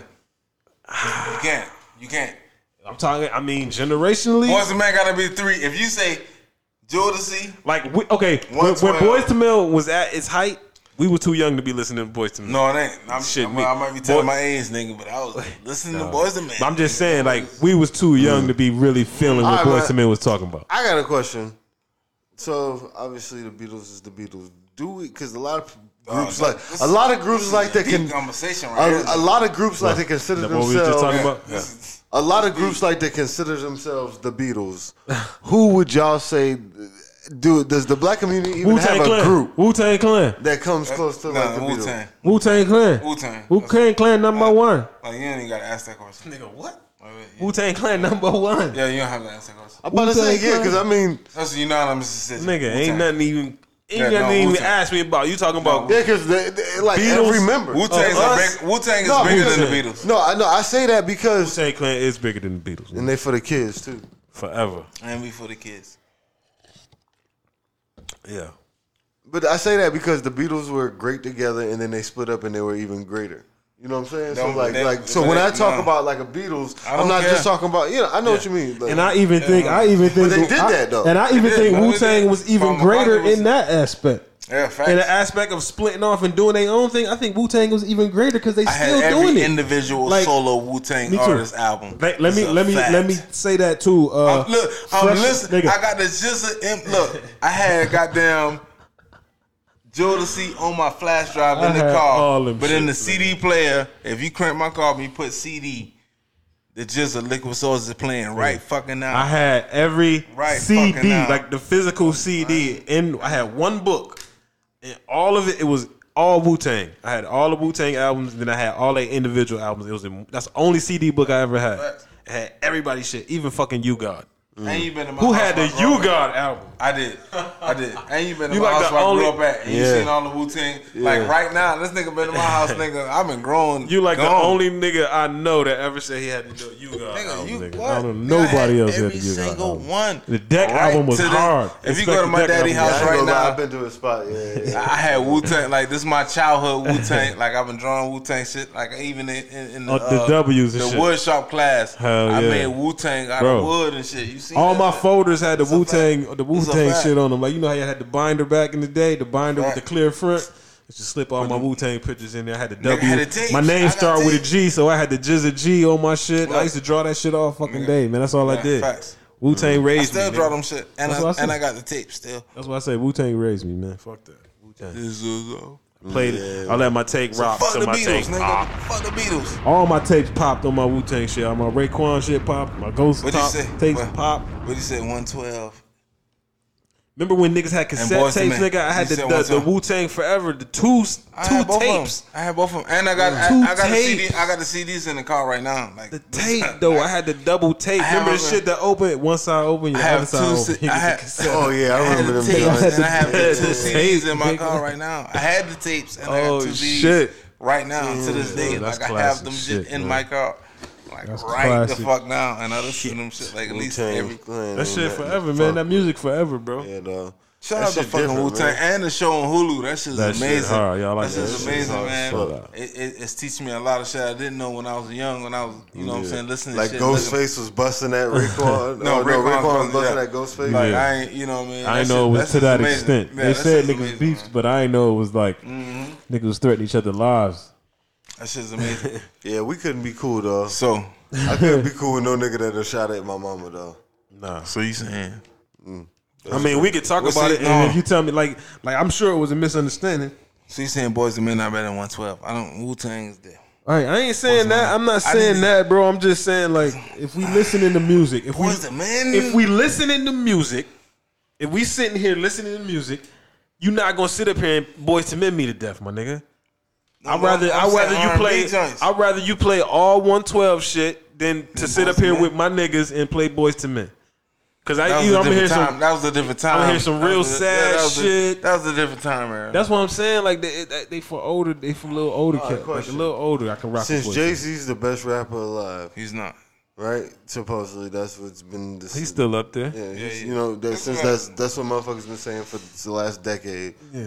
Speaker 2: You can't.
Speaker 1: I'm talking. I mean, generationally.
Speaker 2: Boys and Men gotta be 3. If you say Jodeci,
Speaker 1: Like, when
Speaker 2: 112.
Speaker 1: Boyz II Men was at its height, we were too young to be listening to Boyz II Men.
Speaker 2: no, it ain't. I might be telling
Speaker 1: Boy-
Speaker 2: my age, nigga, but I was listening to Boys and Men.
Speaker 1: I'm just saying, like, we was too young to be really feeling what
Speaker 3: All right,
Speaker 1: Boyz II Men was talking about.
Speaker 3: I got a question. So obviously the Beatles is the Beatles. Do we? Because a lot of groups like
Speaker 2: this
Speaker 3: a
Speaker 2: is-
Speaker 3: lot of groups
Speaker 2: this
Speaker 3: like
Speaker 2: is
Speaker 3: that
Speaker 2: a deep
Speaker 3: can.
Speaker 2: conversation right here.
Speaker 3: A lot of groups like to consider
Speaker 1: What we were just talking
Speaker 3: themselves.
Speaker 1: about?
Speaker 3: A lot of groups like to consider themselves the Beatles. Who would y'all say? Does the black community even
Speaker 1: Wu-Tang
Speaker 3: have a
Speaker 1: Clan.
Speaker 3: group
Speaker 1: Wu-Tang Clan.
Speaker 3: that comes close to like the Beatles?
Speaker 2: Wu-Tang.
Speaker 1: Wu-Tang Clan.
Speaker 2: Wu-Tang.
Speaker 1: Wu-Tang Clan #1.
Speaker 2: Like, you ain't even gotta ask that question.
Speaker 1: Nigga, what?
Speaker 2: Wait,
Speaker 1: Wu-Tang Clan #1.
Speaker 2: Yeah, you don't have to ask that question.
Speaker 3: I'm about to say
Speaker 1: Wu-Tang
Speaker 3: yeah, because I mean
Speaker 2: That's unanimous decision.
Speaker 1: Nigga, ain't
Speaker 2: Wu-Tang.
Speaker 1: nothing even.
Speaker 2: Yeah,
Speaker 1: Ain't nothing
Speaker 2: no,
Speaker 1: even
Speaker 2: Wu-Tang.
Speaker 1: ask me about. You talking about?
Speaker 3: yeah, because like
Speaker 1: Beatles?
Speaker 3: every member.
Speaker 2: Wu-Tang's
Speaker 1: Us?
Speaker 2: Wu-Tang is
Speaker 3: No,
Speaker 2: bigger than the
Speaker 1: Wu-Tang.
Speaker 2: Beatles.
Speaker 3: No, I say that because
Speaker 1: Wu-Tang Clan is bigger than the Beatles.
Speaker 3: and they for the kids too.
Speaker 1: Forever.
Speaker 2: And we for the kids.
Speaker 1: Yeah.
Speaker 3: But I say that because the Beatles were great together, and then they split up, and they were even greater. You know what I'm saying? So
Speaker 2: No,
Speaker 3: like,
Speaker 2: they-
Speaker 3: so
Speaker 2: but
Speaker 3: when
Speaker 2: they-
Speaker 3: I talk
Speaker 2: no.
Speaker 3: about like a Beatles,
Speaker 2: I
Speaker 3: I'm
Speaker 2: don't
Speaker 3: not
Speaker 2: care.
Speaker 3: just talking about. I know what you mean. Like,
Speaker 1: And I even think
Speaker 3: they did that, though.
Speaker 1: And I even
Speaker 2: did,
Speaker 1: think
Speaker 2: man.
Speaker 1: Wu-Tang was even
Speaker 2: Paul
Speaker 1: greater
Speaker 2: McCartney was-
Speaker 1: in that aspect.
Speaker 2: Yeah, facts.
Speaker 1: In the aspect of splitting off and doing their own thing, I think Wu-Tang was even greater because they
Speaker 2: I
Speaker 1: still
Speaker 2: had
Speaker 1: doing
Speaker 2: every
Speaker 1: it.
Speaker 2: individual
Speaker 1: Like,
Speaker 2: solo Wu-Tang
Speaker 1: me too.
Speaker 2: artist album.
Speaker 1: Let
Speaker 2: It's
Speaker 1: me
Speaker 2: a
Speaker 1: let
Speaker 2: fact.
Speaker 1: me say that too.
Speaker 2: I'm
Speaker 1: Fresh-
Speaker 2: listening.
Speaker 1: nigga.
Speaker 2: I got the look. I had goddamn Jodeci on my flash drive in
Speaker 1: I
Speaker 2: the
Speaker 1: had all
Speaker 2: car,
Speaker 1: them
Speaker 2: but in the
Speaker 1: shits,
Speaker 2: CD player, if you crank my car and you put CD, the just a Liquid Swords is playing right fucking now.
Speaker 1: I had every
Speaker 2: Right fucking
Speaker 1: CD,
Speaker 2: now.
Speaker 1: like the physical CD, and I had one book, and all of it was all Wu-Tang. I had all the Wu-Tang albums, and then I had all their individual albums. That's the only CD book I ever had.
Speaker 2: Facts.
Speaker 1: It had everybody's shit, even fucking You God.
Speaker 2: And you been to my
Speaker 1: Who
Speaker 2: house
Speaker 1: had the
Speaker 2: where I grew
Speaker 1: You
Speaker 2: up.
Speaker 1: God album?
Speaker 2: I did. And you been to
Speaker 1: You
Speaker 2: my
Speaker 1: like
Speaker 2: house
Speaker 1: the
Speaker 2: where I
Speaker 1: only-
Speaker 2: grew up at. And you
Speaker 3: Yeah.
Speaker 2: seen all the Wu-Tang. Like right now, this nigga been to my house, nigga. I've been growing.
Speaker 1: You like
Speaker 2: gone.
Speaker 1: the only nigga I know that ever said he had the You God
Speaker 2: Nigga,
Speaker 1: album.
Speaker 2: you
Speaker 1: Nigga.
Speaker 2: what?
Speaker 1: I don't
Speaker 2: Nigga,
Speaker 1: know. Nobody
Speaker 2: I had
Speaker 1: else had
Speaker 2: every
Speaker 1: the You God
Speaker 2: single
Speaker 1: album.
Speaker 2: one.
Speaker 1: The Deck
Speaker 2: Right
Speaker 1: album was
Speaker 2: to the-
Speaker 1: hard.
Speaker 2: if you go to my
Speaker 1: Expect the
Speaker 2: daddy
Speaker 1: Deck
Speaker 2: house
Speaker 1: album.
Speaker 3: I
Speaker 2: right
Speaker 3: ain't gonna lie,
Speaker 2: now-
Speaker 3: I've been to a spot. Yeah.
Speaker 2: I had Wu-Tang, like this is my childhood Wu-Tang. Like I've been drawing Wu-Tang shit. Like even in
Speaker 1: The W's and
Speaker 2: the
Speaker 1: shit.
Speaker 2: wood shop class.
Speaker 1: Hell
Speaker 2: I
Speaker 1: yeah.
Speaker 2: made Wu-Tang out
Speaker 1: Bro.
Speaker 2: of wood and shit. You see
Speaker 1: All
Speaker 2: that
Speaker 1: my
Speaker 2: shit?
Speaker 1: folders had the
Speaker 2: It's a
Speaker 1: Wu-Tang,
Speaker 2: fact.
Speaker 1: the
Speaker 2: It's a
Speaker 1: Wu-Tang
Speaker 2: fact.
Speaker 1: shit on them. Like you know how you had the binder back in the day, the binder with the
Speaker 2: Fact.
Speaker 1: clear front. Just slip all my Wu-Tang pictures in there. I had the
Speaker 2: Nigga
Speaker 1: W.
Speaker 2: had the tapes.
Speaker 1: My
Speaker 2: I
Speaker 1: name
Speaker 2: got
Speaker 1: started with a
Speaker 2: tapes.
Speaker 1: G, so I had the Jizza G on my shit. I
Speaker 2: Right.
Speaker 1: used to draw that shit all fucking day, man. That's all I
Speaker 2: Yeah,
Speaker 1: did.
Speaker 2: facts.
Speaker 1: Wu-Tang
Speaker 2: I
Speaker 1: raised
Speaker 2: still
Speaker 1: me.
Speaker 2: draw
Speaker 1: nigga.
Speaker 2: them shit, and
Speaker 1: That's what I said.
Speaker 2: I got the tape still.
Speaker 1: That's why I say Wu-Tang raised me, man. Fuck that. Wu-Tang. Played it. I let my take rock.
Speaker 2: Fuck
Speaker 1: So
Speaker 2: the
Speaker 1: my
Speaker 2: Beatles,
Speaker 1: take
Speaker 2: nigga.
Speaker 1: pop.
Speaker 2: Fuck the Beatles.
Speaker 1: All my tapes popped on my Wu-Tang shit. All my Raekwon shit popped. My Ghost
Speaker 2: What'd you
Speaker 1: top
Speaker 2: say?
Speaker 1: tapes
Speaker 2: What?
Speaker 1: popped.
Speaker 2: What you say? 112.
Speaker 1: Remember when niggas had cassette
Speaker 2: Boyz II
Speaker 1: tapes,
Speaker 2: Men.
Speaker 1: nigga? I had
Speaker 2: You said one
Speaker 1: the
Speaker 2: time.
Speaker 1: Wu-Tang Forever, the two
Speaker 2: I had both
Speaker 1: tapes.
Speaker 2: of them. I had both of them, and I got
Speaker 1: Two
Speaker 2: I got the
Speaker 1: tapes.
Speaker 2: CD. I got the CDs in the car right now. Like
Speaker 1: The tape though, I had the double tape.
Speaker 2: I have
Speaker 1: Remember the
Speaker 2: a-
Speaker 1: shit that open one side open,
Speaker 2: I
Speaker 1: the other
Speaker 2: have
Speaker 1: side
Speaker 2: two.
Speaker 1: open. You
Speaker 2: I
Speaker 1: get the
Speaker 2: had.
Speaker 1: cassette.
Speaker 3: Oh yeah, I
Speaker 2: I had
Speaker 3: remember
Speaker 2: the
Speaker 3: them.
Speaker 2: tapes,
Speaker 3: times.
Speaker 2: and I have the
Speaker 1: the
Speaker 2: two CDs in my
Speaker 1: tape,
Speaker 2: car
Speaker 1: nigga.
Speaker 2: right now. I had the tapes, and I
Speaker 1: Oh,
Speaker 2: got two CDs
Speaker 1: shit.
Speaker 2: right now to this day.
Speaker 1: that's
Speaker 2: Like I have
Speaker 1: classic
Speaker 2: them
Speaker 1: shit,
Speaker 2: shit in
Speaker 1: man.
Speaker 2: my car, like
Speaker 1: That's
Speaker 2: right
Speaker 1: classic.
Speaker 2: the fuck now, and I listen to them shit like at least
Speaker 3: Wu-Tang
Speaker 2: every.
Speaker 3: Clan,
Speaker 1: That shit
Speaker 3: man.
Speaker 1: forever,
Speaker 3: Fuck.
Speaker 1: man. That music forever, bro.
Speaker 3: Yeah, dog.
Speaker 2: Shout
Speaker 3: That
Speaker 2: out to
Speaker 3: shit
Speaker 2: fucking
Speaker 3: different,
Speaker 2: Wu Tang
Speaker 3: man.
Speaker 2: and the show on Hulu. That shit's
Speaker 1: That shit
Speaker 2: amazing.
Speaker 1: hard. Y'all like
Speaker 2: that
Speaker 1: that
Speaker 2: shit's
Speaker 1: shit.
Speaker 2: amazing,
Speaker 3: Hard
Speaker 2: man.
Speaker 3: as fuck.
Speaker 2: It's teaching me a lot of shit I didn't know when I was young. When I was, you know what I'm saying, listening
Speaker 3: Like
Speaker 2: to shit. looking-
Speaker 3: Ghostface was busting that Raekwon.
Speaker 2: No,
Speaker 3: Raekwon was
Speaker 2: Raekwon,
Speaker 3: busting
Speaker 2: yeah.
Speaker 3: that Ghostface.
Speaker 2: Like
Speaker 1: Yeah.
Speaker 2: I ain't, you know what I mean.
Speaker 1: I ain't know it was to that extent.
Speaker 2: Yeah,
Speaker 1: They
Speaker 2: that
Speaker 1: said
Speaker 2: shit's
Speaker 1: niggas
Speaker 2: amazing,
Speaker 1: beefed,
Speaker 2: man.
Speaker 1: but I ain't know it was like niggas was threatening each other's lives.
Speaker 2: That shit's amazing.
Speaker 3: Yeah, we couldn't be cool though.
Speaker 2: So,
Speaker 3: I couldn't be cool with no nigga that done shot at my mama though.
Speaker 1: Nah.
Speaker 2: so you saying?
Speaker 1: I mean, we could talk
Speaker 2: What's
Speaker 1: about
Speaker 2: it-
Speaker 1: it, and
Speaker 2: no.
Speaker 1: if you tell me, like I'm sure it was a misunderstanding.
Speaker 2: So you saying Boyz II Men not better than 112? I don't. Wu Tang's there.
Speaker 1: All right, I ain't saying that. I'm not
Speaker 2: I
Speaker 1: saying
Speaker 2: didn't-
Speaker 1: that, bro. I'm just saying, like, if we listening to music, if
Speaker 2: Boyz II Men.
Speaker 1: we listening to music, if we sitting here listening to music, you not gonna sit up here and Boyz II Men me to death, my nigga. I'd rather you play. I'd rather you play all 112 shit than to sit
Speaker 2: Boyz
Speaker 1: up
Speaker 2: II
Speaker 1: here
Speaker 2: Men.
Speaker 1: with my niggas and play Boyz II Men. Cause
Speaker 2: That was
Speaker 1: I'm
Speaker 2: a
Speaker 1: gonna hear
Speaker 2: different time.
Speaker 1: some.
Speaker 2: That was a different time.
Speaker 1: I'ma hear some
Speaker 2: That
Speaker 1: real
Speaker 2: was a-
Speaker 1: sad
Speaker 2: that was a-
Speaker 1: shit.
Speaker 2: That was a different time, man.
Speaker 1: That's what I'm saying. Like they for older. They for a little older cat. Like a
Speaker 3: question.
Speaker 1: little older. I can rock.
Speaker 3: Since
Speaker 1: with
Speaker 3: Jay Z's the best rapper alive,
Speaker 2: He's not.
Speaker 3: right? Supposedly that's what's been.
Speaker 1: He's still up there.
Speaker 3: Yeah, he's,
Speaker 2: yeah.
Speaker 3: you know,
Speaker 2: That's
Speaker 3: since
Speaker 2: right.
Speaker 3: that's what motherfuckers been saying for the last decade.
Speaker 1: Yeah.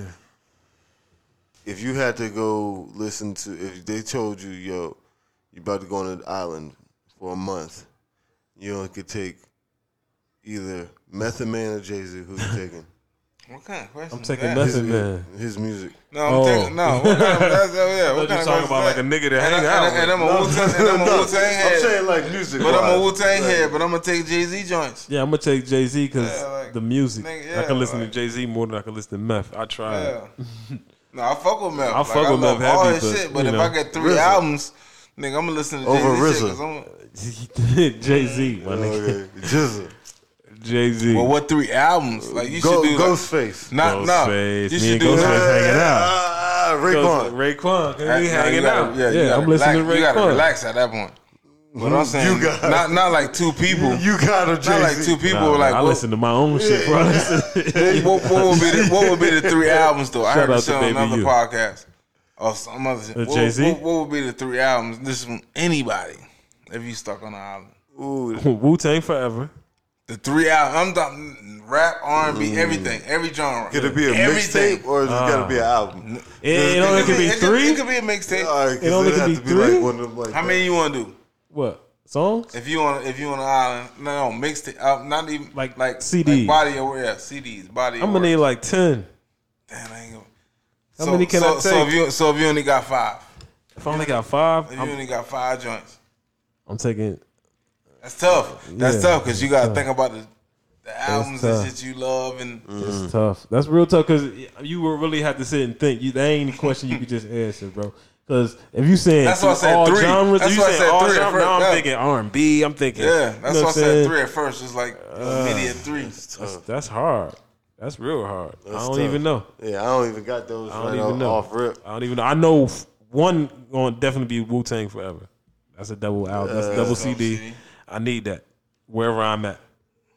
Speaker 3: If you had to go listen to, if they told you, yo, you about to go on an island for a month, you know, could take either Method Man or Jay Z. Who's you taking?
Speaker 2: What kind of question?
Speaker 1: I'm
Speaker 2: is
Speaker 1: taking
Speaker 2: that?
Speaker 1: Method Man.
Speaker 3: His music.
Speaker 2: No, I'm
Speaker 1: Oh.
Speaker 2: taking no. What kind of, that's, yeah, what
Speaker 1: You're
Speaker 2: kind of
Speaker 1: talking about like a nigga to hang out
Speaker 2: And I'm a
Speaker 3: No,
Speaker 2: Wu Tang. And I'm a
Speaker 3: no,
Speaker 2: Wu Tang
Speaker 3: I'm
Speaker 2: head.
Speaker 3: saying like music.
Speaker 2: But I'm a Wu
Speaker 3: wise.
Speaker 2: Tang
Speaker 3: Like,
Speaker 2: head. But I'm gonna take Jay Z joints.
Speaker 1: Yeah, I'm gonna take Jay Z because
Speaker 2: Yeah, like,
Speaker 1: the music.
Speaker 2: nigga,
Speaker 1: I can
Speaker 2: yeah,
Speaker 1: listen
Speaker 2: like-
Speaker 1: to Jay Z more than I can listen to Meth. I tried.
Speaker 2: Yeah. No, I fuck with Mel.
Speaker 1: I fuck with
Speaker 2: love
Speaker 1: Mel
Speaker 2: all
Speaker 1: heavy,
Speaker 2: his
Speaker 1: but,
Speaker 2: shit. But
Speaker 1: you
Speaker 2: if
Speaker 1: know.
Speaker 2: I get 3
Speaker 3: RZA.
Speaker 2: albums, nigga, I'm gonna listen to
Speaker 3: Over
Speaker 2: Jay Z.
Speaker 3: RZA.
Speaker 1: Jay Z, my nigga.
Speaker 3: Okay, Jizza.
Speaker 1: Jay Z.
Speaker 2: Well, what 3 albums? Like you should do.
Speaker 3: Ghostface.
Speaker 2: Not no.
Speaker 1: Ghostface.
Speaker 2: You
Speaker 1: Me
Speaker 2: should
Speaker 1: and
Speaker 2: do
Speaker 1: Ghostface
Speaker 2: that.
Speaker 1: hanging out.
Speaker 3: Raekwon.
Speaker 1: Raekwon.
Speaker 2: Now
Speaker 1: We
Speaker 2: you
Speaker 1: hanging
Speaker 2: gotta-
Speaker 1: out.
Speaker 2: Yeah, you
Speaker 1: Yeah,
Speaker 2: gotta
Speaker 1: I'm listening
Speaker 2: relax.
Speaker 1: to
Speaker 2: You gotta
Speaker 1: Raekwon.
Speaker 2: relax at that point. But I'm saying,
Speaker 3: You got-
Speaker 2: not like 2 people.
Speaker 3: You got a Jay Z.
Speaker 2: Not like 2 people.
Speaker 1: Nah,
Speaker 2: like
Speaker 1: I
Speaker 2: what,
Speaker 1: listen to my own shit, bro.
Speaker 2: what would be the 3 albums though? I
Speaker 1: Shout
Speaker 2: heard
Speaker 1: out
Speaker 2: this
Speaker 1: to
Speaker 2: shit on
Speaker 1: Baby
Speaker 2: another
Speaker 1: U.
Speaker 2: podcast or some other shit.
Speaker 1: Jay-Z?
Speaker 2: What would be the 3 albums? This is from anybody if you stuck on the island.
Speaker 1: Wu Tang Forever.
Speaker 2: The 3 albums. I'm talking rap, R&B, everything, every genre.
Speaker 3: Could it be a
Speaker 2: Everything.
Speaker 3: mixtape or is it gotta be an album?
Speaker 1: It only could be
Speaker 2: It
Speaker 1: 3.
Speaker 2: could be a mixtape.
Speaker 3: All right, 'cause
Speaker 1: It only
Speaker 3: it'd
Speaker 1: could
Speaker 3: have
Speaker 1: be
Speaker 3: to be
Speaker 1: 3?
Speaker 3: like one of them. Like
Speaker 2: How many you want to do?
Speaker 1: What songs?
Speaker 2: If you on an island, no mixtape. Not even
Speaker 1: Like
Speaker 2: Like
Speaker 1: CDs.
Speaker 2: body of work, yeah, CDs, body.
Speaker 1: I'm
Speaker 2: of
Speaker 1: gonna need
Speaker 2: work.
Speaker 1: like 10.
Speaker 2: Damn, I ain't gonna.
Speaker 1: How many can I take?
Speaker 2: So if you only got 5,
Speaker 1: If I only got 5,
Speaker 2: if you only got 5 joints,
Speaker 1: I'm taking.
Speaker 2: that's tough. That's
Speaker 1: Yeah,
Speaker 2: tough because you gotta
Speaker 1: tough.
Speaker 2: think about the albums
Speaker 1: tough.
Speaker 2: and shit you love and
Speaker 1: It's tough. That's real tough because you will really have to sit and think. That ain't any question you could just answer, bro. Because if you saying
Speaker 2: That's why I said
Speaker 1: all
Speaker 2: 3.
Speaker 1: genres,
Speaker 2: That's
Speaker 1: you
Speaker 2: why I
Speaker 1: saying
Speaker 2: said
Speaker 1: all
Speaker 2: 3 at
Speaker 1: genres.
Speaker 2: first,
Speaker 1: Now I'm
Speaker 2: yeah.
Speaker 1: thinking R&B. I'm thinking.
Speaker 2: yeah.
Speaker 1: you
Speaker 2: That's
Speaker 1: know
Speaker 2: why I
Speaker 1: what I'm
Speaker 2: said
Speaker 1: saying?
Speaker 2: 3 at first. It's like immediate 3.
Speaker 1: That's hard. That's real hard. I don't
Speaker 3: tough.
Speaker 1: even know.
Speaker 3: Yeah, I don't even got those
Speaker 1: I don't
Speaker 3: right
Speaker 1: even know.
Speaker 3: off rip.
Speaker 1: I don't even know. I know one going to definitely be Wu Tang Forever. That's a double album. That's a double CD. I need that wherever I'm at.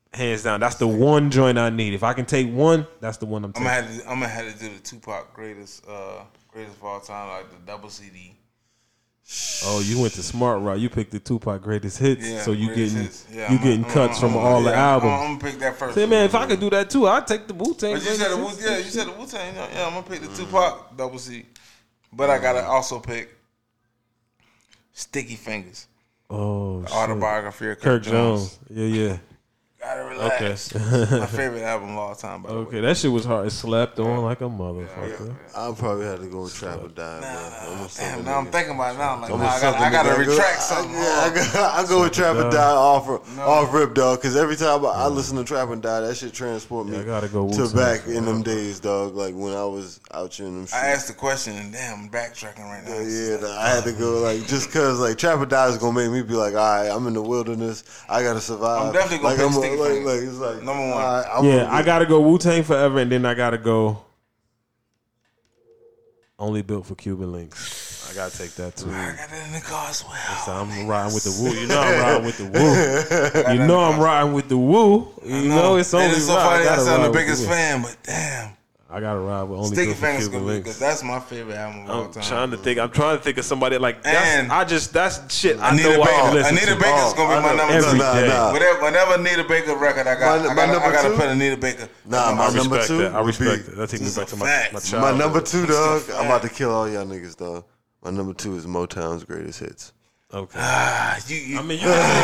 Speaker 1: Hands down, that's the one joint I need. If I can take one, that's the one I'm taking.
Speaker 2: I'm gonna have to do the Tupac greatest of all time, like the double CD.
Speaker 1: Oh, you went to smart route. You picked the Tupac greatest hits,
Speaker 2: Yeah,
Speaker 1: so you
Speaker 2: greatest
Speaker 1: getting
Speaker 2: hits. Yeah,
Speaker 1: cuts from all the albums.
Speaker 2: I'm gonna pick that first.
Speaker 1: Say, man, if I could do that too, I'd take the Wu-Tang.
Speaker 2: But you said the Wu-Tang. Yeah, I'm gonna pick the Tupac double C. But I gotta also pick Sticky Fingers.
Speaker 1: Oh,
Speaker 2: The autobiography of
Speaker 1: Kirk Jones. Yeah.
Speaker 2: Gotta relax. My favorite album of all time, by the way.
Speaker 1: Okay, that shit was hard. It slept on like a motherfucker.
Speaker 3: I'll probably have to go with Trap or Die, bro.
Speaker 2: Damn, now I'm thinking about it now. I'm like, I gotta retract something.
Speaker 3: I go with Trap or Die off rip, dog. Because every time I listen to Trap or Die, that shit transport me
Speaker 1: I gotta go
Speaker 3: to back in them days, dog. Like when I was out here in them streets.
Speaker 2: I asked the question, and damn, I'm backtracking right now.
Speaker 3: Yeah, I had to go like just because like Trap or Die is gonna make me be like, all right, I'm in the wilderness. I gotta survive.
Speaker 2: I'm definitely gonna pick Sticky Fingers.
Speaker 3: Like it's like
Speaker 2: Number one.
Speaker 1: I gotta go Wu-Tang Forever, and then I gotta go Only Built for Cuban Links. I gotta take that too.
Speaker 2: I got that in the car as well.
Speaker 1: So I'm riding with the Wu. You know I'm riding with the Wu. You know I'm riding with the Wu. You know it's only
Speaker 2: so
Speaker 1: right.
Speaker 2: funny. I'm the biggest fan, but damn.
Speaker 1: I gotta ride with Only
Speaker 2: Sticky
Speaker 1: Built for
Speaker 2: Fingers
Speaker 1: Cuban
Speaker 2: gonna be,
Speaker 1: Links.
Speaker 2: because that's my favorite album of all time.
Speaker 1: I'm trying to think of somebody like
Speaker 2: And
Speaker 1: that's shit. I
Speaker 2: Anita
Speaker 1: know I
Speaker 2: Baker.
Speaker 1: can listen
Speaker 2: Anita
Speaker 1: to.
Speaker 2: Baker's gonna be my number
Speaker 1: every
Speaker 2: two.
Speaker 1: day.
Speaker 2: Whenever Anita Baker record, I gotta put Anita Baker.
Speaker 3: Nah, my number
Speaker 1: respect
Speaker 3: two.
Speaker 1: that. I
Speaker 3: would
Speaker 1: respect
Speaker 3: be-
Speaker 1: that. That takes me back to my
Speaker 2: facts.
Speaker 1: childhood.
Speaker 3: My number two, dog. I'm about to kill all y'all niggas, dog. My number two is Motown's greatest hits.
Speaker 1: Okay.
Speaker 2: You
Speaker 1: I mean, you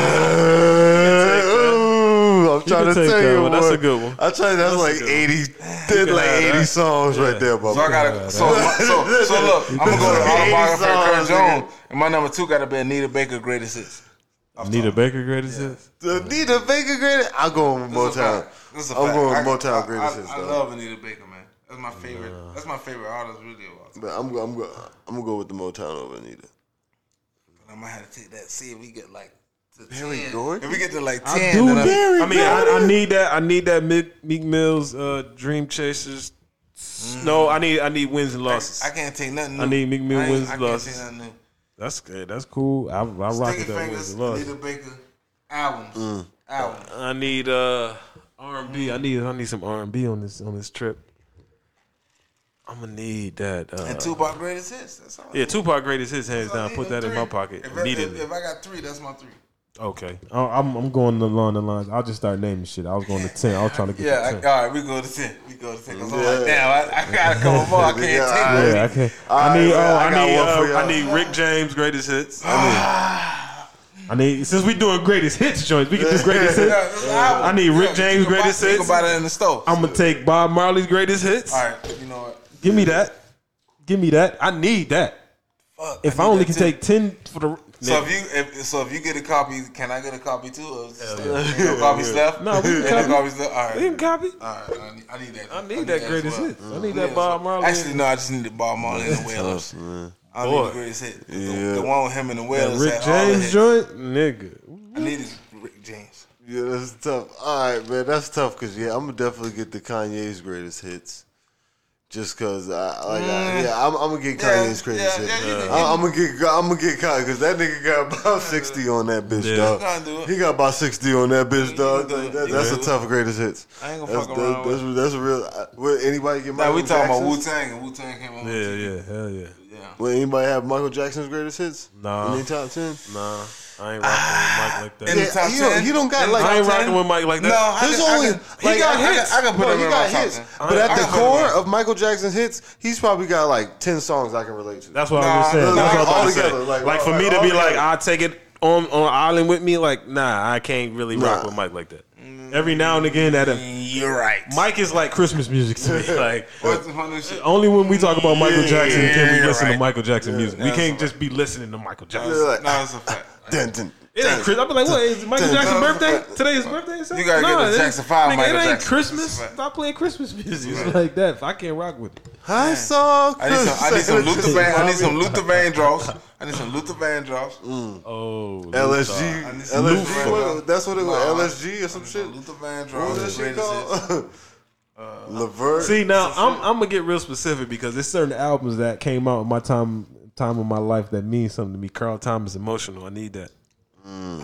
Speaker 1: can
Speaker 3: Ooh, I'm trying to
Speaker 1: take
Speaker 3: tell
Speaker 1: that
Speaker 3: you
Speaker 1: one. That's a good one.
Speaker 3: I tell you, that's like 80. Did like 80 songs right there, bro.
Speaker 2: So I gotta. So look, I'm gonna go to autobiography of Kurt Jones, and my number two gotta be Anita Baker greatest hits.
Speaker 1: Anita Baker greatest hits.
Speaker 3: Anita Baker greatest. I'm going with Motown. I'm going with Motown greatest hits.
Speaker 2: I love Anita Baker, man. That's my favorite. That's my favorite artist, really. Of all time.
Speaker 3: But I'm gonna go with the Motown over Anita.
Speaker 2: I'm gonna have to take that. See if we get like to
Speaker 3: Barry
Speaker 2: 10.
Speaker 3: Gordy?
Speaker 2: If we get to like
Speaker 1: I
Speaker 2: 10,
Speaker 1: do.
Speaker 2: then
Speaker 1: I need that. I need that Meek Mill's Dream Chasers. No, I need wins and losses.
Speaker 2: I can't take nothing new.
Speaker 1: I need Meek Mill wins
Speaker 2: I
Speaker 1: and
Speaker 2: can't
Speaker 1: losses.
Speaker 2: take nothing new.
Speaker 1: That's good. That's cool. I rock
Speaker 2: Sticky
Speaker 1: with that wins
Speaker 2: Fingers,
Speaker 1: and losses.
Speaker 2: Anita Baker albums. Albums.
Speaker 1: I need R&B. I need some R&B on this trip. I'm gonna need that.
Speaker 2: And Tupac greatest hits. That's all.
Speaker 1: Yeah, Tupac greatest hits, hands
Speaker 2: That's all I
Speaker 1: down.
Speaker 2: need,
Speaker 1: Put that
Speaker 2: them
Speaker 1: in my
Speaker 2: three.
Speaker 1: pocket
Speaker 2: If
Speaker 1: immediately.
Speaker 2: I got three, that's my three.
Speaker 1: Okay, I'm going along the lines. I'll just start naming shit. I was going to 10. I was trying to get
Speaker 2: Yeah,
Speaker 1: to 10.
Speaker 2: all right, we go to 10. Cause I'm like, damn, I got a couple more. I can't take that.
Speaker 1: Yeah, I can't. I need Rick James greatest hits. I need since we doing greatest hits joints, we can do greatest hits. I need Rick James greatest
Speaker 2: You
Speaker 1: hits.
Speaker 2: can buy that in the store.
Speaker 1: I'm gonna take Bob Marley's greatest hits.
Speaker 2: All right, you know what?
Speaker 1: Give me that. I need that.
Speaker 2: Fuck,
Speaker 1: If
Speaker 2: I
Speaker 1: I
Speaker 2: need
Speaker 1: only
Speaker 2: that
Speaker 1: can
Speaker 2: too.
Speaker 1: take 10 for the.
Speaker 2: So if you get a copy, can I get a copy too? Or ain't no copies left?
Speaker 1: No, we can
Speaker 2: Ain't
Speaker 1: copy.
Speaker 2: no copies left. All right.
Speaker 1: We can copy.
Speaker 2: All right, I need that.
Speaker 1: I need that
Speaker 2: as
Speaker 1: greatest
Speaker 2: well.
Speaker 1: hits. I need that Bob Marley.
Speaker 2: Actually, no, I just need the Bob Marley and the Wailers. I need the greatest hit. The one with him and the
Speaker 1: That
Speaker 2: Wailers.
Speaker 1: Rick
Speaker 2: had all the
Speaker 1: James
Speaker 2: hits.
Speaker 1: joint, nigga.
Speaker 2: I needed Rick James.
Speaker 3: Yeah, that's tough. All right, man, that's tough because I'm gonna definitely get the Kanye's greatest hits. Just cause I'm gonna get Kanye's greatest hits. I'm gonna get Kanye because that nigga got about 60 on that bitch,
Speaker 1: Yeah.
Speaker 3: dog.
Speaker 2: Gonna do it.
Speaker 3: He got about 60 on that bitch,
Speaker 2: You
Speaker 3: dog.
Speaker 2: can do it.
Speaker 3: That-
Speaker 2: You
Speaker 3: that's
Speaker 2: can
Speaker 3: a
Speaker 2: do
Speaker 3: tough greatest hits.
Speaker 2: I ain't gonna fuck around with
Speaker 3: That's a real. Will anybody get
Speaker 2: Nah,
Speaker 3: Michael
Speaker 2: we talking about
Speaker 3: Jackson's?
Speaker 2: Wu-Tang, and Wu-Tang came on.
Speaker 1: Yeah, hell yeah.
Speaker 3: Will anybody have Michael Jackson's greatest hits?
Speaker 1: Nah.
Speaker 3: In their top 10?
Speaker 1: Nah, I ain't rocking with Mike like that.
Speaker 2: In the top 10?
Speaker 3: You don't got like.
Speaker 1: I ain't rocking with Mike like that.
Speaker 2: No, I
Speaker 3: There's
Speaker 2: can- I
Speaker 3: only
Speaker 2: can-
Speaker 3: like,
Speaker 2: he got hits. I can put him
Speaker 3: he
Speaker 2: in
Speaker 3: got
Speaker 2: my top
Speaker 3: hits.
Speaker 2: 10.
Speaker 3: But at
Speaker 2: I
Speaker 3: the
Speaker 2: can put him
Speaker 3: core
Speaker 2: in.
Speaker 3: of Michael Jackson's hits, he's probably got like 10 songs I can relate to.
Speaker 1: That's what I was saying.
Speaker 2: Nah,
Speaker 1: That's what I was about to
Speaker 3: altogether,
Speaker 1: say.
Speaker 3: like,
Speaker 1: Like for me to
Speaker 3: all
Speaker 1: be like,
Speaker 3: together.
Speaker 1: I'll take it on island with me. Like, nah, I can't really rock
Speaker 3: Nah.
Speaker 1: with Mike like that. Every now and again,
Speaker 2: You're right.
Speaker 1: Mike is like Christmas music to me. Like,
Speaker 2: What's the funny shit?
Speaker 1: only when we talk about Michael Jackson can we
Speaker 2: you're
Speaker 1: listen to
Speaker 2: right.
Speaker 1: Michael Jackson music. We
Speaker 2: That's
Speaker 1: can't
Speaker 2: right.
Speaker 1: just be listening to Michael Jackson.
Speaker 3: You're like,
Speaker 2: No, it's a fact.
Speaker 3: dun, dun,
Speaker 1: It ain't Christmas. I'll be like, what? Is Michael Jackson's birthday? Today is birthday? Or something?
Speaker 2: You gotta get the
Speaker 1: it ain't-
Speaker 2: Jackson 5
Speaker 1: nigga,
Speaker 2: Michael
Speaker 1: It ain't
Speaker 2: Jackson.
Speaker 1: Christmas.
Speaker 2: That's a fact.
Speaker 1: Stop playing Christmas music like that. I can't rock with it.
Speaker 3: I saw.
Speaker 2: I need some Luther Van. I need some Luther Vandross. I need some Luther Vandross.
Speaker 1: Oh,
Speaker 3: LSG.
Speaker 2: need some
Speaker 3: LSG.
Speaker 2: Luther.
Speaker 3: That's what it was.
Speaker 2: Nah.
Speaker 3: LSG or some shit.
Speaker 2: Luther
Speaker 3: What
Speaker 2: Vandross.
Speaker 3: was that
Speaker 2: The
Speaker 3: shit
Speaker 2: greatest hits.
Speaker 3: called? Levert.
Speaker 1: See, now I'm gonna get real specific because there's certain albums that came out in my time of my life that means something to me. Carl Thomas, Emotional. I need that.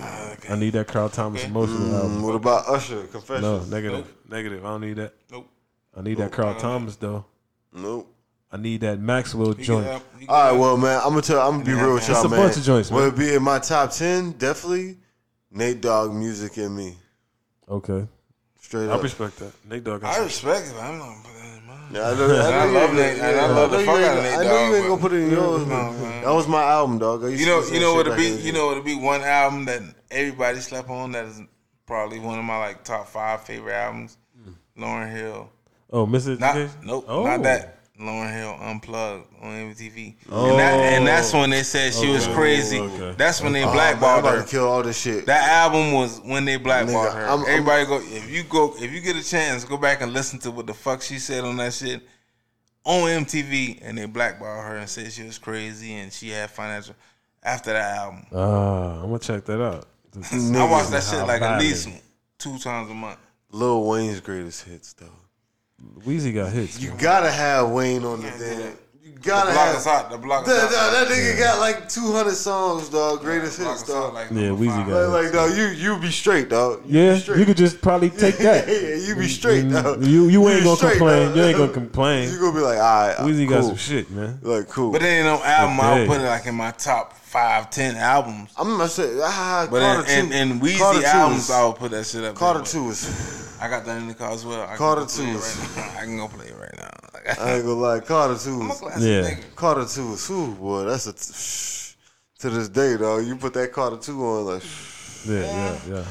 Speaker 1: I need that Carl Thomas emotional album.
Speaker 3: What about Usher? Confessions?
Speaker 1: No, negative. I don't need that.
Speaker 2: Nope.
Speaker 1: I need that Carl Thomas though.
Speaker 3: Nope.
Speaker 1: I need that Maxwell joint.
Speaker 3: All right, well, man, I'm gonna be real with y'all,
Speaker 1: It's a
Speaker 3: man.
Speaker 1: bunch of joints, man.
Speaker 3: Will it be in my top 10? Definitely. Nate Dogg, Music and Me.
Speaker 1: Okay,
Speaker 3: Straight
Speaker 1: I
Speaker 3: up.
Speaker 1: respect that. Nate Dogg.
Speaker 2: I respect it. I'm not gonna put that in mine.
Speaker 3: Yeah, I know.
Speaker 2: I love Nate. And I love the fuck out of Nate
Speaker 3: I know you ain't
Speaker 2: Dogg.
Speaker 3: gonna put it in yours.
Speaker 2: No,
Speaker 3: man.
Speaker 2: man.
Speaker 3: That was my album, dog. I used
Speaker 2: You
Speaker 3: to
Speaker 2: know,
Speaker 3: listen to
Speaker 2: you know
Speaker 3: that
Speaker 2: what
Speaker 3: shit
Speaker 2: it be.
Speaker 3: back in the
Speaker 2: You
Speaker 3: day.
Speaker 2: know what it be. One album that everybody slept on. That is probably one of my like top 5 favorite albums. Lauryn Hill.
Speaker 1: Oh, Mrs.
Speaker 2: Not
Speaker 1: Education?
Speaker 2: nope,
Speaker 1: Oh.
Speaker 2: not that. Lauryn Hill Unplugged on MTV.
Speaker 1: Oh.
Speaker 2: And that's when they said she was
Speaker 1: Okay.
Speaker 2: crazy.
Speaker 1: Okay.
Speaker 2: That's when they
Speaker 3: Oh, man, I'm
Speaker 2: blackballed
Speaker 3: about
Speaker 2: her.
Speaker 3: to kill all this shit.
Speaker 2: That album was when they blackballed
Speaker 3: Nigga,
Speaker 2: her.
Speaker 3: I'm-
Speaker 2: Everybody if you get a chance, go back and listen to what the fuck she said on that shit on MTV, and they blackballed her and said she was crazy and she had financial. After that album,
Speaker 1: I'm gonna check that out.
Speaker 2: I watched that shit like at
Speaker 1: violent.
Speaker 2: least 2 times a month.
Speaker 3: Lil Wayne's greatest hits, though.
Speaker 1: Weezy got hits.
Speaker 3: You
Speaker 1: man.
Speaker 3: gotta have Wayne on the damn. You gotta
Speaker 2: The block
Speaker 3: have.
Speaker 2: is hot. The block is hot.
Speaker 3: That nigga got like 200 songs, dog. Greatest
Speaker 2: The block
Speaker 3: hits,
Speaker 2: is hot,
Speaker 3: dog.
Speaker 2: like
Speaker 1: Yeah,
Speaker 2: number
Speaker 1: Weezy
Speaker 2: 5.
Speaker 1: got
Speaker 3: Like, dog, you be straight, dog. You
Speaker 1: Yeah,
Speaker 3: be straight.
Speaker 1: you could just probably take that.
Speaker 3: Yeah, you be straight, dog.
Speaker 1: You ain't
Speaker 3: be
Speaker 1: gonna
Speaker 3: straight,
Speaker 1: complain.
Speaker 3: dog.
Speaker 1: You ain't gonna complain.
Speaker 3: You gonna be like, all right,
Speaker 1: Weezy
Speaker 3: cool.
Speaker 1: got some shit, man.
Speaker 3: Like, cool.
Speaker 2: But then no album, I
Speaker 1: Okay.
Speaker 2: would put it like in my top 5, 10 albums.
Speaker 3: I'm gonna say,
Speaker 2: But
Speaker 3: Carter 2.
Speaker 2: in Weezy
Speaker 3: Carter 2
Speaker 2: albums,
Speaker 3: is-
Speaker 2: I would put that shit up.
Speaker 3: Carter
Speaker 2: there.
Speaker 3: 2 is.
Speaker 2: I got that in the car as well. I can
Speaker 3: Carter
Speaker 2: go play
Speaker 3: 2
Speaker 2: it
Speaker 3: is-
Speaker 2: right now. I can go play it right now.
Speaker 3: I ain't gonna lie, Carter 2
Speaker 2: I'm a
Speaker 3: is.
Speaker 2: classic
Speaker 1: Yeah.
Speaker 2: nigga.
Speaker 3: Carter 2 is who, boy. That's a. To this day, dog. You put that Carter 2 on, like.
Speaker 1: Yeah.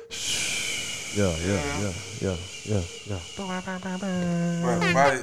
Speaker 2: Bro, body's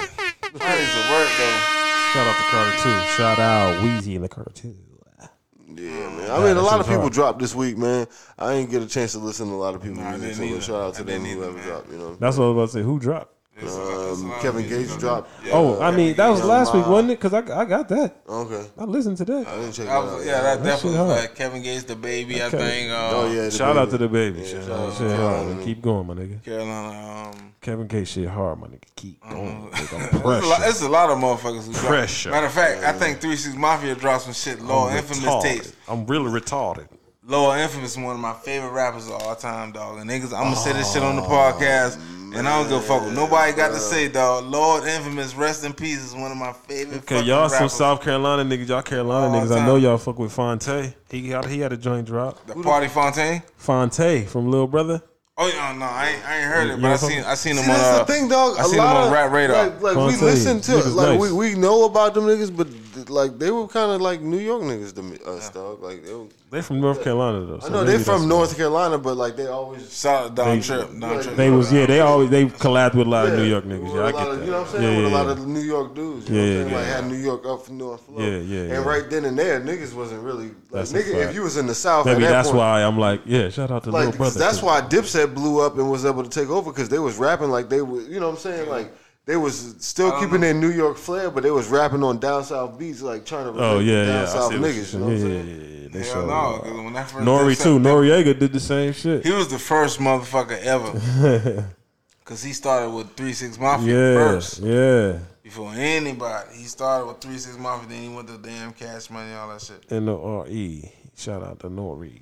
Speaker 2: a word though.
Speaker 1: Shout out to Carter 2. Shout out Weezy and the Carter 2.
Speaker 3: Yeah, man. I mean, a
Speaker 1: that
Speaker 3: lot
Speaker 1: shit
Speaker 3: of people
Speaker 1: hard.
Speaker 3: dropped this week, man. I ain't get a chance to listen to a lot of people's
Speaker 2: Nah, I
Speaker 3: music,
Speaker 2: didn't
Speaker 3: so
Speaker 2: either.
Speaker 3: shout out to
Speaker 2: I
Speaker 3: them
Speaker 2: didn't
Speaker 3: whoever
Speaker 2: either,
Speaker 3: dropped, you know.
Speaker 1: That's what I was about to say. Who dropped?
Speaker 2: It's a lot
Speaker 3: Kevin
Speaker 2: of
Speaker 3: Gates
Speaker 2: music.
Speaker 3: dropped.
Speaker 2: Yeah.
Speaker 1: Oh, I mean, that was last week, wasn't it? Because I got that.
Speaker 3: Okay.
Speaker 1: I listened to that.
Speaker 3: I didn't check
Speaker 2: That
Speaker 3: that
Speaker 2: was,
Speaker 3: out.
Speaker 2: yeah, that
Speaker 1: That
Speaker 2: definitely
Speaker 1: shit
Speaker 2: was
Speaker 1: hard.
Speaker 2: like Kevin Gates, the baby. I
Speaker 1: Okay.
Speaker 2: think.
Speaker 3: Oh, yeah. the
Speaker 1: Shout out
Speaker 3: baby.
Speaker 1: to the baby.
Speaker 3: Yeah,
Speaker 1: Shout
Speaker 3: shout
Speaker 1: out.
Speaker 3: out
Speaker 1: Shit
Speaker 3: to
Speaker 1: hard.
Speaker 3: Carolina.
Speaker 1: Keep going, my nigga.
Speaker 2: Carolina.
Speaker 1: Kevin K shit hard, my nigga. Keep going.
Speaker 2: It's a lot of motherfuckers who drop.
Speaker 1: Pressure.
Speaker 2: Matter of fact, I think 3 6 Mafia dropped some shit. Lord Infamous tapes.
Speaker 1: I'm really retarded.
Speaker 2: Lord Infamous is one of my favorite rappers of all time, dog. And niggas, I'm gonna say this shit on the podcast, and I don't give a fuck what nobody got to say, dog. Lord Infamous, rest in peace, is one of my favorite.
Speaker 1: Okay,
Speaker 2: fucking
Speaker 1: y'all some
Speaker 2: rappers.
Speaker 1: South Carolina niggas. Y'all Carolina
Speaker 2: All
Speaker 1: niggas. I
Speaker 2: time.
Speaker 1: know y'all fuck with Fonte. He had a joint drop.
Speaker 2: The Party Fontaine.
Speaker 1: Fonte from Lil Brother.
Speaker 2: Oh yeah, no, I ain't heard it,
Speaker 1: You
Speaker 2: but I
Speaker 1: don't
Speaker 2: seen him
Speaker 3: See,
Speaker 2: on.
Speaker 3: that's the thing, dog.
Speaker 2: I
Speaker 3: A
Speaker 2: seen
Speaker 3: lot
Speaker 2: him on
Speaker 3: of
Speaker 2: Rap Radar.
Speaker 3: Like we
Speaker 1: Fonte,
Speaker 3: listen to,
Speaker 1: niggas
Speaker 3: like
Speaker 1: nice.
Speaker 3: we know about them niggas, but like they were kind of like New York niggas to us, dog. Like
Speaker 1: They from North Carolina though.
Speaker 3: I
Speaker 1: so
Speaker 3: know
Speaker 1: maybe
Speaker 3: they from
Speaker 1: that's-
Speaker 3: North Carolina, but like they always.
Speaker 2: Shout out Don Trip. Don Trip.
Speaker 1: They collabed with a lot of New York niggas.
Speaker 3: with
Speaker 1: Yeah,
Speaker 3: a
Speaker 1: I
Speaker 3: lot
Speaker 1: get
Speaker 3: of,
Speaker 1: that.
Speaker 3: you know what I'm saying?
Speaker 1: Yeah,
Speaker 3: With a
Speaker 1: yeah,
Speaker 3: lot
Speaker 1: yeah.
Speaker 3: of New York dudes. You
Speaker 1: Yeah,
Speaker 3: know what
Speaker 1: yeah,
Speaker 3: I'm saying? Like
Speaker 1: yeah.
Speaker 3: had New York up from North Flow.
Speaker 1: Yeah, yeah,
Speaker 3: And
Speaker 1: yeah.
Speaker 3: right then and there, niggas wasn't really like
Speaker 1: That's a
Speaker 3: nigga.
Speaker 1: fact.
Speaker 3: If you was in the South,
Speaker 1: Maybe
Speaker 3: at that
Speaker 1: that's
Speaker 3: point,
Speaker 1: why I'm like, yeah, shout out to
Speaker 3: like,
Speaker 1: Lil Brother.
Speaker 3: that's
Speaker 1: 'cause
Speaker 3: why Dipset blew up and was able to take over because they was rapping like they were, you know what I'm saying? Like they was still keeping their New York flair, but they was rapping on down south beats, like trying to
Speaker 1: Oh
Speaker 3: relate
Speaker 1: yeah,
Speaker 3: to down
Speaker 1: yeah. I
Speaker 3: south
Speaker 1: see what
Speaker 3: niggas.
Speaker 1: you're
Speaker 3: You know what I'm
Speaker 1: saying.
Speaker 3: saying?
Speaker 1: Yeah. They
Speaker 2: Hell
Speaker 1: showed,
Speaker 2: no, 'cause when that first
Speaker 1: Nori
Speaker 2: Dipset-
Speaker 1: too. Noriega did the same shit.
Speaker 2: He was the first motherfucker ever. Cause he started with 3 6 Mafia first.
Speaker 1: Yeah.
Speaker 2: Before anybody. He started with 3 6 Mafia, then he went to damn Cash Money, all that shit.
Speaker 1: N-O-R-E. Shout out to Nori.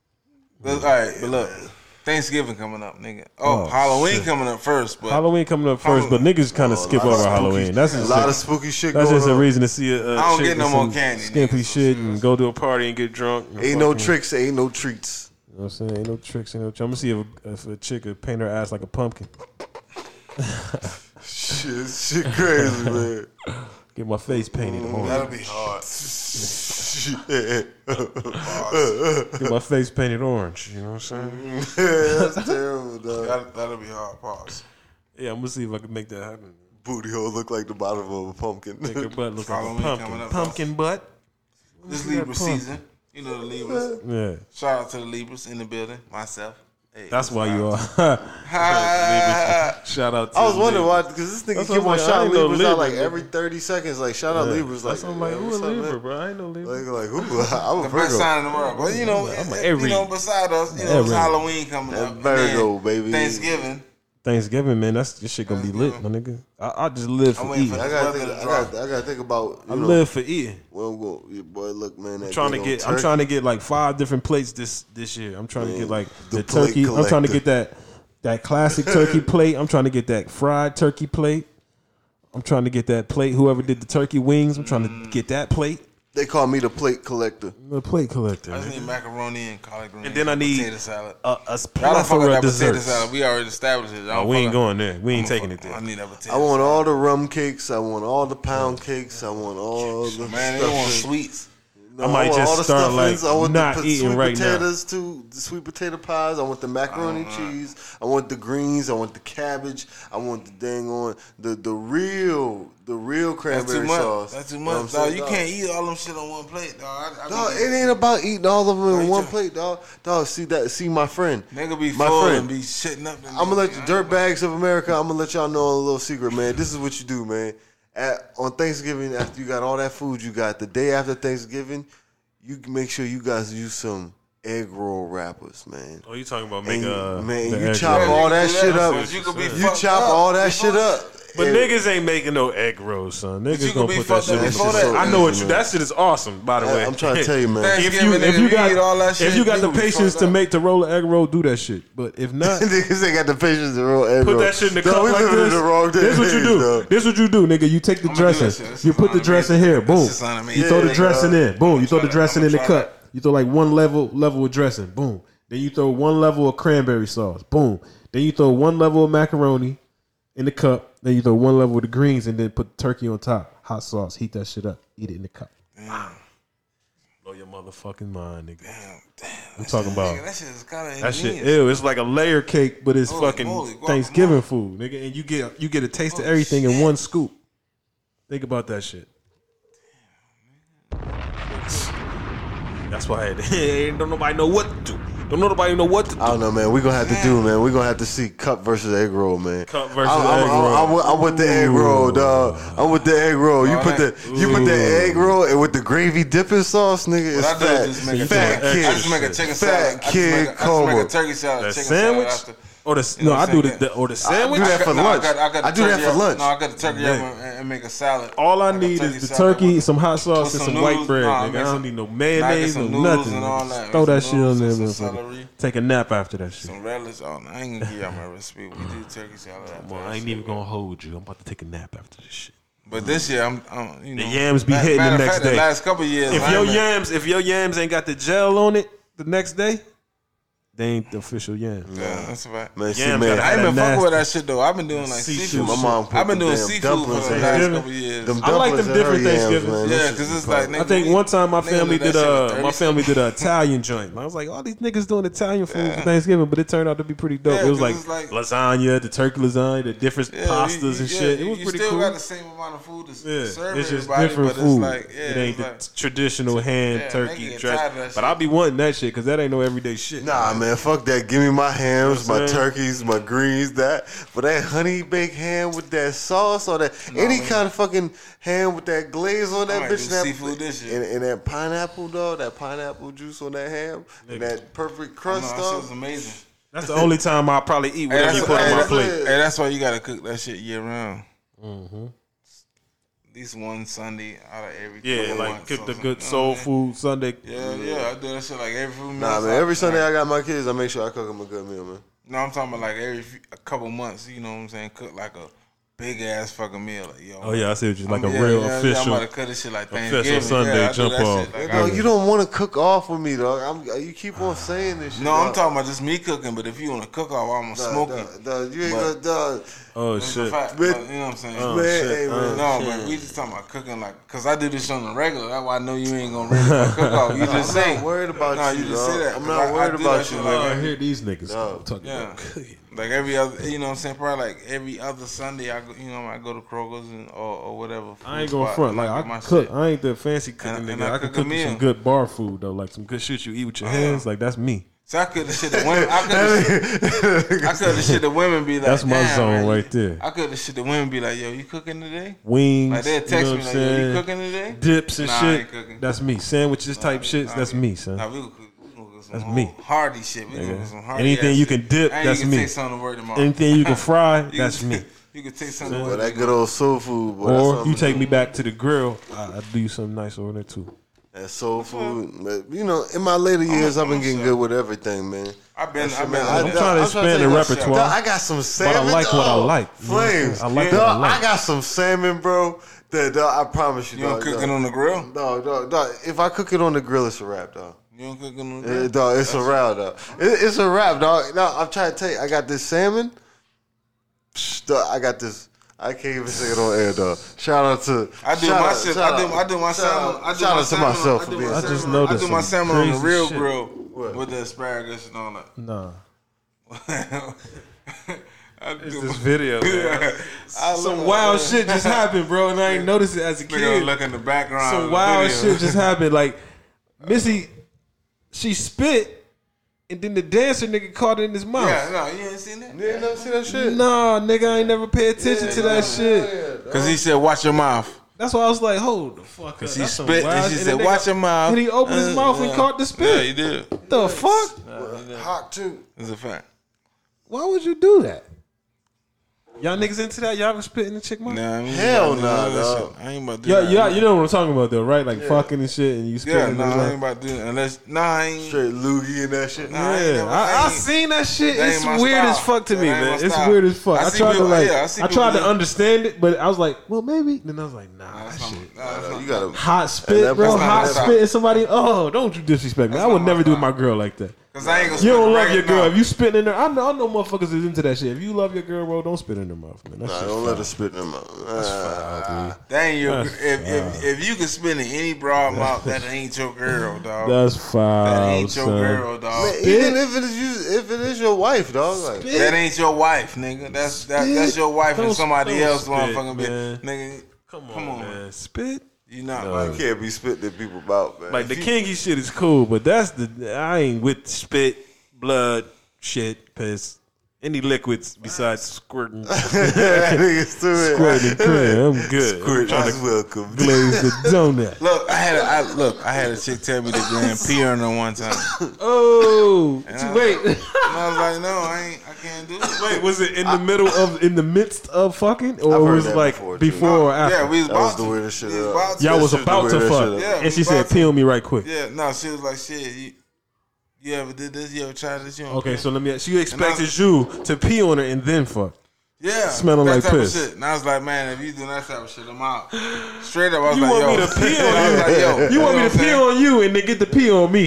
Speaker 2: All right, but look, Thanksgiving coming up, nigga. Oh,
Speaker 1: Oh,
Speaker 2: Halloween
Speaker 1: shit.
Speaker 2: coming up first, but
Speaker 1: Halloween coming up first, but niggas kind of skip over Halloween. That's
Speaker 3: A
Speaker 1: just
Speaker 3: lot of spooky shit
Speaker 1: that's
Speaker 3: going
Speaker 1: just a
Speaker 3: on.
Speaker 1: reason to see a
Speaker 2: I don't
Speaker 1: chick
Speaker 2: get no
Speaker 1: with
Speaker 2: more
Speaker 1: some
Speaker 2: candy,
Speaker 1: skimpy
Speaker 2: nigga, so
Speaker 1: shit and go to a party and get drunk. and
Speaker 3: Ain't no
Speaker 1: fucking-
Speaker 3: tricks, ain't no treats.
Speaker 1: You know what I'm saying? Ain't no tricks, ain't no. I'm gonna see if a chick could paint her ass like a pumpkin.
Speaker 3: Shit crazy, man.
Speaker 1: Get my face painted
Speaker 2: that'll
Speaker 1: orange.
Speaker 2: be hard.
Speaker 1: Get my face painted orange. You know what I'm saying?
Speaker 3: That's terrible, dog.
Speaker 2: That'll be hard. Pause.
Speaker 1: Yeah, I'm gonna see if I can make that happen.
Speaker 3: Booty hole look like the bottom of a pumpkin.
Speaker 1: Make her butt look like a
Speaker 2: Halloween coming
Speaker 1: pumpkin.
Speaker 2: up.
Speaker 1: Pumpkin butt.
Speaker 2: This
Speaker 1: Look at
Speaker 2: Libra
Speaker 1: that pumpkin.
Speaker 2: season. You know the Libras.
Speaker 1: Yeah,
Speaker 2: Shout out to the Libras in the building. Myself. Hey,
Speaker 1: that's why you are.
Speaker 2: Ha!
Speaker 1: Shout out to
Speaker 3: I was wondering
Speaker 1: Libra.
Speaker 3: why, because this nigga
Speaker 1: That's
Speaker 3: keep
Speaker 1: what
Speaker 3: on
Speaker 1: I'm like, I
Speaker 3: shouting
Speaker 1: ain't no
Speaker 3: Libras out
Speaker 1: Libra,
Speaker 3: like
Speaker 1: nigga.
Speaker 3: every 30 seconds. Like, shout out Libras. Like,
Speaker 1: That's what I'm like, who a
Speaker 3: what's up,
Speaker 1: Libra,
Speaker 3: man?
Speaker 1: bro? I ain't no Libra.
Speaker 3: Like who? I'm a
Speaker 2: The best
Speaker 3: Virgo.
Speaker 2: sign in the world. But you know,
Speaker 1: I'm a
Speaker 2: you
Speaker 1: Aries.
Speaker 2: know, beside us, you know, it's
Speaker 1: Aries.
Speaker 2: Halloween coming up.
Speaker 3: That
Speaker 2: and
Speaker 3: Virgo,
Speaker 2: then
Speaker 3: baby.
Speaker 2: Thanksgiving.
Speaker 1: Thanksgiving, man, this shit gonna be lit, my nigga. I just live for
Speaker 2: waiting
Speaker 1: eating.
Speaker 2: for
Speaker 3: I gotta think about.
Speaker 1: I live for eating.
Speaker 3: Well, boy, look, man.
Speaker 1: I'm trying to get like 5 different plates this year. I'm trying to get like
Speaker 3: the
Speaker 1: the
Speaker 3: plate
Speaker 1: turkey. I'm trying to
Speaker 3: collector.
Speaker 1: get that classic turkey plate. I'm trying to get that fried turkey plate. I'm trying to get that plate. Whoever did the turkey wings, I'm trying to get that plate.
Speaker 3: They call me the plate collector.
Speaker 1: The plate collector.
Speaker 2: I just
Speaker 1: nigga.
Speaker 2: need macaroni and collard greens.
Speaker 1: And then I need
Speaker 2: potato salad.
Speaker 1: a
Speaker 2: Y'all don't fuck with
Speaker 1: plethora
Speaker 2: that
Speaker 1: of
Speaker 2: potato
Speaker 1: desserts.
Speaker 2: salad. We already established it.
Speaker 1: Oh, we ain't going there. We ain't taking it
Speaker 2: I
Speaker 1: there.
Speaker 2: need that potato
Speaker 3: I want
Speaker 2: salad.
Speaker 3: all the rum cakes. I want all the pound cakes. I want all the
Speaker 2: Man, they want
Speaker 3: stuff.
Speaker 2: sweets.
Speaker 3: No,
Speaker 1: I might
Speaker 3: want
Speaker 1: just
Speaker 3: all the
Speaker 1: start,
Speaker 3: stuffings.
Speaker 1: like,
Speaker 3: I want
Speaker 1: not
Speaker 3: the
Speaker 1: eating
Speaker 3: sweet
Speaker 1: right now.
Speaker 3: potatoes too. The sweet potato pies. I want the macaroni cheese. I want the greens. I want the cabbage. I want the dang on the real
Speaker 2: That's
Speaker 3: cranberry
Speaker 2: too much.
Speaker 3: sauce.
Speaker 2: That's too
Speaker 3: You know what I'm
Speaker 2: much, dog.
Speaker 3: saying,
Speaker 2: You can't eat all them shit on one plate, dog. I
Speaker 3: Dog,
Speaker 2: be
Speaker 3: it ain't about eating all of them in
Speaker 2: Right,
Speaker 3: one
Speaker 2: yeah.
Speaker 3: plate, dog. Dog, see my friend.
Speaker 2: Nigga be
Speaker 3: My
Speaker 2: full
Speaker 3: friend.
Speaker 2: and be shitting up.
Speaker 3: I'm gonna let you dirtbags of America. I'm gonna let y'all know a little secret, man. This is what you do, man. On Thanksgiving, after you got all that food you got, the day after Thanksgiving, you make sure you guys use some egg roll wrappers, man.
Speaker 1: Oh, you talking about
Speaker 3: And
Speaker 1: make
Speaker 3: man,
Speaker 1: the
Speaker 3: you
Speaker 1: egg
Speaker 3: chop
Speaker 1: roll.
Speaker 3: all that shit up.
Speaker 2: You could be
Speaker 3: You
Speaker 2: fucked
Speaker 3: chop
Speaker 2: up
Speaker 3: all that
Speaker 2: before
Speaker 3: shit up.
Speaker 1: But
Speaker 3: And-
Speaker 1: niggas ain't making no egg rolls, son.
Speaker 2: you
Speaker 1: Niggas
Speaker 2: could
Speaker 1: gonna
Speaker 2: be
Speaker 1: put that
Speaker 2: fucked
Speaker 1: shit
Speaker 2: up
Speaker 1: in.
Speaker 3: before
Speaker 1: the-
Speaker 3: that.
Speaker 1: I know what
Speaker 3: Man.
Speaker 1: that shit is awesome. By the way,
Speaker 3: I'm trying to tell you, man.
Speaker 1: if
Speaker 2: Thanksgiving,
Speaker 1: you
Speaker 2: nigga,
Speaker 1: got
Speaker 2: eat all that shit,
Speaker 1: if you got the
Speaker 2: nigga be
Speaker 1: patience
Speaker 2: fucked
Speaker 1: to
Speaker 2: up.
Speaker 1: make to roll an egg roll, do that shit. But if not,
Speaker 3: Niggas ain't got the patience to roll egg
Speaker 1: put
Speaker 3: roll.
Speaker 1: that shit in the
Speaker 3: Dog,
Speaker 1: cup
Speaker 3: we
Speaker 1: like
Speaker 3: living in
Speaker 1: this.
Speaker 3: the wrong
Speaker 1: This what you
Speaker 3: days,
Speaker 1: do.
Speaker 3: dog.
Speaker 1: This what you do, nigga. You take the
Speaker 2: I'ma do that
Speaker 1: dressing.
Speaker 2: shit. This
Speaker 1: You
Speaker 2: is
Speaker 1: put the
Speaker 2: sound
Speaker 1: dressing
Speaker 2: amazing.
Speaker 1: here. Boom.
Speaker 2: This is sound amazing.
Speaker 1: You throw the
Speaker 3: Yeah,
Speaker 1: dressing
Speaker 3: dog.
Speaker 1: in. Boom. You throw the dressing in the
Speaker 2: I'ma try
Speaker 1: cup. You throw like one level of dressing. Boom. Then you throw one level of cranberry sauce. Boom. Then you throw one level of macaroni in the cup. Then you throw one level of the greens and then put the turkey on top. Hot sauce. Heat that shit up. Eat it in the cup. Blow your motherfucking mind, nigga.
Speaker 2: Damn.
Speaker 1: I'm talking about
Speaker 2: Nigga, that shit is kind of
Speaker 1: that shit. Ew, it's like a layer cake, but it's
Speaker 2: Holy
Speaker 1: fucking
Speaker 2: moly, guacamole.
Speaker 1: Thanksgiving food, nigga. And you get a taste of everything in one scoop. Think about that shit. That's why don't nobody know what to do. Don't nobody know what to do.
Speaker 3: I don't know, man. We gonna have to do, man. We gonna have to see cup versus egg roll, man.
Speaker 1: Cup versus egg roll.
Speaker 3: I'm with the egg roll, dog. I'm with the egg roll. You put the egg roll and with the gravy dipping sauce, nigga. It's
Speaker 2: What I do is just make a
Speaker 3: fat
Speaker 2: chicken.
Speaker 3: kid.
Speaker 2: I just make a chicken
Speaker 3: Fat
Speaker 2: salad.
Speaker 3: kid
Speaker 2: I just make
Speaker 3: coma.
Speaker 2: a turkey salad.
Speaker 1: The
Speaker 2: chicken
Speaker 1: sandwich
Speaker 2: salad after.
Speaker 1: or the
Speaker 2: You know
Speaker 1: no,
Speaker 2: what
Speaker 1: I
Speaker 2: I'm
Speaker 1: do
Speaker 2: saying?
Speaker 1: the sandwich.
Speaker 3: do that for lunch. I do that for lunch.
Speaker 2: No, I got the turkey up and make a salad.
Speaker 1: All I
Speaker 2: Like a
Speaker 1: need
Speaker 2: turkey
Speaker 1: is the
Speaker 2: salad
Speaker 1: turkey,
Speaker 2: with-
Speaker 1: some hot sauce,
Speaker 2: with
Speaker 1: and
Speaker 2: some
Speaker 1: some white
Speaker 2: noodles.
Speaker 1: bread.
Speaker 2: Nah,
Speaker 1: Nigga.
Speaker 2: make
Speaker 1: I don't
Speaker 2: some-
Speaker 1: need no
Speaker 2: Nah, get
Speaker 1: mayonnaise,
Speaker 2: some
Speaker 1: no
Speaker 2: noodles
Speaker 1: nothing.
Speaker 2: and all
Speaker 1: nigga.
Speaker 2: that.
Speaker 1: Just throw
Speaker 2: Some
Speaker 1: that shit on
Speaker 2: noodles
Speaker 1: there,
Speaker 2: and some
Speaker 1: motherfucker.
Speaker 2: celery.
Speaker 1: Take a nap after that shit.
Speaker 2: Some relish. Oh, no, I ain't gonna give y'all my recipe. We do turkey salad after
Speaker 1: Well,
Speaker 2: that
Speaker 1: I ain't
Speaker 2: shit.
Speaker 1: even gonna hold you. I'm about to take a nap after this shit.
Speaker 2: But this year, I'm you know,
Speaker 1: The yams be hitting the
Speaker 2: matter of
Speaker 1: next
Speaker 2: fact,
Speaker 1: day.
Speaker 2: The last couple of years,
Speaker 1: If
Speaker 2: I
Speaker 1: your
Speaker 2: ain't been-
Speaker 1: yams ain't got the gel on it the next day, they ain't the official yams.
Speaker 2: Yeah, that's a fact.
Speaker 3: Man, see,
Speaker 1: Yams
Speaker 3: man.
Speaker 1: gotta
Speaker 2: I ain't
Speaker 1: have
Speaker 2: been
Speaker 1: that
Speaker 2: fucking with
Speaker 1: nasty-
Speaker 2: that shit though. I've been doing like
Speaker 1: seafood
Speaker 2: seafood.
Speaker 3: My mom put
Speaker 2: I've been
Speaker 3: the
Speaker 2: doing
Speaker 3: damn
Speaker 2: seafood for
Speaker 3: dumplings
Speaker 2: the
Speaker 3: in
Speaker 2: last
Speaker 3: her-
Speaker 2: couple of years.
Speaker 3: Them
Speaker 1: I like
Speaker 3: dumplings
Speaker 1: them
Speaker 3: and
Speaker 1: different
Speaker 3: her yams,
Speaker 1: Thanksgivings.
Speaker 3: man.
Speaker 2: Yeah,
Speaker 3: Them
Speaker 2: because
Speaker 3: shits
Speaker 2: it's
Speaker 3: be
Speaker 2: like
Speaker 3: fire.
Speaker 2: nigga,
Speaker 1: I think one time my
Speaker 2: nigga
Speaker 1: family
Speaker 2: let that
Speaker 1: did
Speaker 2: shit
Speaker 1: my
Speaker 2: 30
Speaker 1: family did an Italian joint. I was like, all these niggas doing Italian food
Speaker 2: Yeah.
Speaker 1: for Thanksgiving, but it turned out to be pretty dope.
Speaker 2: Yeah,
Speaker 1: It was
Speaker 2: 'cause
Speaker 1: like,
Speaker 2: it's like-
Speaker 1: lasagna, the turkey lasagna, the different pastas and shit. It was
Speaker 2: you
Speaker 1: pretty
Speaker 2: still
Speaker 1: cool.
Speaker 2: got the same amount of food to
Speaker 1: Yeah,
Speaker 2: serve
Speaker 1: it's just
Speaker 2: everybody,
Speaker 1: different
Speaker 2: but
Speaker 1: food.
Speaker 2: It's like, yeah,
Speaker 1: it ain't
Speaker 2: it's
Speaker 1: the
Speaker 2: like,
Speaker 1: traditional ham,
Speaker 2: yeah,
Speaker 1: turkey,
Speaker 2: nigga get
Speaker 1: dress.
Speaker 2: tired of that
Speaker 1: But
Speaker 2: shit.
Speaker 1: I'll be wanting that shit because that ain't no everyday shit.
Speaker 3: Nah, man, fuck that. Give me my hams,
Speaker 1: You know
Speaker 3: my
Speaker 1: what I'm saying?
Speaker 3: turkeys, my greens, that. But that honey baked ham with that sauce or that any
Speaker 2: man.
Speaker 3: kind of fucking ham with that glaze on that
Speaker 2: might
Speaker 3: bitch.
Speaker 2: do
Speaker 3: That,
Speaker 2: seafood this year.
Speaker 3: and that pineapple, dog, that pineapple juice on that ham, and that perfect
Speaker 2: no,
Speaker 3: crust,
Speaker 2: that shit
Speaker 3: dog.
Speaker 2: was amazing.
Speaker 1: That's the only time I'll probably eat whatever you put on my
Speaker 3: that's-
Speaker 1: plate.
Speaker 2: Hey, that's why you gotta cook that shit year round.
Speaker 1: Mm-hmm.
Speaker 2: At least one Sunday out of every
Speaker 1: Yeah,
Speaker 2: couple
Speaker 1: like
Speaker 2: months
Speaker 1: cook
Speaker 2: or
Speaker 1: the
Speaker 2: something,
Speaker 1: good
Speaker 2: you know
Speaker 1: soul
Speaker 2: what I mean?
Speaker 1: food Sunday.
Speaker 2: Yeah, I do that shit like every few months.
Speaker 3: Nah, man, every Sunday I got my kids, I make sure I cook them a good meal, man.
Speaker 2: No, I'm talking about like a couple months. You know what I'm saying? Cook like a big ass fucking meal. Like, yo,
Speaker 1: Oh yeah, I see what you like a
Speaker 2: yeah,
Speaker 1: real
Speaker 2: yeah,
Speaker 1: official.
Speaker 2: I'm about to cut this shit like
Speaker 1: official
Speaker 2: Thanksgiving.
Speaker 1: Sunday
Speaker 2: yeah, I do
Speaker 1: jump
Speaker 2: that
Speaker 1: off.
Speaker 2: shit, like,
Speaker 3: Dog, you don't want to cook off with me, dog. You keep on saying this shit.
Speaker 2: no, I'm
Speaker 3: dog.
Speaker 2: talking about just me cooking. But if you want to cook off, I'm gonna smoke it.
Speaker 3: Dog, you ain't
Speaker 2: But-
Speaker 3: gonna, dog.
Speaker 1: Oh
Speaker 2: That's a
Speaker 1: shit.
Speaker 2: fact,
Speaker 3: Man,
Speaker 2: but, you know what I'm saying?
Speaker 1: Oh,
Speaker 3: man,
Speaker 1: shit.
Speaker 3: hey, man.
Speaker 2: No, but we just talking about cooking, like, cause I do this on the regular. That's why I know you ain't gonna really cook off. You just
Speaker 3: I'm
Speaker 2: say,
Speaker 3: not worried about
Speaker 2: no,
Speaker 3: you,
Speaker 2: you just
Speaker 3: dog.
Speaker 2: say that.
Speaker 3: I'm
Speaker 2: 'cause
Speaker 3: not
Speaker 2: I
Speaker 3: worried
Speaker 2: do
Speaker 3: about
Speaker 2: that shit
Speaker 3: you,
Speaker 2: like
Speaker 1: Oh, I
Speaker 2: every-
Speaker 1: hear these niggas
Speaker 3: No.
Speaker 1: talking
Speaker 2: Yeah.
Speaker 1: about cooking.
Speaker 2: Like every other, you know what I'm saying? Probably like every other Sunday, I go, I go to Kroger's or whatever.
Speaker 1: I ain't
Speaker 2: food
Speaker 1: going
Speaker 2: spot
Speaker 1: front.
Speaker 2: and
Speaker 1: Like
Speaker 2: get
Speaker 1: I
Speaker 2: my
Speaker 1: can cook.
Speaker 2: shit.
Speaker 1: I ain't the fancy cooking
Speaker 2: And
Speaker 1: nigga.
Speaker 2: I
Speaker 1: I can
Speaker 2: cook a
Speaker 1: cook you some
Speaker 2: meal.
Speaker 1: good bar food though, like some good shit you eat with your hands. Like that's me.
Speaker 2: So I could the shit that women. I could the shit that women be like.
Speaker 1: That's my
Speaker 2: "Damn,
Speaker 1: zone
Speaker 2: man,
Speaker 1: right there.
Speaker 2: I could the shit that women be like, yo, you cooking today?
Speaker 1: Wings.
Speaker 2: Like they'll
Speaker 1: you
Speaker 2: text
Speaker 1: know
Speaker 2: me
Speaker 1: what
Speaker 2: like,
Speaker 1: I'm
Speaker 2: yo, you
Speaker 1: saying?
Speaker 2: cooking today?
Speaker 1: Dips and
Speaker 2: Nah, I
Speaker 1: shit.
Speaker 2: ain't cooking.
Speaker 1: That's me. Sandwiches type shits. That's me, son.
Speaker 2: Nah, we gonna cook some
Speaker 1: That's me.
Speaker 2: Hardy shit. We gonna do some hardy
Speaker 1: Anything
Speaker 2: ass
Speaker 1: you
Speaker 2: shit.
Speaker 1: can dip,
Speaker 2: And
Speaker 1: that's
Speaker 2: you can
Speaker 1: me.
Speaker 2: take something to work tomorrow.
Speaker 1: Anything you can fry,
Speaker 2: You
Speaker 1: that's
Speaker 2: can-
Speaker 1: me.
Speaker 2: You can take something to
Speaker 3: Boy,
Speaker 2: work
Speaker 3: that good
Speaker 2: tomorrow.
Speaker 3: old soul food, boy.
Speaker 1: Or you take me back to the grill, I'll do you something nice over there too.
Speaker 3: That soul food. But, you know, in my later years, I've been getting good with everything, man.
Speaker 2: I've been.
Speaker 1: I'm trying to expand the repertoire.
Speaker 3: Dog, I got some salmon.
Speaker 1: But I like what I
Speaker 3: dog.
Speaker 1: like.
Speaker 3: Flames.
Speaker 1: I like
Speaker 3: Dog,
Speaker 1: what I like.
Speaker 3: I got some salmon, bro. That dog, I promise you,
Speaker 2: You don't
Speaker 3: dog.
Speaker 2: cook
Speaker 3: dog.
Speaker 2: it on the grill?
Speaker 3: Dog. If I cook it on the grill, it's a wrap, dog.
Speaker 2: You don't cook it on the grill?
Speaker 3: Dog, it's a wrap, dog. It's a wrap, dog. No, I'm trying to tell you, I got this salmon. Dog, I got this. I can't even say it on air, dog. Shout out to.
Speaker 2: I do
Speaker 3: shout
Speaker 2: my
Speaker 3: out-
Speaker 2: shit.
Speaker 3: shout
Speaker 2: I do
Speaker 3: out-
Speaker 2: my
Speaker 3: shout
Speaker 2: salmon.
Speaker 3: out-
Speaker 2: I do
Speaker 3: shout
Speaker 2: my
Speaker 3: out to
Speaker 2: salmon.
Speaker 3: myself
Speaker 2: I
Speaker 3: for
Speaker 2: do
Speaker 3: being.
Speaker 2: my
Speaker 1: I just
Speaker 2: salmon.
Speaker 1: noticed
Speaker 2: I do my
Speaker 1: some
Speaker 2: salmon on the
Speaker 1: crazy
Speaker 2: real
Speaker 1: shit.
Speaker 2: grill
Speaker 3: What?
Speaker 2: with the asparagus and all that.
Speaker 1: Nah.
Speaker 2: I
Speaker 1: It's
Speaker 2: do
Speaker 1: this
Speaker 2: my-
Speaker 1: video, man. Some wild shit just happened, bro, and I ain't noticed it as a
Speaker 2: Nigga
Speaker 1: kid.
Speaker 2: look in the background.
Speaker 1: Some
Speaker 2: of the
Speaker 1: wild
Speaker 2: video.
Speaker 1: shit just happened. Like Missy, she spit, and then the dancer nigga caught it in his mouth.
Speaker 2: Yeah, no, you ain't seen that?
Speaker 3: You ain't never see that shit?
Speaker 1: Nah, nigga, I ain't never pay attention to that shit.
Speaker 2: Because he said, watch your mouth.
Speaker 1: That's why I was like, hold the fuck up.
Speaker 2: Because he
Speaker 1: That's some
Speaker 2: spit
Speaker 1: wild-
Speaker 2: and she
Speaker 1: the
Speaker 2: said,
Speaker 1: nigga-
Speaker 2: watch your mouth.
Speaker 1: And he opened his mouth and caught the spit.
Speaker 2: Yeah, he did.
Speaker 1: The fuck?
Speaker 3: Hot too.
Speaker 2: It's a fact.
Speaker 1: Why would you do that? Y'all niggas into that? Y'all ever spit in the chick mouth?
Speaker 2: Nah, I ain't
Speaker 3: Hell
Speaker 2: about to do
Speaker 3: nah,
Speaker 2: that
Speaker 3: dog.
Speaker 2: shit. I ain't about to do
Speaker 1: Yeah,
Speaker 2: that.
Speaker 1: yeah, you know what I'm talking about though, right? Like fucking and shit, and you spit
Speaker 2: Yeah,
Speaker 1: in
Speaker 2: no,
Speaker 1: the
Speaker 2: I
Speaker 1: mouth.
Speaker 2: ain't about to do that. Unless, nah, I ain't.
Speaker 3: Straight loogie and that shit.
Speaker 2: Nah, I ain't
Speaker 1: Yeah,
Speaker 2: never-
Speaker 1: I
Speaker 2: ain't-
Speaker 1: seen that shit.
Speaker 2: that
Speaker 1: It's
Speaker 2: ain't my
Speaker 1: weird as
Speaker 2: style.
Speaker 1: fuck to
Speaker 2: That
Speaker 1: me,
Speaker 2: ain't my
Speaker 1: man. It's
Speaker 2: style.
Speaker 1: weird as fuck.
Speaker 2: I
Speaker 1: I
Speaker 2: see
Speaker 1: tried to
Speaker 2: people-
Speaker 1: like,
Speaker 2: yeah, I see
Speaker 1: I tried to
Speaker 2: people-
Speaker 1: understand it, but I was like, well, maybe. Then I was like, nah, that shit.
Speaker 3: You gotta.
Speaker 1: Hot spit,
Speaker 3: that-
Speaker 1: bro.
Speaker 3: that's not
Speaker 1: Hot
Speaker 2: my style.
Speaker 1: spit, and somebody. Oh, don't you disrespect me? I would
Speaker 2: not
Speaker 1: never
Speaker 2: my
Speaker 1: do with
Speaker 2: style.
Speaker 1: my girl like that.
Speaker 2: Because I ain't gonna
Speaker 1: You don't
Speaker 2: spit
Speaker 1: love
Speaker 2: the
Speaker 1: your girl.
Speaker 2: right
Speaker 1: If you spit in there, I know motherfuckers is into that shit. If you love your girl, bro, don't spit in her mouth, man. That
Speaker 3: Nah,
Speaker 1: shit's
Speaker 3: don't
Speaker 1: foul.
Speaker 3: let her spit in her mouth.
Speaker 2: That ain't your.
Speaker 1: That's
Speaker 2: If you can spit in any broad mouth, that ain't your girl, dog.
Speaker 1: That's foul,
Speaker 2: That ain't your
Speaker 1: son.
Speaker 2: girl, dog.
Speaker 3: Man, even if it is your wife, dog. Like,
Speaker 2: That ain't your wife, nigga. That's your wife and
Speaker 1: Don't-
Speaker 2: somebody
Speaker 1: don't
Speaker 2: else
Speaker 1: spit,
Speaker 2: motherfucking bitch.
Speaker 1: man.
Speaker 2: Nigga,
Speaker 1: Come
Speaker 2: Come on,
Speaker 1: man. Spit.
Speaker 2: you not
Speaker 3: you
Speaker 2: like
Speaker 3: can't be spitting in people's mouth, man.
Speaker 1: Like the kinky shit is cool, but that's I ain't with spit, blood, shit, piss, any liquids besides squirting,
Speaker 3: Niggas do it.
Speaker 1: squirting cream. I'm good.
Speaker 3: Squirt,
Speaker 1: I'm
Speaker 3: you're
Speaker 1: trying to
Speaker 3: welcome.
Speaker 1: glaze the donut.
Speaker 2: Look, I had a chick tell me to go and pee on her one time.
Speaker 1: Oh, wait,
Speaker 2: And I was like, no, I can't do it.
Speaker 1: wait. Was it in the midst of fucking, or
Speaker 3: I've heard
Speaker 1: was it
Speaker 3: that
Speaker 1: like
Speaker 3: before, too.
Speaker 1: before or after?
Speaker 2: Yeah, we was
Speaker 3: That was
Speaker 2: about
Speaker 3: the
Speaker 2: to.
Speaker 3: weirdest shit
Speaker 2: We was
Speaker 3: ever.
Speaker 2: about to.
Speaker 1: Y'all was
Speaker 3: That shit
Speaker 1: about
Speaker 3: the
Speaker 1: to
Speaker 3: weirdest
Speaker 1: fuck,
Speaker 3: shit
Speaker 2: ever.
Speaker 1: and she
Speaker 2: Yeah, we
Speaker 1: said,
Speaker 2: about to.
Speaker 1: "Pee on me right quick."
Speaker 2: Yeah, no, she was like, shit, you ever did this? You ever tried this? You don't
Speaker 1: Okay,
Speaker 2: care.
Speaker 1: so let me. She expected you to pee on her and then fuck.
Speaker 2: Yeah,
Speaker 1: Smelling
Speaker 2: that
Speaker 1: like
Speaker 2: type
Speaker 1: piss.
Speaker 2: of shit. And I was like, man, if you do that type of shit, I'm out. Straight up, I was
Speaker 1: You
Speaker 2: like,
Speaker 1: want
Speaker 2: yo.
Speaker 1: me to pee on
Speaker 2: I was like, yo.
Speaker 1: You want me
Speaker 2: know
Speaker 1: to
Speaker 2: what
Speaker 1: pee
Speaker 2: I'm
Speaker 1: on you and then get the pee on me?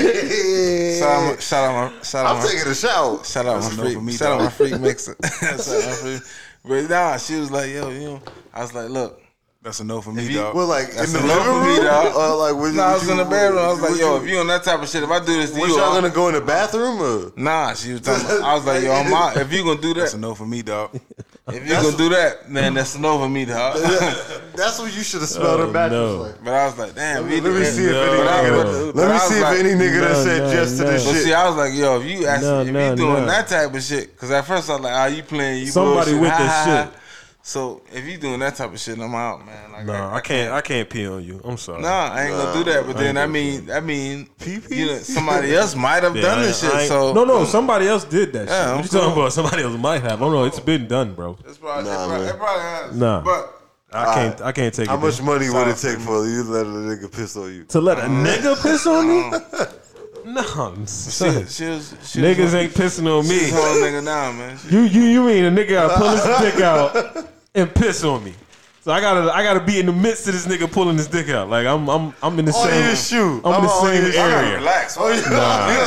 Speaker 2: Shout out
Speaker 3: I'm
Speaker 2: my
Speaker 3: taking a shower.
Speaker 2: Shout out
Speaker 3: That's
Speaker 2: my
Speaker 3: a no
Speaker 2: freak.
Speaker 3: for me,
Speaker 2: Shout out
Speaker 3: dog.
Speaker 2: my freak mixer. Shout out my freak. But nah, she was like, yo, you know. I was like, look.
Speaker 5: That's a no for me,
Speaker 2: If you-
Speaker 5: dog.
Speaker 3: Well, like
Speaker 2: That's
Speaker 3: in the
Speaker 2: a no
Speaker 3: living
Speaker 2: for me,
Speaker 3: room,
Speaker 2: dog.
Speaker 3: or like was
Speaker 2: No, I was in the bedroom. I was like, yo, if
Speaker 3: you
Speaker 2: you on that type of shit, if I do this to
Speaker 3: was
Speaker 2: you,
Speaker 3: y'all
Speaker 2: I'm-
Speaker 3: gonna go in the bathroom or?
Speaker 2: nah, she was talking about, I was like, yo, I'm out. If you gonna do
Speaker 5: That's a
Speaker 2: that,
Speaker 5: no for me, dog.
Speaker 2: if you gonna do that, man, that's a no for me, dog.
Speaker 3: That's what you should have smelled her mattress
Speaker 1: no.
Speaker 3: like.
Speaker 2: But I was like, damn,
Speaker 3: Let me see if
Speaker 1: No,
Speaker 3: any
Speaker 1: no.
Speaker 3: nigga.
Speaker 2: But
Speaker 3: Let me
Speaker 2: I was
Speaker 3: see if
Speaker 2: like-
Speaker 3: any nigga that
Speaker 1: No,
Speaker 3: said
Speaker 1: no,
Speaker 3: just to
Speaker 1: no.
Speaker 3: this
Speaker 2: But see,
Speaker 3: shit.
Speaker 2: I was like, yo, if you
Speaker 1: No,
Speaker 2: if you doing
Speaker 1: no.
Speaker 2: that type of shit, because at first I was like, ah, you playing, you
Speaker 1: Somebody
Speaker 2: bullshit,
Speaker 1: with
Speaker 2: ha,
Speaker 1: the
Speaker 2: ha, ha.
Speaker 1: shit.
Speaker 2: So if you doing that type of shit, I'm out, man. Like,
Speaker 1: No, I can't pee on you. I'm sorry.
Speaker 2: Nah, I ain't gonna do that. But then I mean,
Speaker 3: Pee-pee?
Speaker 2: you know, somebody else might have
Speaker 1: Yeah,
Speaker 2: done
Speaker 1: I-
Speaker 2: this
Speaker 1: I
Speaker 2: shit.
Speaker 1: ain't-
Speaker 2: So
Speaker 1: no, somebody else did that
Speaker 2: Yeah,
Speaker 1: shit.
Speaker 2: I'm
Speaker 1: What you talking
Speaker 2: cool.
Speaker 1: about? Somebody else might have. Oh no, it's been done, bro.
Speaker 2: It's probably,
Speaker 3: Nah, man.
Speaker 2: it probably has.
Speaker 1: Nah.
Speaker 2: But
Speaker 1: I can't take
Speaker 3: How
Speaker 1: it.
Speaker 3: much
Speaker 1: there.
Speaker 3: money would it take for you to let a nigga piss on you?
Speaker 1: To let a nigga piss on me? No, son.
Speaker 2: she was
Speaker 1: Niggas ain't pissing on
Speaker 2: She's
Speaker 1: me.
Speaker 2: holding nigga down, man.
Speaker 1: You mean a nigga gotta pull his dick out and piss on me? So I gotta be in the midst of this nigga pulling his dick out. Like I'm in the
Speaker 3: On your
Speaker 1: same.
Speaker 3: shoe.
Speaker 1: I'm in the
Speaker 3: on
Speaker 1: same
Speaker 3: your shoe.
Speaker 1: area.
Speaker 2: Relax.
Speaker 3: On your shoe.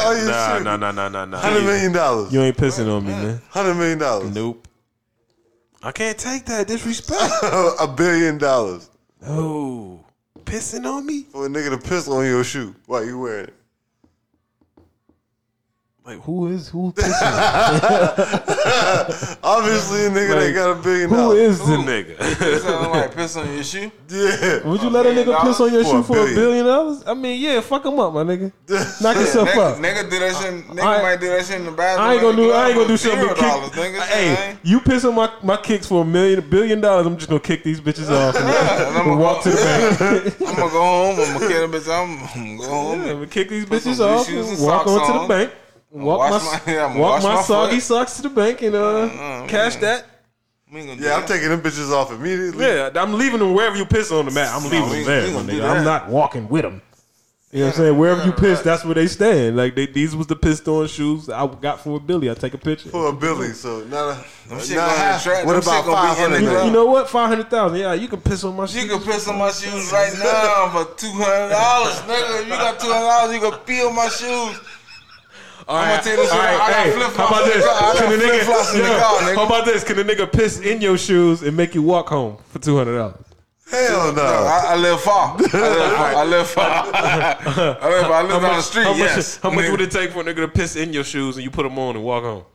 Speaker 1: Nah.
Speaker 3: $100 million.
Speaker 1: You ain't pissing on me, man.
Speaker 3: $100 million.
Speaker 1: Nope. I can't take that disrespect.
Speaker 3: $1 billion
Speaker 1: Oh, pissing on me?
Speaker 3: for a nigga to piss on your shoe while you wearing it.
Speaker 1: Like, who pissing?
Speaker 3: Obviously, a nigga that got $1 billion.
Speaker 1: Who is the nigga?
Speaker 2: Somebody piss on your shoe?
Speaker 3: Yeah.
Speaker 1: Would you let a nigga piss on your
Speaker 3: For
Speaker 1: shoe
Speaker 3: $1
Speaker 1: for $1 billion? I mean, yeah, fuck him up, my nigga. Knock yourself
Speaker 2: Nigga,
Speaker 1: up.
Speaker 2: nigga do that shit. Nigga might do that shit in the bathroom.
Speaker 1: I ain't gonna do something to
Speaker 2: $0,
Speaker 1: kick.
Speaker 2: nigga.
Speaker 1: Hey, you piss on my kicks for $1 billion. I'm just gonna kick these bitches off and
Speaker 2: I'm gonna
Speaker 1: walk to the bank.
Speaker 2: I'm gonna go home. I'm gonna kill the bitch. I'm gonna go home.
Speaker 1: I'm gonna kick these
Speaker 2: Put some
Speaker 1: bitches
Speaker 2: blue
Speaker 1: off
Speaker 2: shoes
Speaker 1: and
Speaker 2: and
Speaker 1: walk
Speaker 2: socks
Speaker 1: on to the
Speaker 2: on.
Speaker 1: bank. Walk
Speaker 2: wash
Speaker 1: my
Speaker 2: my
Speaker 1: soggy
Speaker 2: foot.
Speaker 1: socks to the bank and cash that.
Speaker 2: We ain't gonna do
Speaker 3: Yeah, I'm
Speaker 2: that.
Speaker 3: taking them bitches off immediately.
Speaker 1: Yeah, I'm leaving them wherever you piss on the mat. I'm leaving
Speaker 2: we
Speaker 1: them there,
Speaker 2: we
Speaker 1: my
Speaker 2: gonna do
Speaker 1: nigga.
Speaker 2: that.
Speaker 1: I'm not walking with them. You know what I'm saying? Wherever you piss, that's where they stand. Like these was the pissed on shoes I got for $1 billion. I take a picture.
Speaker 3: For $1 billion, so not
Speaker 2: shit
Speaker 3: not
Speaker 2: gonna
Speaker 3: half.
Speaker 2: attract-
Speaker 3: What
Speaker 2: them
Speaker 3: about
Speaker 2: shit gonna be in the
Speaker 3: 500?
Speaker 2: club.
Speaker 1: You know what? 500,000. Yeah, you can piss on my shoes.
Speaker 2: You can piss on my shoes right now for $200, nigga. If you got $200, you can peel my shoes. I'm gonna tell you this shit. I got flip
Speaker 1: how about
Speaker 2: flops in the
Speaker 1: this?
Speaker 2: car. I
Speaker 1: Can
Speaker 2: got
Speaker 1: the
Speaker 2: flip flops in the car,
Speaker 1: How
Speaker 2: nigga.
Speaker 1: about this? Can the nigga piss in your shoes and make you walk home for $200?
Speaker 3: Hell no.
Speaker 2: I live far. I live far. I live down the street. Yes.
Speaker 1: How much
Speaker 2: Nigga,
Speaker 1: would it take for a nigga to piss in your shoes and you put them on and walk home?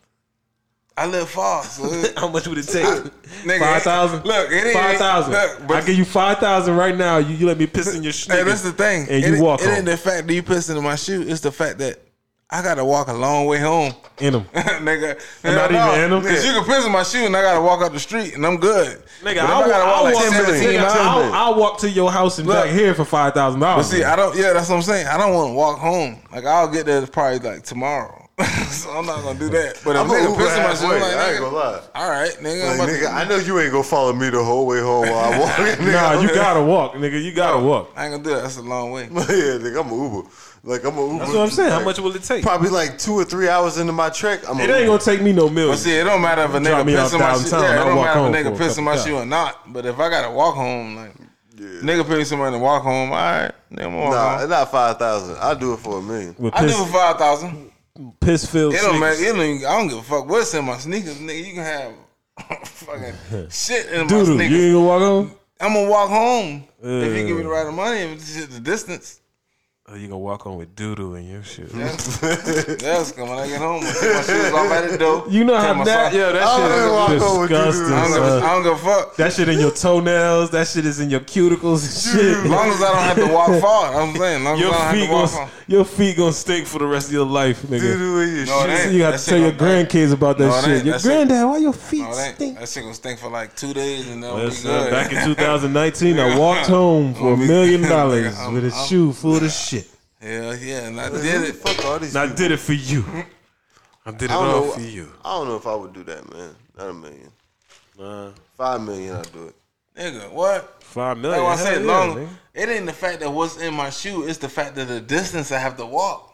Speaker 2: I live far. So
Speaker 1: How much would it take?
Speaker 2: nigga,
Speaker 1: 5,000.
Speaker 2: Look, it ain't
Speaker 1: 5,000.
Speaker 2: Look, but
Speaker 1: I give you 5,000 right now. You let me piss in your shoes.
Speaker 2: hey, that's the thing.
Speaker 1: And
Speaker 2: it,
Speaker 1: you walk
Speaker 2: it
Speaker 1: home
Speaker 2: ain't the fact that you pissing in my shoe. It's the fact that I gotta walk a long way home.
Speaker 1: in them.
Speaker 2: Nigga,
Speaker 1: not even in 'em?
Speaker 2: Cause you can piss in my shoe and I gotta walk up the street and I'm good.
Speaker 1: Nigga,
Speaker 2: But if I gotta walk like 17 miles.
Speaker 1: I'll walk to your house and
Speaker 2: Look.
Speaker 1: back here for $5,000.
Speaker 2: But see, I don't. Yeah, that's what I'm saying. I don't want to walk home. Like I'll get there probably like tomorrow. So I'm not gonna do that. But if
Speaker 3: I'm gonna
Speaker 2: nigga
Speaker 3: Uber
Speaker 2: piss in my shoe,
Speaker 3: halfway.
Speaker 2: like,
Speaker 3: I ain't
Speaker 2: nigga,
Speaker 3: gonna lie.
Speaker 2: all right, nigga.
Speaker 3: Like,
Speaker 2: I'm
Speaker 3: nigga,
Speaker 2: about
Speaker 3: I know you ain't gonna follow me the whole way home while I walk. Nigga,
Speaker 1: Nah,
Speaker 3: I'm
Speaker 1: you
Speaker 3: gonna-
Speaker 1: gotta walk, nigga. You gotta walk.
Speaker 2: I ain't gonna do that. That's a long way.
Speaker 3: Yeah, nigga, I'm an Uber. Like I'm an Uber.
Speaker 1: That's what I'm saying. How
Speaker 3: Like,
Speaker 1: much will it take?
Speaker 3: Probably like 2 or 3 hours into my trek. I'm
Speaker 1: It ain't gonna take me no
Speaker 2: But
Speaker 1: million.
Speaker 2: see, it don't matter if a
Speaker 1: Drop
Speaker 2: nigga
Speaker 1: me
Speaker 2: piss
Speaker 1: off
Speaker 2: in my shoe.
Speaker 1: downtown,
Speaker 2: Yeah, it
Speaker 1: I'll
Speaker 2: don't
Speaker 1: walk
Speaker 2: matter
Speaker 1: home
Speaker 2: if a nigga
Speaker 1: for a
Speaker 2: piss in my
Speaker 1: couple
Speaker 2: shoe or not. But if I gotta walk home, like nigga pay somebody to walk home, all right, nigga, I'm gonna walk home.
Speaker 3: not 5,000. I'll do it for $1 million.
Speaker 1: With
Speaker 2: I do
Speaker 1: piss,
Speaker 2: for 5,000.
Speaker 1: piss filled
Speaker 2: It don't matter.
Speaker 1: sneakers.
Speaker 2: It don't even, I don't give a fuck what's in my sneakers, nigga. You can have fucking shit in my
Speaker 1: Doodle,
Speaker 2: sneakers.
Speaker 1: you ain't gonna walk home?
Speaker 2: I'm gonna walk home if you give me the right money. If it's just the distance,
Speaker 1: Oh, you gonna walk home with doodle in your shoes.
Speaker 2: that's coming. When I get home, I take my shoes off at the door.
Speaker 1: You know
Speaker 2: take
Speaker 1: how
Speaker 2: my
Speaker 1: that?
Speaker 2: socks-
Speaker 1: Yeah, that
Speaker 3: I don't walk
Speaker 1: shit
Speaker 3: home
Speaker 1: is
Speaker 3: with doodle.
Speaker 1: disgusting.
Speaker 2: I
Speaker 1: son.
Speaker 2: don't give a fuck.
Speaker 1: That shit in your toenails. That shit is in your cuticles and shit.
Speaker 2: As long as I don't have to walk far, I'm saying. As long as
Speaker 1: Your
Speaker 2: I don't
Speaker 1: feet
Speaker 2: have to walk
Speaker 1: gonna
Speaker 2: far.
Speaker 1: your feet gonna stink for the rest of your life, nigga.
Speaker 3: Doodle in your
Speaker 2: No, it
Speaker 3: shoes.
Speaker 2: ain't.
Speaker 1: You have
Speaker 2: That
Speaker 1: to
Speaker 2: shit
Speaker 1: tell your
Speaker 2: gonna-
Speaker 1: grandkids about that
Speaker 2: No, it
Speaker 1: shit.
Speaker 2: ain't.
Speaker 1: Your
Speaker 2: That shit-
Speaker 1: granddad, why your feet
Speaker 2: No, it
Speaker 1: stink?
Speaker 2: ain't. That shit gonna stink for like 2 days and that'll
Speaker 1: Well,
Speaker 2: be
Speaker 1: son,
Speaker 2: good.
Speaker 1: back in 2019, I walked home for $1 million
Speaker 2: Nigga,
Speaker 1: with a shoe full of shit.
Speaker 2: Hell yeah, and I did it.
Speaker 3: Fuck all these
Speaker 1: And I
Speaker 3: people.
Speaker 1: did it for you. I did it
Speaker 3: I don't
Speaker 1: all
Speaker 3: know.
Speaker 1: for you.
Speaker 3: I don't know if I would do that, man. Not $1 million. 5 million, I'd do it.
Speaker 2: Nigga, what?
Speaker 1: $5
Speaker 2: That's
Speaker 1: million.
Speaker 2: why I
Speaker 1: hell
Speaker 2: said
Speaker 1: yeah,
Speaker 2: long.
Speaker 1: nigga.
Speaker 2: It ain't the fact that what's in my shoe. It's the fact that the distance I have to walk.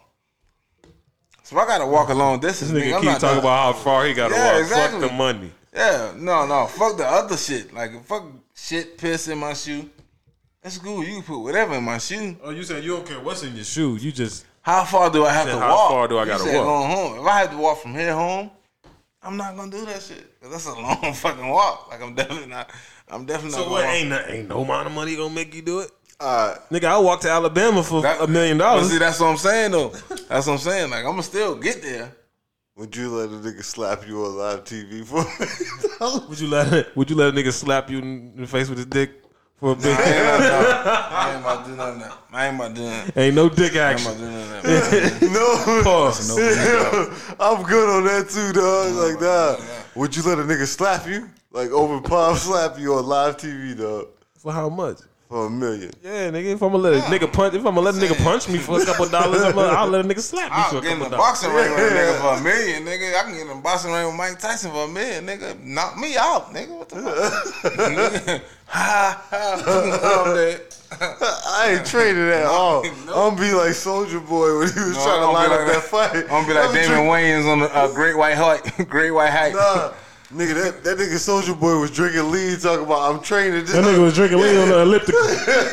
Speaker 2: So if I gotta walk a long distance,
Speaker 1: This
Speaker 2: nigga,
Speaker 1: nigga
Speaker 2: I'm
Speaker 1: keep
Speaker 2: not
Speaker 1: talking
Speaker 2: doing-
Speaker 1: about how far he gotta
Speaker 2: Yeah,
Speaker 1: walk.
Speaker 2: exactly.
Speaker 1: Fuck the money.
Speaker 2: Yeah, no, fuck the other shit. Like fuck shit, piss in my shoe. That's cool. You can put whatever in my shoe.
Speaker 1: Oh, you said you don't care what's in your shoe. You just
Speaker 2: How far do I have
Speaker 1: Said
Speaker 2: to
Speaker 1: how
Speaker 2: walk?
Speaker 1: far do I
Speaker 2: You
Speaker 1: gotta
Speaker 2: said
Speaker 1: walk?
Speaker 2: Going home. If I have to walk from here home, I'm not gonna do that shit. 'Cause that's a long fucking walk. Like I'm definitely not. I'm definitely not.
Speaker 1: so
Speaker 2: gonna
Speaker 1: what?
Speaker 2: walk.
Speaker 1: Ain't no amount of money gonna make you do it.
Speaker 3: All right.
Speaker 1: Nigga, I walked to Alabama for
Speaker 2: That-
Speaker 1: $1 million.
Speaker 2: But see, that's what I'm saying though. That's what I'm saying. Like I'm gonna still get there.
Speaker 3: Would you let a nigga slap you on live TV for $1 million?
Speaker 1: Would you let a nigga slap you in the face with his dick for a big?
Speaker 2: I ain't about to do none of that. I ain't about to do that.
Speaker 1: Ain't no dick
Speaker 2: I ain't about
Speaker 1: action.
Speaker 2: to do none of that.
Speaker 3: No.
Speaker 1: Pause.
Speaker 3: I'm good on that too, dog. Like that. Would you let a nigga slap you? Like over palm slap you on live TV, dog?
Speaker 1: For how much?
Speaker 3: For $1 million.
Speaker 1: Yeah, nigga. If I'm gonna let a nigga punch me for a couple dollars, I'll let a nigga slap me for
Speaker 2: I'll
Speaker 1: a
Speaker 2: get in
Speaker 1: couple
Speaker 2: the
Speaker 1: dollars.
Speaker 2: boxing ring with a nigga for $1 million, nigga. I can get in the boxing ring with Mike Tyson for $1 million, nigga. Knock me out, nigga. What the fuck? Nigga, ha ha. I'm dead.
Speaker 3: I ain't training at all. I'm gonna be like Soldier Boy when he was
Speaker 2: No,
Speaker 3: trying to
Speaker 2: I'm
Speaker 3: line
Speaker 2: gonna
Speaker 3: up
Speaker 2: be
Speaker 3: that
Speaker 2: like
Speaker 3: fight.
Speaker 2: I'm gonna be like Damon Wayans on the Great White Height. Great White Height.
Speaker 3: Nah, nigga, that nigga Soldier Boy was drinking lean, talking about I'm training.
Speaker 1: That nigga was drinking lean on the elliptical.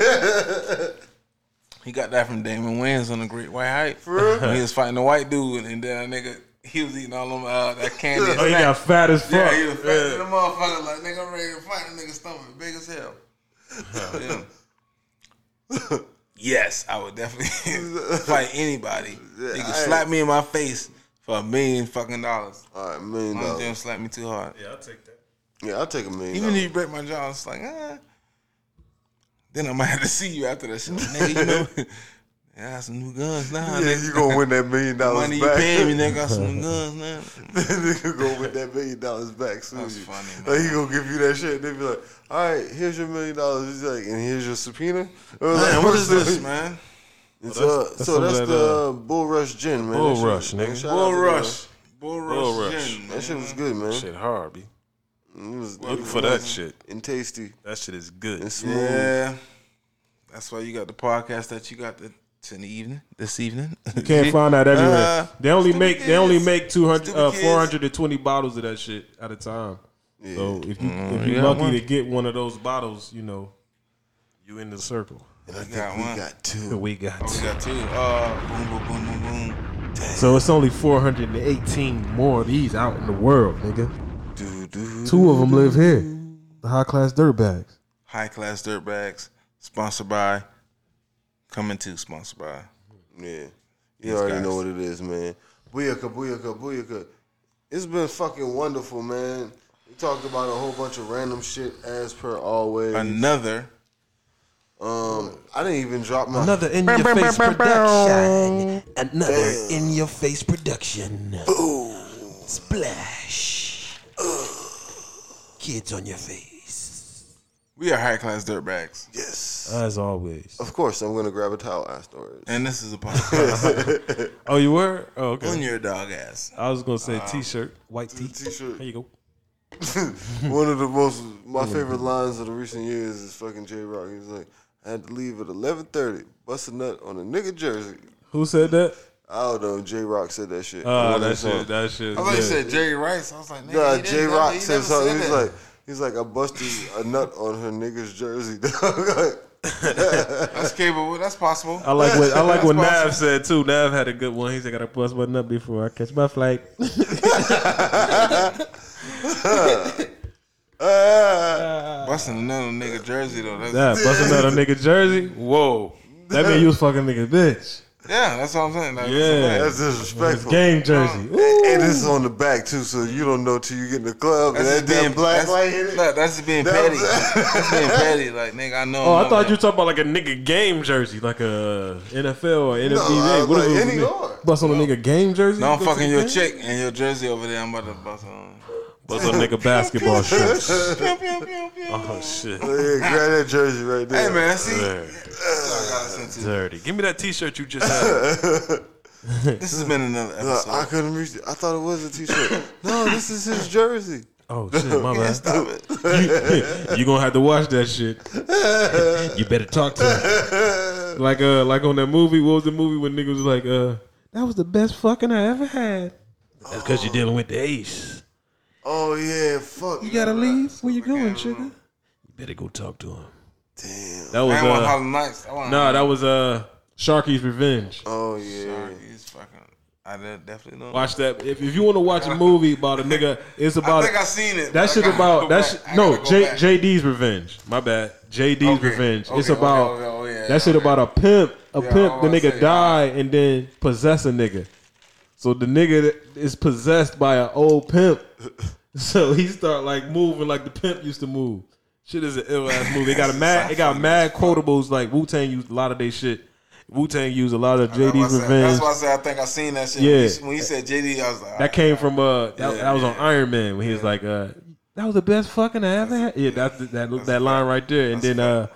Speaker 2: He got that from Damon Wayans on the Great White Height.
Speaker 3: For real?
Speaker 2: When he was fighting the white dude, and then that nigga, he was eating all them that candy.
Speaker 1: Oh, he got fat as fuck.
Speaker 2: Yeah, he was fat to the motherfucker. Like, nigga, I'm ready to fight. The nigga stomach big as hell. Yeah. Yes, I would definitely fight anybody. You can slap me in my face for $1 million fucking dollars.
Speaker 3: All right, $1 million.
Speaker 2: Long Jim slapped me too hard.
Speaker 1: Yeah, I'll take that.
Speaker 3: Yeah, I'll take $1 million.
Speaker 2: Even if you break my jaw, it's like, Then I might have to see you after that shit. Like, nigga, you know, I got some new guns now.
Speaker 3: Yeah,
Speaker 2: nigga.
Speaker 3: you gonna win that $1 million back.
Speaker 2: Money you paying me, nigga, got some new guns now.
Speaker 3: Nigga gonna win that $1 million back soon.
Speaker 2: That's funny, man.
Speaker 3: Like, he gonna give you that shit. They be like, all right, here's your $1 million. He's like, and here's your subpoena.
Speaker 2: Man, what is this, man?
Speaker 3: It's,
Speaker 1: that's
Speaker 3: so
Speaker 1: some
Speaker 3: that's
Speaker 1: of that,
Speaker 3: the Bull Rush gin, man.
Speaker 1: Bull
Speaker 3: That shit-
Speaker 1: Rush, nigga.
Speaker 3: shout out
Speaker 2: Bull
Speaker 3: to
Speaker 2: Rush. Bull
Speaker 1: Bull
Speaker 2: Rush.
Speaker 1: Rush.
Speaker 2: Gin,
Speaker 3: That shit was good, man.
Speaker 1: Shit hard, B.
Speaker 3: It was
Speaker 1: Look for that shit.
Speaker 3: and tasty
Speaker 1: That shit is good.
Speaker 3: and smooth.
Speaker 2: Yeah. That's why you got the podcast that you got this evening.
Speaker 1: You can't find that everywhere. They only make
Speaker 2: kids.
Speaker 1: 200
Speaker 2: Stupid kids.
Speaker 1: 420 bottles of that shit at a time. So if you're
Speaker 2: got
Speaker 1: lucky
Speaker 2: one.
Speaker 1: to get one of those bottles, you know, you in the circle.
Speaker 3: And I
Speaker 2: got
Speaker 3: think we
Speaker 2: one.
Speaker 3: got two.
Speaker 1: We got
Speaker 2: We got two. Boom, boom, boom, boom, boom.
Speaker 1: so it's only 418 more of these out in the world, nigga.
Speaker 3: Do.
Speaker 1: 2 of them live here. The high class dirtbags.
Speaker 2: High Class Dirtbags, sponsored by. Sponsored by.
Speaker 3: Yeah. You already
Speaker 2: guys.
Speaker 3: know what it is, man. Booyaka, booyaka, booyaka. It's been fucking wonderful, man. We talked about a whole bunch of random shit as per always.
Speaker 2: Another.
Speaker 3: I didn't even drop my
Speaker 4: Another in your face production. Another in your face production. Splash. Kids on your face.
Speaker 2: We are High Class Dirtbags.
Speaker 3: Yes.
Speaker 1: As always.
Speaker 3: Of course, I'm gonna grab a towel afterwards.
Speaker 2: And this is a podcast
Speaker 1: Oh, you were? Oh,
Speaker 2: on
Speaker 1: okay.
Speaker 2: your dog ass.
Speaker 1: I was gonna say t-shirt, white tee.
Speaker 3: T-shirt.
Speaker 1: There you go.
Speaker 3: One of my favorite lines of the recent years is fucking J Rock. He's like, I had to leave at 11:30, bust a nut on a nigga jersey.
Speaker 1: Who said that?
Speaker 3: I don't know. J Rock said that shit.
Speaker 1: Oh,
Speaker 3: One of
Speaker 1: that
Speaker 3: his songs.
Speaker 1: shit. That shit.
Speaker 2: I thought you
Speaker 1: good.
Speaker 2: said Jerry Rice. I was like, nigga,
Speaker 3: Nah,
Speaker 2: he
Speaker 3: J
Speaker 2: didn't
Speaker 3: Rock
Speaker 2: never- he
Speaker 3: said
Speaker 2: never
Speaker 3: something.
Speaker 2: that.
Speaker 3: He's like, I busted a nut on her nigga's jersey.
Speaker 2: That's capable. That's possible.
Speaker 1: I like what
Speaker 2: That's
Speaker 1: Nav
Speaker 2: possible.
Speaker 1: said too. Nav had a good one. He said, "I gotta bust my nut before I catch my flight."
Speaker 2: Busting another nigga jersey though. That's,
Speaker 1: Yeah, busting out a nigga jersey. Whoa, that mean you was fucking nigga bitch.
Speaker 2: yeah, that's what I'm saying. Like,
Speaker 1: Yeah.
Speaker 3: That's disrespectful.
Speaker 1: Game jersey.
Speaker 3: And it's on the back too, so you don't know till you get in the club. And
Speaker 2: That's
Speaker 3: that black light hit it.
Speaker 2: Look, that's just being
Speaker 3: That
Speaker 2: petty.
Speaker 3: was-
Speaker 2: That's being petty. Like, nigga, I know.
Speaker 1: Oh, I
Speaker 2: I'm
Speaker 1: thought
Speaker 2: like-
Speaker 1: you were talking about like a nigga game jersey, like a NFL or NFBA.
Speaker 3: I was
Speaker 1: What
Speaker 3: like,
Speaker 1: is
Speaker 3: any
Speaker 1: it?
Speaker 3: guard.
Speaker 1: Bust on a nigga game jersey?
Speaker 2: No, I'm
Speaker 1: Go to
Speaker 2: fucking
Speaker 1: the
Speaker 2: your
Speaker 1: game?
Speaker 2: chick and your jersey over there. I'm about to bust on.
Speaker 1: Bust on a nigga basketball shorts.
Speaker 2: Pew, pew, pew, pew.
Speaker 1: Oh shit.
Speaker 3: Yeah, grab that jersey right there.
Speaker 2: Hey man, see,
Speaker 1: Dirty.
Speaker 2: I gotta send to you.
Speaker 1: Dirty. Give me that T-shirt you just had.
Speaker 2: This has been another
Speaker 3: Look,
Speaker 2: episode.
Speaker 3: I couldn't reach it. I thought it was a t-shirt. No, this is his jersey.
Speaker 1: Oh shit, my
Speaker 2: Yeah,
Speaker 1: bad.
Speaker 2: stop it.
Speaker 1: You gonna have to watch that shit. You better talk to him. Like on that movie. What was the movie when niggas was like, that was the best fucking I ever had. That's because you're dealing with the ace.
Speaker 3: Oh yeah, fuck.
Speaker 1: You gotta leave. Where you going, sugar? You better go talk to him.
Speaker 3: Damn.
Speaker 1: That was
Speaker 2: I want Harlem Nights.
Speaker 1: nah, that was Sharky's Revenge.
Speaker 3: Oh yeah.
Speaker 2: He's fucking. I definitely know.
Speaker 1: Watch that. If you want to watch a movie about a nigga, it's
Speaker 2: I
Speaker 1: about
Speaker 2: think I seen it.
Speaker 1: that
Speaker 2: but
Speaker 1: shit
Speaker 2: I gotta
Speaker 1: about
Speaker 2: go
Speaker 1: that.
Speaker 2: back.
Speaker 1: Shit,
Speaker 2: I
Speaker 1: no,
Speaker 2: gotta go back.
Speaker 1: JD's Revenge. My bad. JD's
Speaker 2: Okay.
Speaker 1: Revenge.
Speaker 2: Okay,
Speaker 1: It's about
Speaker 2: oh, yeah,
Speaker 1: that shit
Speaker 2: okay.
Speaker 1: about a pimp. A
Speaker 2: Yeah,
Speaker 1: pimp.
Speaker 2: I
Speaker 1: The
Speaker 2: wanna
Speaker 1: nigga
Speaker 2: say,
Speaker 1: die and then possess a nigga. So the nigga that is possessed by an old pimp. So he start like moving like the pimp used to move. Shit is an ill ass movie. It got mad quotables like Wu-Tang used a lot of their shit. Wu-Tang used a lot of JD's Revenge.
Speaker 2: That's why I said I think I seen that shit.
Speaker 1: Yeah.
Speaker 2: When he said JD, I was like,
Speaker 1: That came from that was on
Speaker 2: yeah.
Speaker 1: Iron Man when he was like, that was the best fucking I ever had. Yeah, that line right there. And then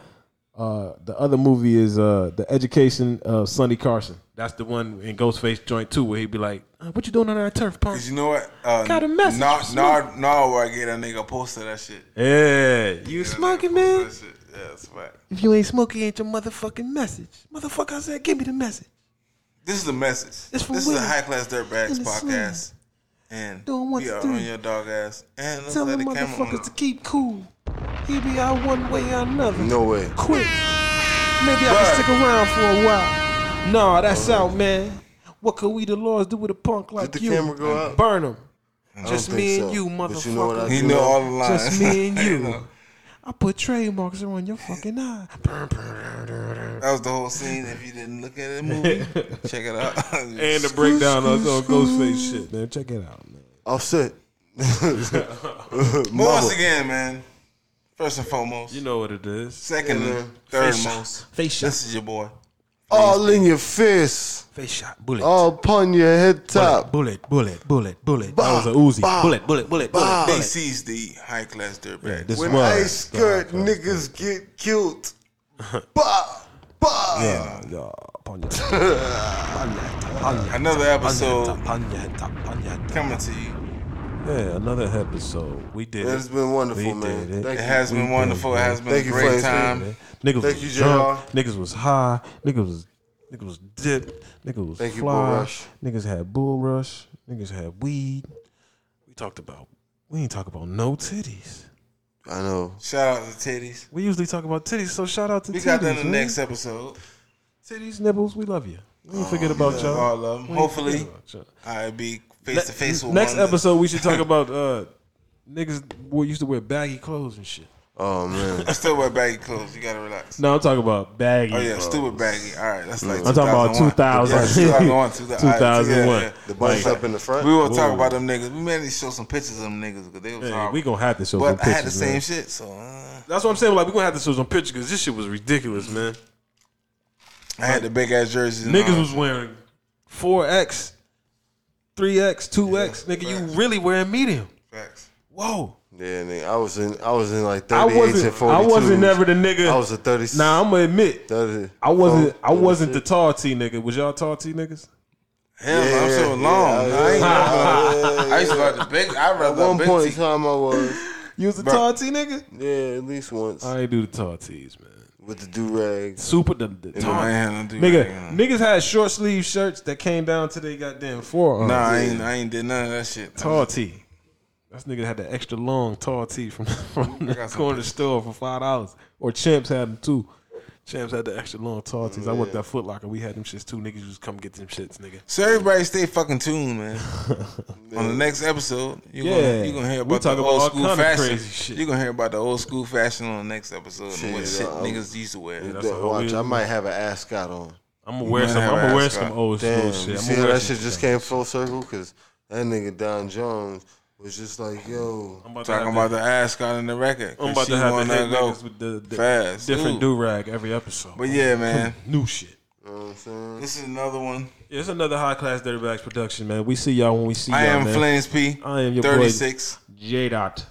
Speaker 1: the other movie is The Education of Sonny Carson. That's the one in Ghostface Joint 2 where he'd be like, what you doing on that turf, punk?
Speaker 2: cause you know what?
Speaker 1: Got a message for Snoop.
Speaker 2: where I get a nigga posted that shit.
Speaker 1: Yeah, you
Speaker 2: Get a
Speaker 1: smoking,
Speaker 2: nigga
Speaker 1: man?
Speaker 2: posted that shit. Yeah, that's a fact.
Speaker 1: If you ain't smoking, ain't your motherfucking message. Motherfucker, I said, give me the message.
Speaker 2: This is the message.
Speaker 1: It's for
Speaker 2: This is the
Speaker 1: women.
Speaker 2: High Class Dirtbags
Speaker 1: In the
Speaker 2: podcast. And
Speaker 1: Doing what
Speaker 2: we
Speaker 1: to
Speaker 2: are
Speaker 1: do.
Speaker 2: on your dog ass. And let's
Speaker 1: Tell
Speaker 2: let
Speaker 1: the
Speaker 2: the camera
Speaker 1: motherfuckers to keep cool. He be out one way or another.
Speaker 3: No way.
Speaker 1: Quick. Maybe I can stick around for a while. Nah, that's out, man. What could we the Lords do with a punk like
Speaker 3: Did the
Speaker 1: you?
Speaker 3: camera go out?
Speaker 1: Burn him.
Speaker 3: I don't
Speaker 1: Just
Speaker 3: think
Speaker 1: me and
Speaker 3: so.
Speaker 1: you,
Speaker 3: But you know what I
Speaker 1: motherfucker.
Speaker 3: do
Speaker 2: He know
Speaker 3: know?
Speaker 2: all the lines.
Speaker 1: Just me and
Speaker 2: You
Speaker 1: you.
Speaker 2: know.
Speaker 1: I put trademarks on your fucking eye.
Speaker 2: That was the whole scene. If you didn't look at the movie, check it out.
Speaker 1: And the breakdown on Ghostface shit, man. Check it out, man.
Speaker 3: Offset.
Speaker 2: But once again, man, first and foremost,
Speaker 1: You know what it is.
Speaker 2: second and third most,
Speaker 1: Face shot.
Speaker 2: this is your boy.
Speaker 3: All in your face.
Speaker 1: Face shot. Bullet.
Speaker 3: All upon your head top.
Speaker 1: Bullet. That was a Uzi. Bullet.
Speaker 2: DC's the high class dirtbag.
Speaker 1: Yeah, this
Speaker 3: When
Speaker 1: was.
Speaker 3: I skirt, niggas get killed. Bah! Bah!
Speaker 1: Yeah.
Speaker 2: Another episode coming to you.
Speaker 1: Yeah, another episode. We did
Speaker 3: It's
Speaker 1: it.
Speaker 3: been wonderful,
Speaker 1: We
Speaker 3: man.
Speaker 1: did it.
Speaker 3: Thank
Speaker 2: It
Speaker 3: you.
Speaker 2: has been wonderful. It has been
Speaker 3: Thank
Speaker 2: a
Speaker 3: you for
Speaker 2: great
Speaker 3: explaining,
Speaker 2: time.
Speaker 1: Niggas
Speaker 3: Thank
Speaker 1: was
Speaker 3: you,
Speaker 1: drunk.
Speaker 3: JR.
Speaker 1: Niggas was high. Niggas was dipped. Niggas was
Speaker 3: Thank you,
Speaker 1: fly.
Speaker 3: Bull Rush.
Speaker 1: Niggas had bull rush. Niggas had weed. We ain't talk about no titties.
Speaker 3: I know.
Speaker 2: Shout out to Titties.
Speaker 1: We usually talk about titties, so shout out to
Speaker 2: We
Speaker 1: titties.
Speaker 2: got that in the
Speaker 1: man.
Speaker 2: next episode.
Speaker 1: Titties, nibbles, we love you. We ain't forget about y'all.
Speaker 2: All of them.
Speaker 1: We ain't
Speaker 2: Hopefully,
Speaker 1: forget about y'all.
Speaker 2: I'll be face to face with
Speaker 1: Next
Speaker 2: one.
Speaker 1: episode, we should talk about niggas who used to wear baggy clothes and shit.
Speaker 3: Oh, man.
Speaker 2: I still wear baggy clothes. You gotta relax.
Speaker 1: No, I'm talking about baggy.
Speaker 2: Oh yeah,
Speaker 1: clothes.
Speaker 2: stupid baggy. All right, that's like
Speaker 1: I'm talking about 2000.
Speaker 2: 2001,
Speaker 1: 2001.
Speaker 3: The buttons up in the front.
Speaker 2: We will talk about them niggas. We mainly show some pictures of them niggas because they was
Speaker 1: Yeah,
Speaker 2: horrible.
Speaker 1: we gonna have to show some
Speaker 2: But I had the
Speaker 1: pictures,
Speaker 2: same
Speaker 1: man.
Speaker 2: shit, so
Speaker 1: That's what I'm saying. Like, we gonna have to show some pictures because this shit was ridiculous, man.
Speaker 2: I had the big ass jerseys. and
Speaker 1: Niggas
Speaker 2: all.
Speaker 1: was wearing 4X, 3X, 2X. Nigga, you really wearing medium.
Speaker 2: Facts.
Speaker 1: Whoa.
Speaker 3: Yeah, nigga. I was in like
Speaker 1: I
Speaker 3: 38s and 42s.
Speaker 1: wasn't never the nigga.
Speaker 3: I was a 36.
Speaker 1: Nah, I'm gonna admit.
Speaker 3: 30,
Speaker 1: I wasn't
Speaker 3: 36.
Speaker 1: the tall T nigga. Was y'all tall T niggas?
Speaker 2: Hell, I'm so long. I used to like the big. I
Speaker 3: At
Speaker 2: rather
Speaker 3: one
Speaker 2: big
Speaker 3: point in
Speaker 2: T.
Speaker 3: time, I was.
Speaker 1: You was the
Speaker 2: Bro.
Speaker 1: tall T nigga?
Speaker 3: Yeah, at least once.
Speaker 1: I ain't do the tall T's, man.
Speaker 3: With the do-rag.
Speaker 1: Super the
Speaker 2: No,
Speaker 1: tall.
Speaker 2: I ain't do
Speaker 1: Nigga,
Speaker 2: that.
Speaker 1: niggas had short sleeve shirts that came down to their goddamn forearms.
Speaker 2: Nah, I ain't did none of that shit.
Speaker 1: Tall T. That nigga had the extra long tall T from the
Speaker 2: got some
Speaker 1: corner store for $5. Or Champs had them too. Champs had the extra long tall T's. I worked at Foot Locker. We had them shits too. Niggas just come get them shits, nigga.
Speaker 2: So everybody stay fucking tuned, man. On the next episode, you're gonna hear
Speaker 1: We
Speaker 2: about
Speaker 1: talk
Speaker 2: the
Speaker 1: about all
Speaker 2: old school
Speaker 1: kind of
Speaker 2: fashion.
Speaker 1: crazy shit.
Speaker 2: You're gonna hear about the old school fashion on the next episode and what
Speaker 3: Shit,
Speaker 2: shit
Speaker 3: I'll-
Speaker 2: niggas used to wear.
Speaker 1: That's a whole
Speaker 3: Watch,
Speaker 1: weird-
Speaker 3: I might have an ascot on.
Speaker 1: I'm gonna wear
Speaker 2: might
Speaker 1: some.
Speaker 2: have
Speaker 1: I'm gonna wear
Speaker 2: ascot.
Speaker 1: some old
Speaker 3: Damn,
Speaker 1: school
Speaker 3: you
Speaker 1: shit.
Speaker 3: see
Speaker 1: I'm
Speaker 3: how
Speaker 1: gonna
Speaker 3: that shit just came full circle? Because that nigga Don Jones was just like, yo.
Speaker 2: Talking about the ascot in the record.
Speaker 1: I'm about
Speaker 2: She
Speaker 1: to have the
Speaker 2: wanna
Speaker 1: head
Speaker 2: go
Speaker 1: niggas with the
Speaker 2: fast.
Speaker 1: different
Speaker 2: Ooh.
Speaker 1: do rag every episode.
Speaker 2: But yeah, man,
Speaker 1: New shit.
Speaker 3: You know what I'm saying?
Speaker 2: this is another one.
Speaker 1: Yeah, it's another high class Dirty Bags production, man. We see y'all when we see y'all.
Speaker 2: I am
Speaker 1: man.
Speaker 2: Flames P.
Speaker 1: I am your
Speaker 2: 36.
Speaker 1: boy J dot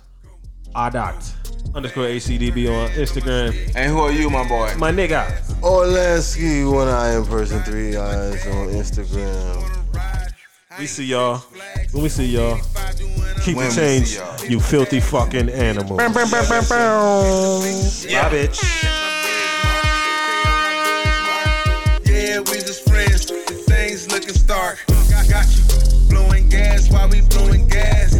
Speaker 1: _ ACDB on Instagram.
Speaker 2: And who are you, my boy?
Speaker 1: My nigga.
Speaker 3: Orlansky, 1 eye in person, 3 eyes on Instagram.
Speaker 1: We see y'all. When we see y'all, keep
Speaker 2: When
Speaker 1: the
Speaker 2: we
Speaker 1: change,
Speaker 2: see y'all.
Speaker 1: you filthy fucking animals. Bye, bitch.
Speaker 5: Yeah, we just friends. Things looking stark. Got you blowing gas while we blowing gas.